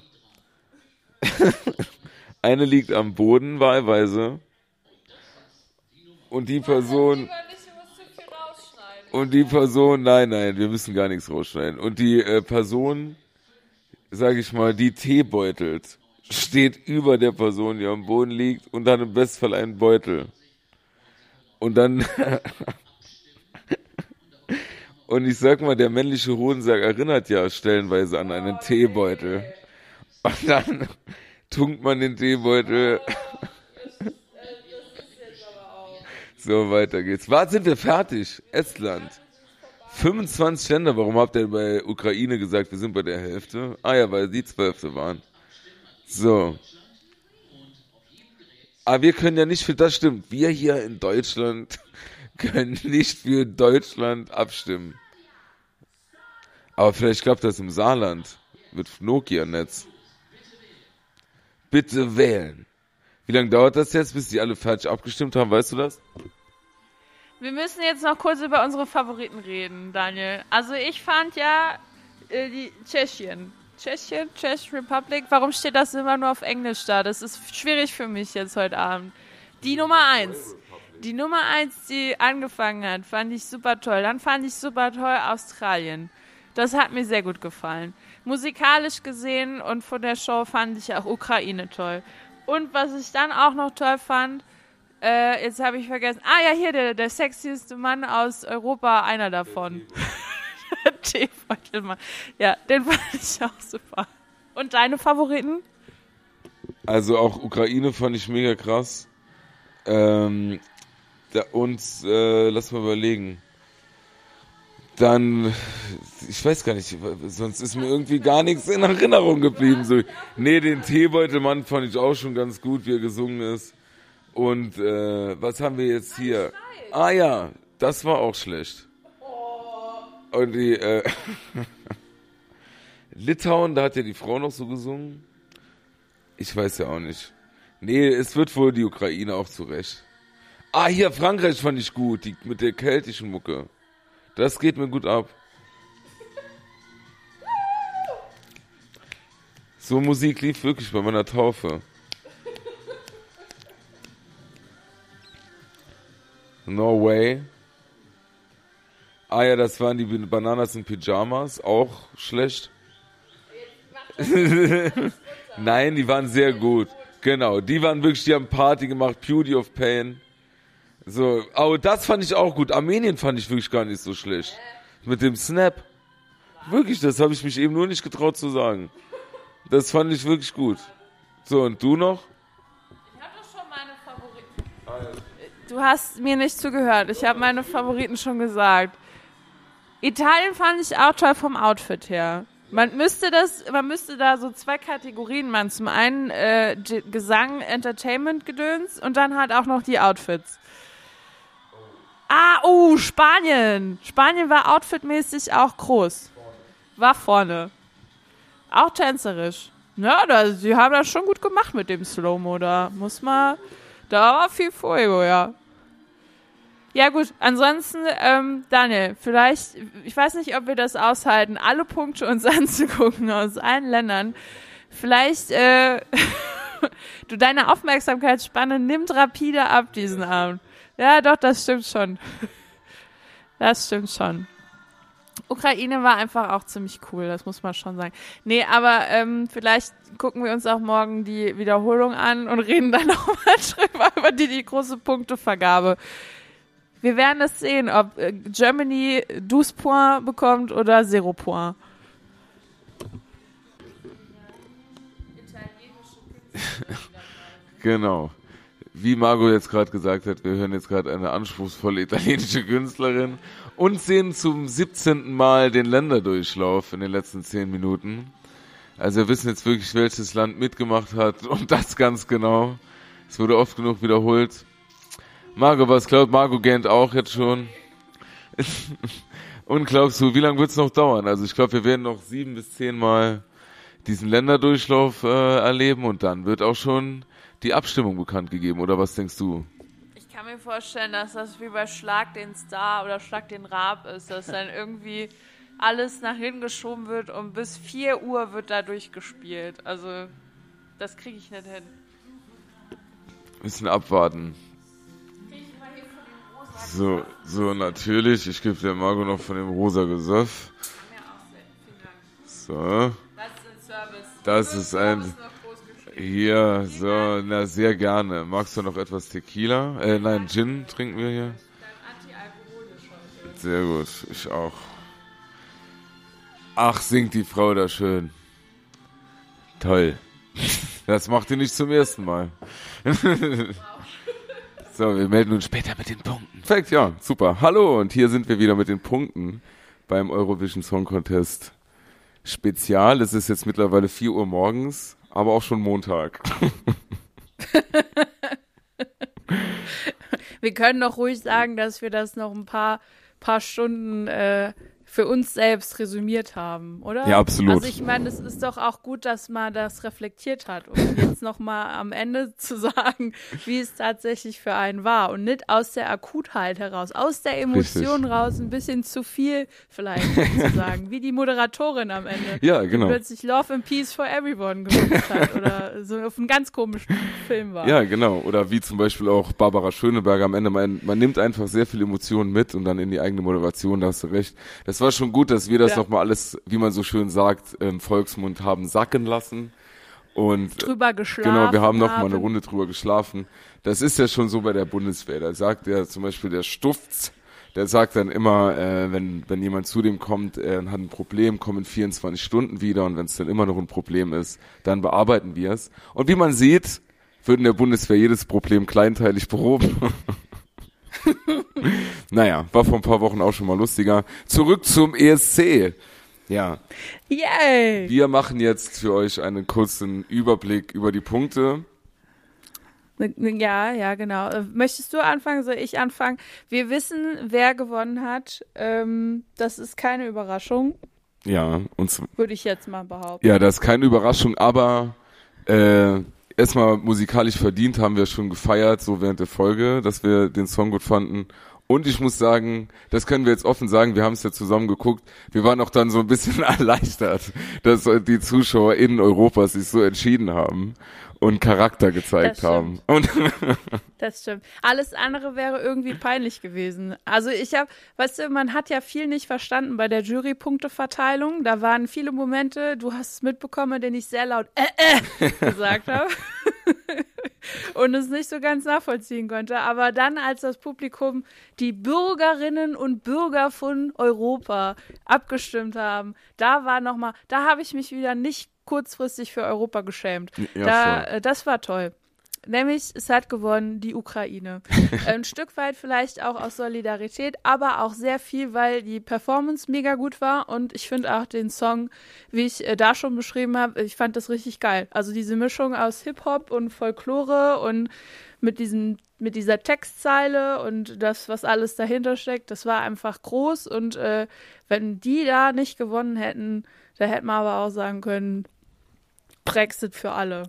Eine liegt am Boden wahlweise und die Person und die Person, nein, nein, wir müssen gar nichts rausschneiden. Und die äh, Person, sag ich mal, die Tee beutelt, steht über der Person, die am Boden liegt und hat im Bestfall einen Beutel. Und dann und ich sag mal, der männliche Hodensack erinnert ja stellenweise an einen Teebeutel. Und dann tunkt man den Teebeutel. So, weiter geht's. Warte, sind wir fertig? Estland. fünfundzwanzig Länder. Warum habt ihr bei Ukraine gesagt, wir sind bei der Hälfte? Ah ja, weil die Zwölfte waren. So. Aber wir können ja nicht für das stimmen. Wir hier in Deutschland können nicht für Deutschland abstimmen. Aber vielleicht klappt das im Saarland mit Nokia-Netz. Bitte wählen. Wie lange dauert das jetzt, bis die alle falsch abgestimmt haben? Weißt du das? Wir müssen jetzt noch kurz über unsere Favoriten reden, Daniel. Also ich fand ja äh, die Tschechien. Tschechien, Czech Republic. Warum steht das immer nur auf Englisch da? Das ist schwierig für mich jetzt heute Abend. Die Nummer eins. Die Nummer eins, die angefangen hat, fand ich super toll. Dann fand ich super toll Australien. Das hat mir sehr gut gefallen. Musikalisch gesehen und von der Show fand ich auch Ukraine toll. Und was ich dann auch noch toll fand, äh, jetzt habe ich vergessen, ah ja, hier, der, der sexieste Mann aus Europa, einer davon. Teebeutelmann. Ja, den fand ich auch super. Und deine Favoriten? Also auch Ukraine fand ich mega krass. Ähm, da, und äh, lass mal überlegen. Dann, ich weiß gar nicht, sonst ist mir irgendwie gar nichts in Erinnerung geblieben. So, nee, den Teebeutelmann fand ich auch schon ganz gut, wie er gesungen ist. Und äh, was haben wir jetzt hier? Ah ja, das war auch schlecht. Und die äh, Litauen, da hat ja die Frau noch so gesungen. Ich weiß ja auch nicht. Nee, es wird wohl die Ukraine auch zurecht. Ah, hier, Frankreich fand ich gut, die mit der keltischen Mucke. Das geht mir gut ab. So Musik lief wirklich bei meiner Taufe. No way. Ah ja, das waren die Bananas in Pyjamas, auch schlecht. Nein, die waren sehr gut. Genau, die waren wirklich, die haben Party gemacht, Beauty of Pain. So, aber das fand ich auch gut. Armenien fand ich wirklich gar nicht so schlecht. Mit dem Snap. Wirklich, das habe ich mich eben nur nicht getraut zu sagen. Das fand ich wirklich gut. So, und du noch? Ich habe doch schon meine Favoriten. Du hast mir nicht zugehört. Ich habe meine Favoriten schon gesagt. Italien fand ich auch toll vom Outfit her. Man müsste das, man müsste da so zwei Kategorien machen. Zum einen äh, Gesang, Entertainment, Gedöns und dann halt auch noch die Outfits. Ah, oh, Spanien. Spanien war outfitmäßig auch groß. War vorne. Auch tänzerisch. Ja, da, sie haben das schon gut gemacht mit dem Slow-Mo. Da muss man, da war viel Fuego, ja. Ja gut, ansonsten, ähm, Daniel, vielleicht, ich weiß nicht, ob wir das aushalten, alle Punkte uns anzugucken aus allen Ländern. Vielleicht, äh, du, deine Aufmerksamkeitsspanne nimmt rapide ab diesen Abend. Ja, doch, das stimmt schon. Das stimmt schon. Ukraine war einfach auch ziemlich cool, das muss man schon sagen. Nee, aber ähm, vielleicht gucken wir uns auch morgen die Wiederholung an und reden dann nochmal drüber über die, die große Punktevergabe. Wir werden es sehen, ob äh, Germany zwölf Points bekommt oder null Points. Genau. Wie Margot jetzt gerade gesagt hat, wir hören jetzt gerade eine anspruchsvolle italienische Künstlerin und sehen zum siebzehnten Mal den Länderdurchlauf in den letzten zehn Minuten. Also wir wissen jetzt wirklich, welches Land mitgemacht hat und das ganz genau. Es wurde oft genug wiederholt. Margot, was glaubt Margot Gent auch jetzt schon? Und glaubst du, wie lange wird es noch dauern? Also ich glaube, wir werden noch sieben bis zehn Mal diesen Länderdurchlauf äh, erleben und dann wird auch schon die Abstimmung bekannt gegeben, oder was denkst du? Ich kann mir vorstellen, dass das wie bei Schlag den Star oder Schlag den Raab ist, dass dann irgendwie alles nach hinten geschoben wird und bis vier Uhr wird da durchgespielt. Also, das kriege ich nicht hin. Müssen abwarten. So, so natürlich. Ich gebe der Margot noch von dem rosa Gesöff. So. Das ist ein... Hier, so, na, sehr gerne. Magst du noch etwas Tequila? Äh, nein, Gin trinken wir hier. Sehr gut, ich auch. Ach, singt die Frau da schön. Toll. Das macht ihr nicht zum ersten Mal. So, wir melden uns später mit den Punkten. Perfekt, ja, super. Hallo, und hier sind wir wieder mit den Punkten beim Eurovision Song Contest Spezial. Es ist jetzt mittlerweile vier Uhr morgens. Aber auch schon Montag. Wir können doch ruhig sagen, dass wir das noch ein paar, paar Stunden äh, für uns selbst resümiert haben, oder? Ja, absolut. Also ich meine, es ist doch auch gut, dass man das reflektiert hat, um jetzt nochmal am Ende zu sagen, wie es tatsächlich für einen war und nicht aus der Akutheit heraus, aus der Emotion Richtig. raus, ein bisschen zu viel vielleicht sozusagen, wie die Moderatorin am Ende, ja, genau. die plötzlich Love and Peace for Everyone gemacht hat oder so auf einem ganz komischen Film war. Ja, genau. Oder wie zum Beispiel auch Barbara Schöneberger am Ende, man, man nimmt einfach sehr viele Emotionen mit und dann in die eigene Moderation, da hast du recht. Das war schon gut, dass wir das ja. nochmal alles, wie man so schön sagt, im Volksmund haben sacken lassen. Und drüber geschlafen. Genau, wir haben nochmal eine Runde drüber geschlafen. Das ist ja schon so bei der Bundeswehr. Da sagt ja zum Beispiel der Stufz, der sagt dann immer, äh, wenn wenn jemand zu dem kommt, äh, hat ein Problem, kommen in vierundzwanzig Stunden wieder und wenn es dann immer noch ein Problem ist, dann bearbeiten wir es. Und wie man sieht, wird in der Bundeswehr jedes Problem kleinteilig behoben. Naja, war vor ein paar Wochen auch schon mal lustiger. Zurück zum E S C. Ja. Yay! Wir machen jetzt für euch einen kurzen Überblick über die Punkte. Ja, ja, genau. Möchtest du anfangen? Soll ich anfangen? Wir wissen, wer gewonnen hat. Ähm, das ist keine Überraschung. Ja, und würde ich jetzt mal behaupten. Ja, das ist keine Überraschung, aber äh, erstmal musikalisch verdient haben wir schon gefeiert, so während der Folge, dass wir den Song gut fanden. Und ich muss sagen, das können wir jetzt offen sagen, wir haben es ja zusammen geguckt, wir waren auch dann so ein bisschen erleichtert, dass die Zuschauer in Europa sich so entschieden haben und Charakter gezeigt haben. Und das stimmt. Alles andere wäre irgendwie peinlich gewesen. Also ich habe, weißt du, man hat ja viel nicht verstanden bei der Jury-Punkteverteilung. Da waren viele Momente, du hast es mitbekommen, in denen ich sehr laut äh, äh gesagt habe. Und es nicht so ganz nachvollziehen konnte. Aber dann, als das Publikum die Bürgerinnen und Bürger von Europa abgestimmt haben, da war nochmal, da habe ich mich wieder nicht kurzfristig für Europa geschämt. Ja, da, das war toll. nämlich es hat gewonnen die Ukraine. Ein Stück weit vielleicht auch aus Solidarität, aber auch sehr viel, weil die Performance mega gut war und ich finde auch den Song, wie ich äh, da schon beschrieben habe, ich fand das richtig geil. Also diese Mischung aus Hip-Hop und Folklore und mit diesem mit dieser Textzeile und das, was alles dahinter steckt, das war einfach groß und äh, wenn die da nicht gewonnen hätten, da hätten wir aber auch sagen können, Brexit für alle.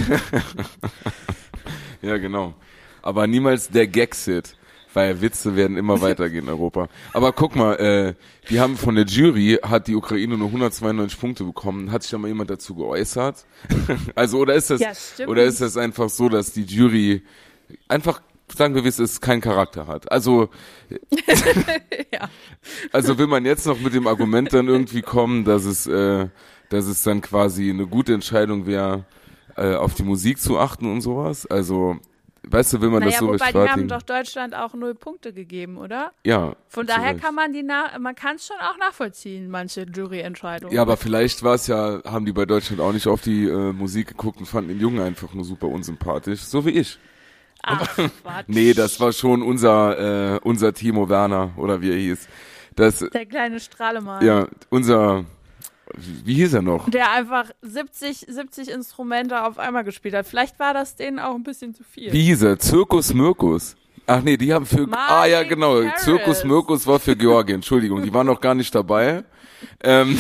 Ja, genau. Aber niemals der Gexit, weil Witze werden immer weitergehen in Europa. Aber guck mal, äh, die haben von der Jury, hat die Ukraine nur hundertzweiundneunzig Punkte bekommen. Hat sich da mal jemand dazu geäußert? Also, oder ist das, ja, stimmt. oder ist das einfach so, dass die Jury einfach, sagen wir, wie es ist, keinen Charakter hat? Also, ja. Also will man jetzt noch mit dem Argument dann irgendwie kommen, dass es, äh, dass es dann quasi eine gute Entscheidung wäre, äh, auf die Musik zu achten und sowas? Also, weißt du, will man naja, das so wobei rechtfertigen? die haben doch Deutschland auch null Punkte gegeben, oder? Ja. Von daher kann man die nach, man kann es schon auch nachvollziehen, manche Juryentscheidungen. Ja, aber vielleicht war es ja, haben die bei Deutschland auch nicht auf die äh, Musik geguckt und fanden den Jungen einfach nur super unsympathisch, so wie ich. Ach, Quatsch. Nee, das war schon unser, äh, unser Timo Werner, oder wie er hieß. Das, der kleine Strahlemann. ja, unser, wie hieß er noch? Der einfach siebzig, siebzig Instrumente auf einmal gespielt hat. Vielleicht war das denen auch ein bisschen zu viel. Wie hieß er? Zirkus Mirkus. Ach nee, die haben für, Malik ah ja genau, Harris. Zirkus Mirkus war für Georgien, Entschuldigung, die waren noch gar nicht dabei. Ähm,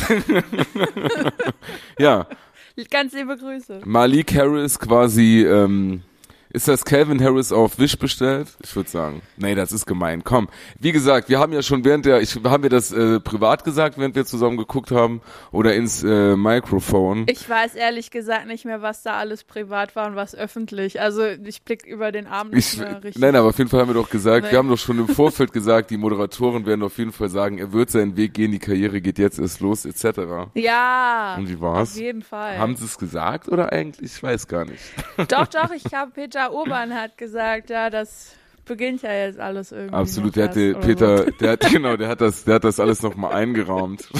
ja. Ganz liebe Grüße. Malik Harris quasi, ähm, ist das Calvin Harris auf Wish bestellt? Ich würde sagen, nee, das ist gemein. Komm, wie gesagt, wir haben ja schon während der, ich, haben wir das äh, privat gesagt, während wir zusammen geguckt haben, oder ins äh, Mikrofon? Ich weiß ehrlich gesagt nicht mehr, was da alles privat war und was öffentlich. Also ich blick über den Abend nicht Ich, mehr richtig. nein, aber auf jeden Fall haben wir doch gesagt, Nee. wir haben doch schon im Vorfeld gesagt, die Moderatoren werden auf jeden Fall sagen, er wird seinen Weg gehen, die Karriere geht jetzt erst los, et cetera. Ja, Und wie war's? auf jeden Fall. Haben sie es gesagt oder eigentlich? Ich weiß gar nicht. Doch, doch, ich habe Peter Urban hat gesagt, ja, das beginnt ja jetzt alles irgendwie. Absolut, noch der hatte, erst oder Peter, so. der hat, genau, der hat das, der hat das alles nochmal eingerahmt.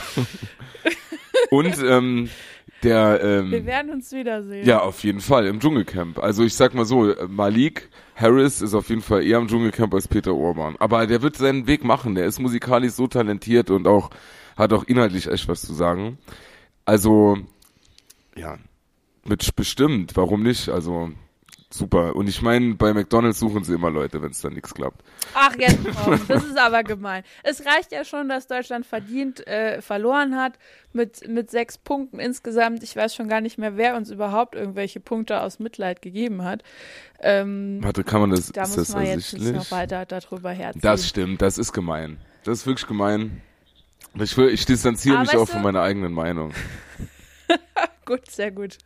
Und, ähm, der, ähm, Wir werden uns wiedersehen. ja, auf jeden Fall, im Dschungelcamp. Also ich sag mal so, Malik Harris ist auf jeden Fall eher im Dschungelcamp als Peter Urban. Aber der wird seinen Weg machen, der ist musikalisch so talentiert und auch, hat auch inhaltlich echt was zu sagen. Also, ja, mit bestimmt, warum nicht? Also, super. Und ich meine, bei McDonald's suchen sie immer Leute, wenn es dann nichts klappt. Ach, jetzt komm, das ist aber gemein. Es reicht ja schon, dass Deutschland verdient äh, verloren hat mit, mit sechs Punkten insgesamt. Ich weiß schon gar nicht mehr, wer uns überhaupt irgendwelche Punkte aus Mitleid gegeben hat. Ähm, Warte, kann man das, da ist muss das man jetzt nicht ersichtlich? noch weiter darüber herziehen. Das stimmt, das ist gemein. Das ist wirklich gemein. Ich, will, ich distanziere Aber mich weißt auch von du- meiner eigenen Meinung. Gut, sehr gut.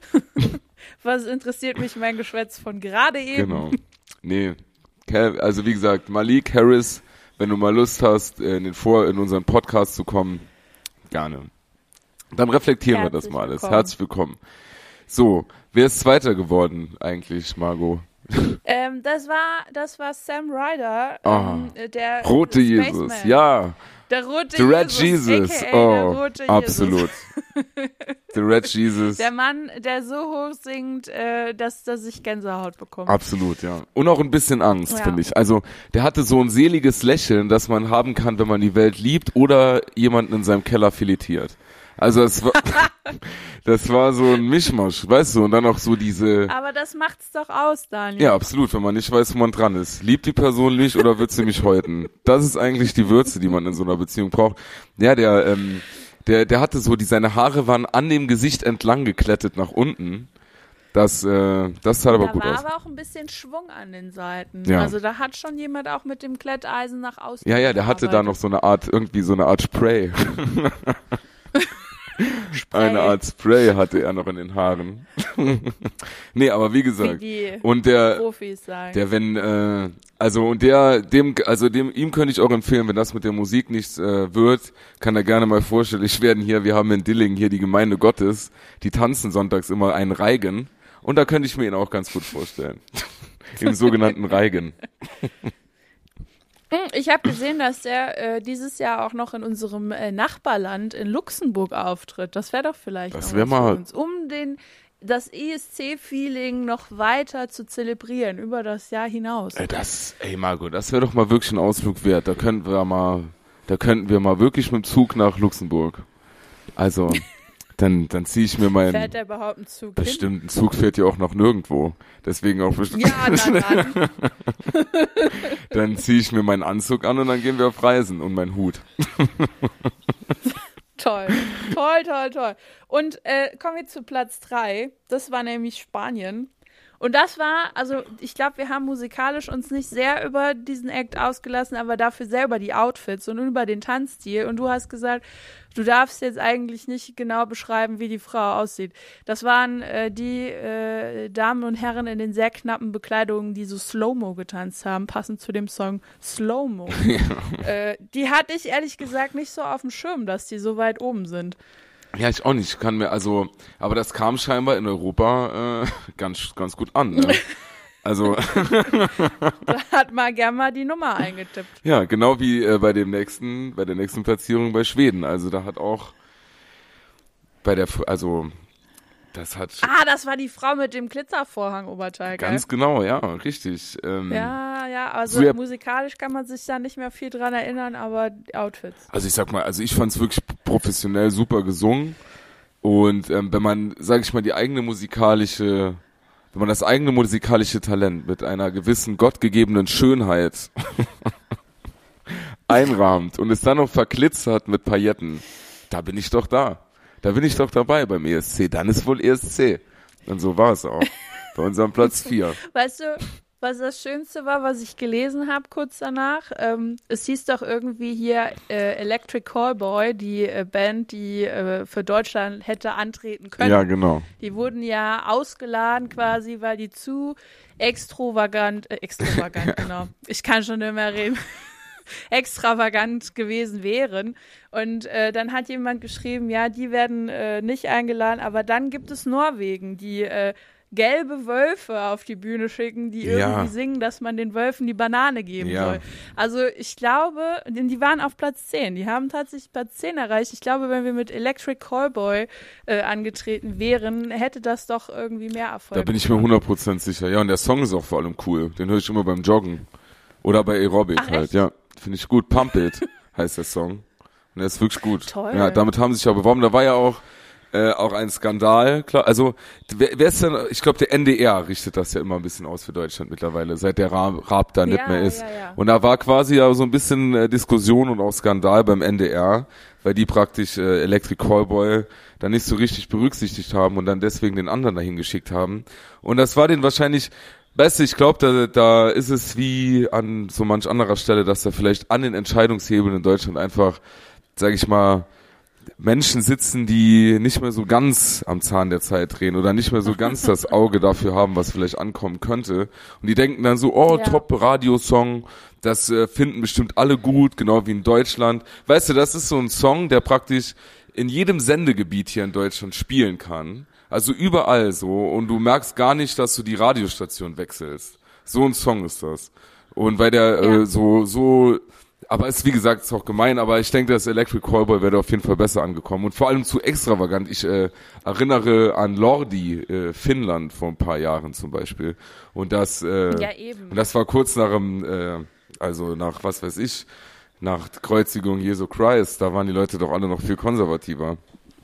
Was interessiert mich mein Geschwätz von gerade eben? Genau. Nee, Cal- also wie gesagt, Malik Harris, wenn du mal Lust hast, in, den Vor in unseren Podcast zu kommen, gerne. Dann reflektieren wir das Herzlich mal alles. willkommen. Herzlich willkommen. So, wer ist Zweiter geworden eigentlich, Margot? Ähm, das war, das war Sam Ryder, Ah, ähm, der Rote Spaceman. Jesus, ja. Der rote The Red Jesus, Jesus, aka oh, der rote absolut. The Red Jesus, Jesus. Der Mann, der so hoch singt, äh, dass, dass ich Gänsehaut bekomme. absolut, ja. Und auch ein bisschen Angst, Ja. finde ich. Also, der hatte so ein seliges Lächeln, das man haben kann, wenn man die Welt liebt oder jemanden in seinem Keller filetiert. Also, das war, das war so ein Mischmasch, weißt du, und dann auch so diese, Aber das macht's doch aus, Daniel. ja, absolut, wenn man nicht weiß, wo man dran ist. Liebt die Person nicht oder wird sie mich häuten? Das ist eigentlich die Würze, die man in so einer Beziehung braucht. Ja, der, ähm, der, der hatte so, die, seine Haare waren an dem Gesicht entlang geklettet nach unten. Das, äh, das hat aber da gut war aus. aber auch ein bisschen Schwung an den Seiten. Ja. Also da hat schon jemand auch mit dem Kletteisen nach außen Ja, ja, der hatte da noch so eine Art, irgendwie so eine Art Spray. Eine Art Spray hatte er noch in den Haaren. Nee, aber wie wie gesagt. die Und der, Profis sagen. Der, wenn, äh, also und der, dem, also dem, ihm könnte ich auch empfehlen, wenn das mit der Musik nichts äh, wird, kann er gerne mal vorstellen. Ich werden hier, wir haben in Dillingen hier die Gemeinde Gottes, die tanzen sonntags immer einen Reigen und da könnte ich mir ihn auch ganz gut vorstellen. Im sogenannten Reigen. Ich habe gesehen, dass der äh, dieses Jahr auch noch in unserem äh, Nachbarland in Luxemburg auftritt. Das wäre doch vielleicht Das noch wär was mal- für uns. Um den das E S C-Feeling noch weiter zu zelebrieren, über das Jahr hinaus. Ey, das, ey Margot, das wäre doch mal wirklich ein Ausflug wert. Da könnten wir mal, da könnten wir mal wirklich mit dem Zug nach Luxemburg. Also, dann, dann ziehe ich mir meinen. Fährt der überhaupt ein Zug Bestimmt, hin? ein Zug fährt ja auch noch nirgendwo. Deswegen auch bestimmt. Ja, dann, dann. Dann ziehe ich mir meinen Anzug an und dann gehen wir auf Reisen und meinen Hut. Toll, toll, toll, toll. Und äh, kommen wir zu Platz drei. Das war nämlich Spanien. Und das war, also ich glaube, wir haben musikalisch uns nicht sehr über diesen Act ausgelassen, aber dafür sehr über die Outfits und über den Tanzstil. Und du hast gesagt, du darfst jetzt eigentlich nicht genau beschreiben, wie die Frau aussieht. Das waren äh, die äh, Damen und Herren in den sehr knappen Bekleidungen, die so Slow-Mo getanzt haben, passend zu dem Song Slow-Mo. Ja. Äh, die hatte ich ehrlich gesagt nicht so auf dem Schirm, dass die so weit oben sind. Ja, ich auch nicht. Ich kann mir also, aber das kam scheinbar in Europa äh, ganz ganz gut an. Ne? Also da hat man gern mal die Nummer eingetippt. Ja, genau wie äh, bei dem nächsten, bei der nächsten Platzierung bei Schweden. Also da hat auch bei der, also das hat. Ah, das war die Frau mit dem Glitzervorhang-Oberteil. Ganz gell? Genau, ja, richtig. Ähm, ja, ja, also so ja, musikalisch kann man sich da nicht mehr viel dran erinnern, aber Outfits. Also ich sag mal, also ich fand's wirklich professionell super gesungen und ähm, wenn man, sag ich mal, die eigene musikalische, wenn man das eigene musikalische Talent mit einer gewissen gottgegebenen Schönheit einrahmt und es dann noch verglitzert mit Pailletten, da bin ich doch da. Da bin ich doch dabei beim E S C. Dann ist wohl E S C. Und so war es auch. Bei unserem Platz vier. Weißt du, was das Schönste war, was ich gelesen habe kurz danach? Ähm, es hieß doch irgendwie hier äh, Electric Callboy, die äh, Band, die äh, für Deutschland hätte antreten können. Ja, genau. Die wurden ja ausgeladen quasi, weil die zu extravagant, äh, extravagant, genau. Ich kann schon nicht mehr reden. extravagant gewesen wären. Und äh, dann hat jemand geschrieben, ja, die werden äh, nicht eingeladen, aber dann gibt es Norwegen, die äh, gelbe Wölfe auf die Bühne schicken, die ja. irgendwie singen, dass man den Wölfen die Banane geben ja. soll. Also ich glaube, die waren auf Platz zehn. Die haben tatsächlich Platz zehn erreicht. Ich glaube, wenn wir mit Electric Callboy äh, angetreten wären, hätte das doch irgendwie mehr Erfolg. Da bin ich mir hundert Prozent sicher. Ja, und der Song ist auch vor allem cool. Den höre ich immer beim Joggen. Oder bei Aerobic Ach, halt. echt? Ja, finde ich gut. Pump It heißt der Song. Und der ist wirklich gut. Toll. Ja, damit haben sie sich auch beworben. Da war ja auch äh, auch ein Skandal, klar. Also wer, wer ist denn, ich glaube, der N D R richtet das ja immer ein bisschen aus für Deutschland mittlerweile, seit der Raab, Raab da nicht ja, mehr ist. Ja, ja. Und da war quasi ja so ein bisschen äh, Diskussion und auch Skandal beim N D R, weil die praktisch äh, Electric Callboy dann nicht so richtig berücksichtigt haben und dann deswegen den anderen dahin geschickt haben. Und das war denen wahrscheinlich, weißt du, ich glaube, da, da ist es wie an so manch anderer Stelle, dass da vielleicht an den Entscheidungshebeln in Deutschland einfach, sag ich mal, Menschen sitzen, die nicht mehr so ganz am Zahn der Zeit drehen oder nicht mehr so ganz das Auge dafür haben, was vielleicht ankommen könnte. Und die denken dann so, oh, ja. Top Radiosong, das äh, finden bestimmt alle gut, genau wie in Deutschland. Weißt du, das ist so ein Song, der praktisch in jedem Sendegebiet hier in Deutschland spielen kann. Also überall so. Und du merkst gar nicht, dass du die Radiostation wechselst. So ein Song ist das. Und weil der ja. äh, so, so, aber ist wie gesagt, ist auch gemein, aber ich denke, das Electric Callboy wäre auf jeden Fall besser angekommen und vor allem zu extravagant. Ich äh, erinnere an Lordi, äh, Finnland vor ein paar Jahren zum Beispiel und das äh, ja, eben. Und das war kurz nach dem, äh, also nach was weiß ich, nach Kreuzigung Jesu Christ, da waren die Leute doch alle noch viel konservativer.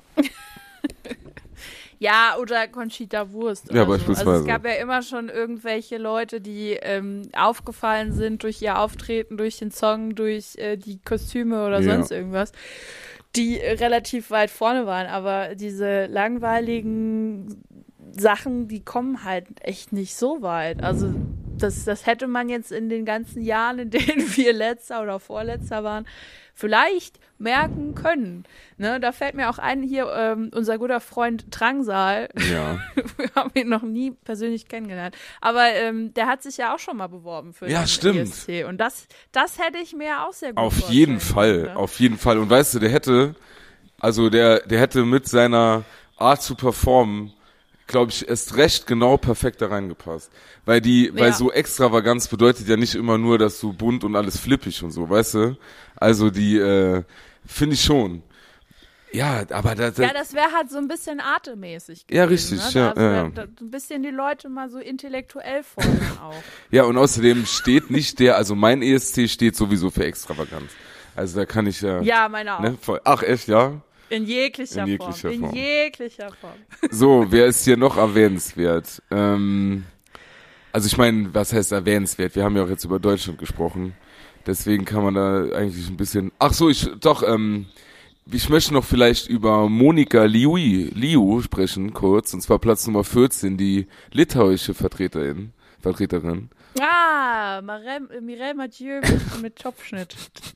Ja, oder Conchita Wurst. Ja, oder beispielsweise. So. Also es gab ja immer schon irgendwelche Leute, die ähm, aufgefallen sind durch ihr Auftreten, durch den Song, durch äh, die Kostüme oder ja. sonst irgendwas, die äh, relativ weit vorne waren. Aber diese langweiligen Sachen, die kommen halt echt nicht so weit. Also das, das hätte man jetzt in den ganzen Jahren, in denen wir letzter oder vorletzter waren, vielleicht merken können. Ne, da fällt mir auch ein, hier ähm, unser guter Freund Drangsal. Ja. Wir haben ihn noch nie persönlich kennengelernt. Aber ähm, der hat sich ja auch schon mal beworben für ja, den stimmt. E S C. Und das, das hätte ich mir auch sehr gut Auf vorstellen jeden Fall, können, ne? auf jeden Fall. Und weißt du, der hätte, also der, der hätte mit seiner Art zu performen, glaube ich, erst recht genau perfekt da reingepasst. Weil die, ja. weil so Extravaganz bedeutet ja nicht immer nur, dass du bunt und alles flippig und so, weißt du? Also die, äh, finde ich schon. Ja, aber das, Ja, das wäre halt so ein bisschen artemäßig gewesen. Ja, richtig, ne? ja, Also ja. da, da, ein bisschen die Leute mal so intellektuell fordern auch. ja, und außerdem steht nicht der, also mein E S C steht sowieso für Extravaganz. Also da kann ich ja. Ja, meine auch. Ne, voll, ach, echt, ja? In jeglicher, In jeglicher Form. Form. In jeglicher Form. So, wer ist hier noch erwähnenswert? Ähm, also ich meine, was heißt erwähnenswert? Wir haben ja auch jetzt über Deutschland gesprochen. Deswegen kann man da eigentlich ein bisschen. Ach so, ich doch. Ähm, ich möchte noch vielleicht über Monika Liu, Liu sprechen kurz. Und zwar Platz Nummer vierzehn, die litauische Vertreterin. Vertreterin. Ah, Mireille, Mireille Mathieu mit, mit Topfschnitt.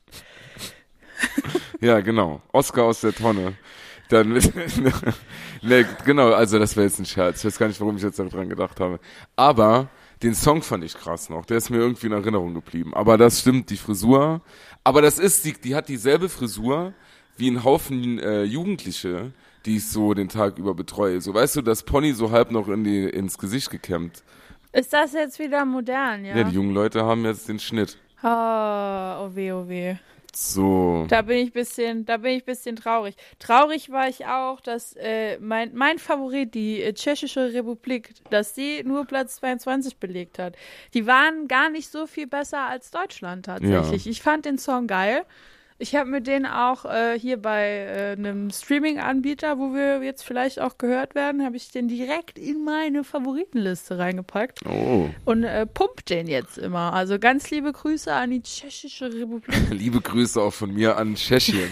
Ja, genau. Oscar aus der Tonne. Dann mit, ne, genau. Also das wäre jetzt ein Scherz. Ich weiß gar nicht, warum ich jetzt daran gedacht habe. Aber den Song fand ich krass noch. Der ist mir irgendwie in Erinnerung geblieben. Aber das stimmt, die Frisur. Aber das ist, die, die hat dieselbe Frisur wie ein Haufen äh, Jugendliche, die ich so den Tag über betreue. So, weißt du, das Pony so halb noch in die, ins Gesicht gekämmt. Ist das jetzt wieder modern, ja? Ja, die jungen Leute haben jetzt den Schnitt. Oh, oh weh, oh weh. So. Da bin ich bisschen, da bin ich bisschen traurig. Traurig war ich auch, dass äh, mein mein Favorit, die äh, Tschechische Republik, dass die nur Platz zweiundzwanzig belegt hat. Die waren gar nicht so viel besser als Deutschland tatsächlich. Ja. Ich fand den Song geil. Ich habe mir den auch äh, hier bei äh, einem Streaming-Anbieter, wo wir jetzt vielleicht auch gehört werden, habe ich den direkt in meine Favoritenliste reingepackt. Oh. Und äh, pumpt den jetzt immer. Also ganz liebe Grüße an die Tschechische Republik. Liebe Grüße auch von mir an Tschechien.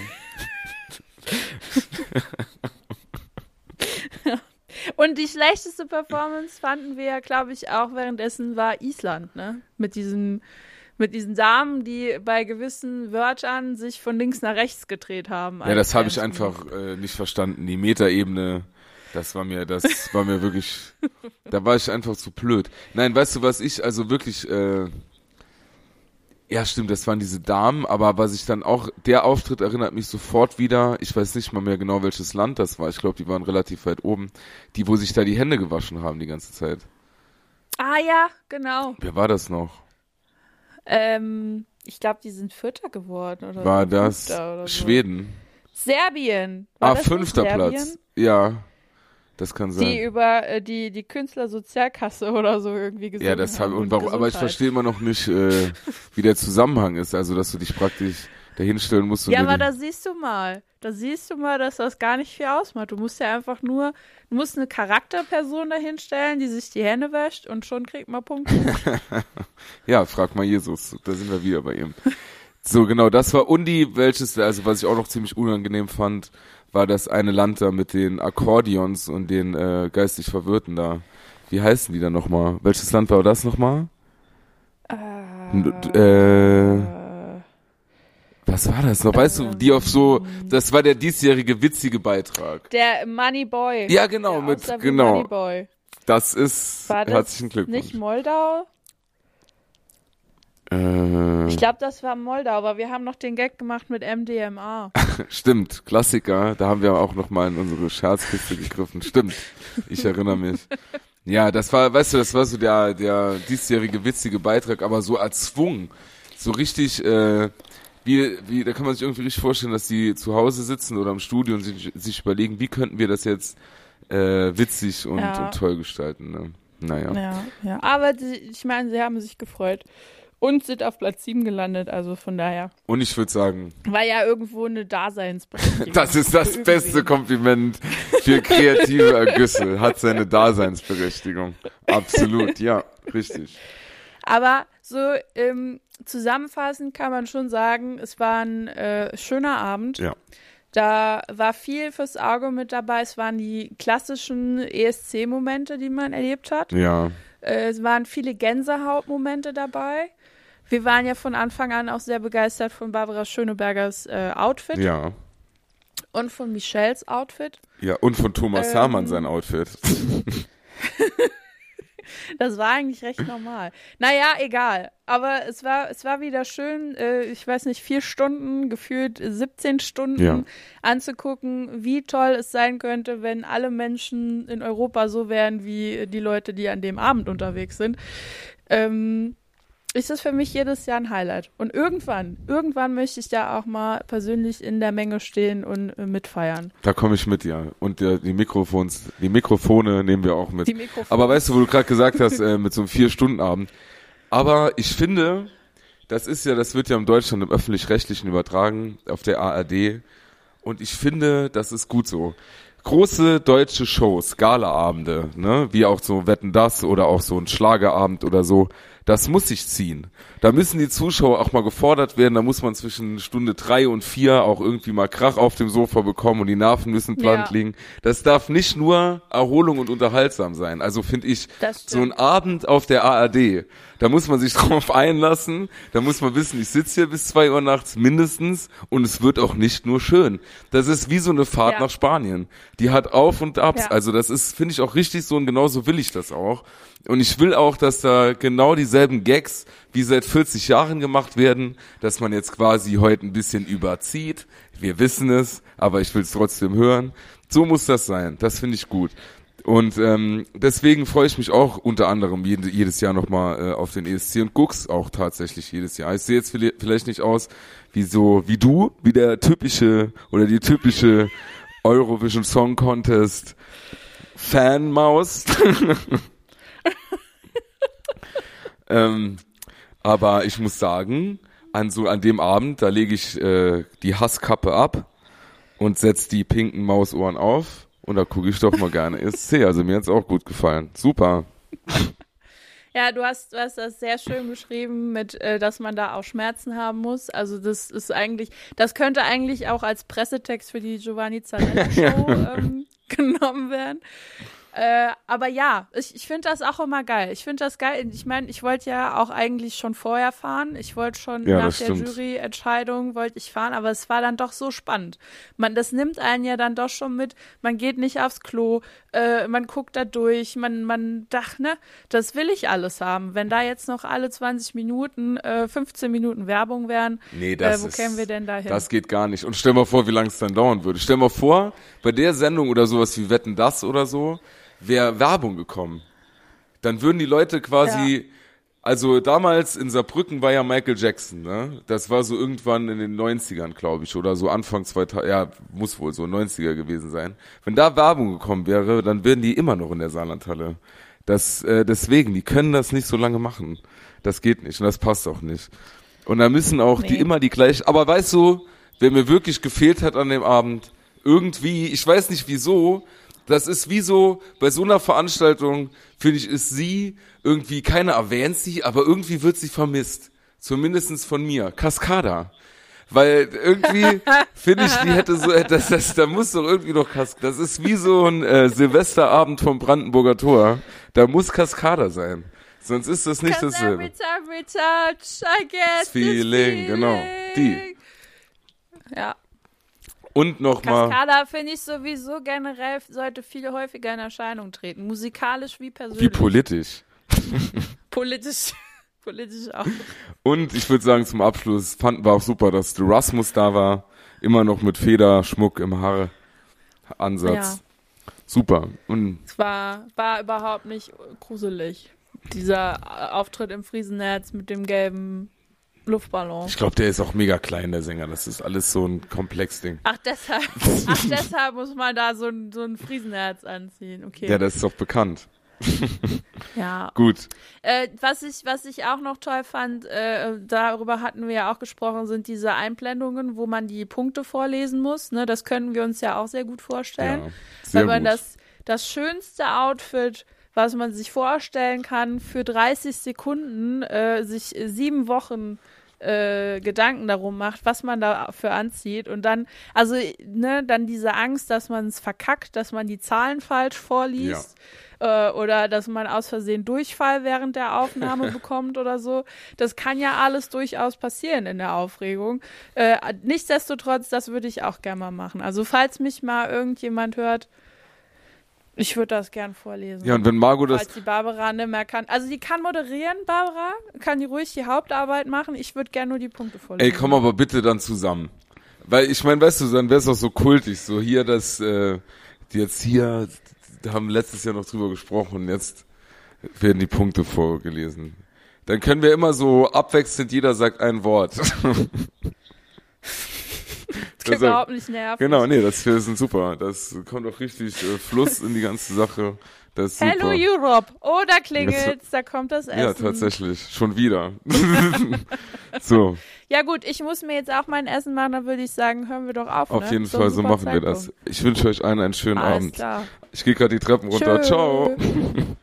Und die schlechteste Performance fanden wir ja, glaube ich, auch währenddessen war Island, ne? Mit diesen, mit diesen Damen, die bei gewissen Wörtern sich von links nach rechts gedreht haben. Ja, das habe ich einfach äh, nicht verstanden. Die Metaebene, das war mir, das war mir wirklich, da war ich einfach zu blöd. Nein, weißt du was, ich also wirklich, äh, ja stimmt, das waren diese Damen, aber was ich dann auch, der Auftritt erinnert mich sofort wieder, ich weiß nicht mal mehr genau, welches Land das war, ich glaube, die waren relativ weit oben, die, wo sich da die Hände gewaschen haben die ganze Zeit. Ah ja, genau. Wer war das noch? Ähm, ich glaube, die sind Vierter geworden. Oder War das oder so. Schweden? Serbien. War Ah, das nicht fünfter Serbien? Platz. Ja, das kann sein. Die über äh, die, die Künstlersozialkasse oder so irgendwie gesungen Ja, das haben. habe und und warum, aber ich Gesundheit. verstehe immer noch nicht, äh, wie der Zusammenhang ist, also dass du dich praktisch dahinstellen musst. Und Ja, dir aber den- da siehst du mal, da siehst du mal, dass das gar nicht viel ausmacht. Du musst ja einfach nur, du musst eine Charakterperson dahinstellen, die sich die Hände wäscht und schon kriegt man Punkte. Ja, frag mal Jesus, da sind wir wieder bei ihm. So, genau, das war Undi, welches, also was ich auch noch ziemlich unangenehm fand, war das eine Land da mit den Akkordeons und den äh, geistig Verwirrten da. Wie heißen die da nochmal? Welches Land war das nochmal? N- äh, was war das noch? Weißt du, die auf so, das war der diesjährige witzige Beitrag. Der Money Boy. Ja, genau, der mit, aussah wie genau. Money Boy. Das ist, War das herzlichen Glückwunsch. nicht Moldau? Äh, Ich glaube, das war Moldau, aber wir haben noch den Gag gemacht mit M D M A. Stimmt, Klassiker. Da haben wir auch noch mal in unsere Scherzkiste gegriffen. Stimmt, ich erinnere mich. Ja, das war, weißt du, das war so der der diesjährige witzige Beitrag, aber so erzwungen, so richtig, äh, wie wie, da kann man sich irgendwie richtig vorstellen, dass die zu Hause sitzen oder im Studio und sich, sich überlegen, wie könnten wir das jetzt äh, witzig und, Ja. und toll gestalten. Ne? Naja. Ja, ja. Aber die, ich meine, sie haben sich gefreut. Und sind auf Platz sieben gelandet, also von daher. Und ich würde sagen, War ja irgendwo eine Daseinsberechtigung. das ist das Für beste irgendwen. Kompliment für kreative Ergüsse. Hat seine Daseinsberechtigung. Absolut, ja, richtig. Aber so ähm, zusammenfassend kann man schon sagen, es war ein äh, schöner Abend. Ja. Da war viel fürs Auge mit dabei. Es waren die klassischen E S C-Momente, die man erlebt hat. Ja, Äh, es waren viele Gänsehautmomente dabei. Wir waren ja von Anfang an auch sehr begeistert von Barbara Schönebergers äh, Outfit ja. und von Michelles Outfit. Ja, und von Thomas Ähm. Hermann sein Outfit. Das war eigentlich recht normal. Naja, egal. Aber es war, es war wieder schön, äh, ich weiß nicht, vier Stunden, gefühlt siebzehn Stunden Ja. anzugucken, wie toll es sein könnte, wenn alle Menschen in Europa so wären wie die Leute, die an dem Abend unterwegs sind. Ähm, ist das für mich jedes Jahr ein Highlight. Und irgendwann, irgendwann möchte ich da auch mal persönlich in der Menge stehen und äh, mitfeiern. Da komme ich mit, ja. Und der, die Mikrofons, die Mikrofone nehmen wir auch mit. Die Mikrofone. Aber weißt du, wo du gerade gesagt hast, äh, mit so einem Vier-Stunden-Abend. Aber ich finde, das ist ja, das wird ja in Deutschland im Öffentlich-Rechtlichen übertragen, auf der A R D. Und ich finde, das ist gut so. Große deutsche Shows, Galaabende, ne, wie auch so Wetten, das oder auch so ein Schlagerabend oder so, das muss sich ziehen. Da müssen die Zuschauer auch mal gefordert werden, da muss man zwischen Stunde drei und vier auch irgendwie mal Krach auf dem Sofa bekommen und die Nerven müssen blank Ja. liegen. Das darf nicht nur Erholung und unterhaltsam sein. Also finde ich, Das so ein stimmt. Abend auf der A R D, da muss man sich drauf einlassen, da muss man wissen, ich sitze hier bis zwei Uhr nachts mindestens und es wird auch nicht nur schön. Das ist wie so eine Fahrt Ja. nach Spanien. Die hat Auf und Abs. Ja. Also das ist, finde ich, auch richtig so und genauso will ich das auch. Und ich will auch, dass da genau dieselben Gags wie seit vierzig Jahren gemacht werden, dass man jetzt quasi heute ein bisschen überzieht. Wir wissen es, aber ich will es trotzdem hören. So muss das sein. Das finde ich gut. Und ähm, deswegen freue ich mich auch unter anderem jede, jedes Jahr nochmal äh, auf den E S C und guck's auch tatsächlich jedes Jahr. Ich sehe jetzt vielleicht vielleicht nicht aus wie so wie du, wie der typische oder die typische Eurovision Song Contest Fanmaus. ähm, aber ich muss sagen, an so an dem Abend, da lege ich äh, die Hasskappe ab und setz die pinken Mausohren auf. Und da gucke ich doch mal gerne E S C. Also mir hat's auch gut gefallen. Super. Ja, du hast, du hast das sehr schön beschrieben, mit, äh, dass man da auch Schmerzen haben muss. Also das ist eigentlich, das könnte eigentlich auch als Pressetext für die Giovanni Zarella-Show ähm, genommen werden. Äh, aber ja, ich, ich finde das auch immer geil. Ich finde das geil. Ich meine, ich wollte ja auch eigentlich schon vorher fahren. Ich wollte schon Ja, nach das der stimmt. Juryentscheidung wollte ich fahren, aber es war dann doch so spannend. Man, das nimmt einen ja dann doch schon mit. Man geht nicht aufs Klo, äh, man guckt da durch, man, man dacht, ne, das will ich alles haben. Wenn da jetzt noch alle zwanzig Minuten, äh, fünfzehn Minuten Werbung wären, Nee, das äh, wo ist, kämen wir denn da hin? Das geht gar nicht. Und stell mal vor, wie lange es dann dauern würde. Stell mal vor, bei der Sendung oder sowas wie Wetten, das oder so, wäre Werbung gekommen. Dann würden die Leute quasi, Ja. also damals in Saarbrücken war ja Michael Jackson, ne? Das war so irgendwann in den neunzigern, glaube ich, oder so Anfang zweitausend, ja, muss wohl so neunziger gewesen sein. Wenn da Werbung gekommen wäre, dann wären die immer noch in der Saarlandhalle. Das, äh, deswegen, die können das nicht so lange machen. Das geht nicht und das passt auch nicht. Und da müssen auch die Nee. immer die gleichen, aber weißt du, wer mir wirklich gefehlt hat an dem Abend, irgendwie, ich weiß nicht wieso, das ist wie so, bei so einer Veranstaltung, finde ich, ist sie irgendwie, keiner erwähnt sie, aber irgendwie wird sie vermisst. Zumindestens von mir. Cascada. Weil irgendwie, finde ich, die hätte so, das, das, da muss doch irgendwie noch Cascada, das ist wie so ein äh, Silvesterabend vom Brandenburger Tor. Da muss Cascada sein. Sonst ist das nicht 'Cause dasselbe. every time we touch, I get Das Feeling, this genau. Die. feeling. Ja. Und nochmal, Cascada finde ich sowieso generell sollte viel häufiger in Erscheinung treten. Musikalisch wie persönlich. wie politisch. Politisch. Politisch auch. Und ich würde sagen, zum Abschluss fanden wir auch super, dass der Rasmus da war. Immer noch mit Federschmuck im Haaransatz. Ja. Super. Und Es war, war überhaupt nicht gruselig. Dieser Auftritt im Friesennerz mit dem gelben Luftballon. ich glaube, der ist auch mega klein, der Sänger. Das ist alles so ein Komplexding. Ach, deshalb, ach, deshalb muss man da so ein, so ein Friesenherz anziehen. Okay. Ja, das ist doch bekannt. Ja. Gut. Äh, was ich, was ich auch noch toll fand, äh, darüber hatten wir ja auch gesprochen, sind diese Einblendungen, wo man die Punkte vorlesen muss. Ne, das können wir uns ja auch sehr gut vorstellen. Ja, sehr Wenn man gut. das, das schönste Outfit, was man sich vorstellen kann, für dreißig Sekunden äh, sich äh, sieben Wochen äh, Gedanken darum macht, was man dafür anzieht und dann, also ne, dann diese Angst, dass man es verkackt, dass man die Zahlen falsch vorliest äh, oder dass man aus Versehen Durchfall während der Aufnahme bekommt oder so. Das kann ja alles durchaus passieren in der Aufregung. Äh, nichtsdestotrotz, das würde ich auch gerne mal machen. Also falls mich mal irgendjemand hört, ich würde das gern vorlesen. Ja, und wenn Margot das, Falls die Barbara nicht mehr kann. Also die kann moderieren, Barbara, kann die ruhig die Hauptarbeit machen. Ich würde gern nur die Punkte vorlesen. ey, komm aber bitte dann zusammen. Weil ich meine, weißt du, dann wäre es auch so kultig, so hier das, äh, die jetzt hier, da haben letztes Jahr noch drüber gesprochen und jetzt werden die Punkte vorgelesen. Dann können wir immer so abwechselnd, jeder sagt ein Wort. Das ist überhaupt nicht nervig. Genau, nee, das sind super. Das kommt auch richtig äh, Fluss in die ganze Sache. Das ist Hello super. Europe. Oh, da klingelt's, da kommt das Essen. Ja, tatsächlich. Schon wieder. So. Ja gut, ich muss mir jetzt auch mein Essen machen, dann würde ich sagen, hören wir doch auf. Auf ne? jeden So Fall, ein so super machen wir Zeitpunkt. das. Ich wünsche euch allen einen schönen Alles Abend. klar. Ich gehe gerade die Treppen runter. Tschö. Ciao.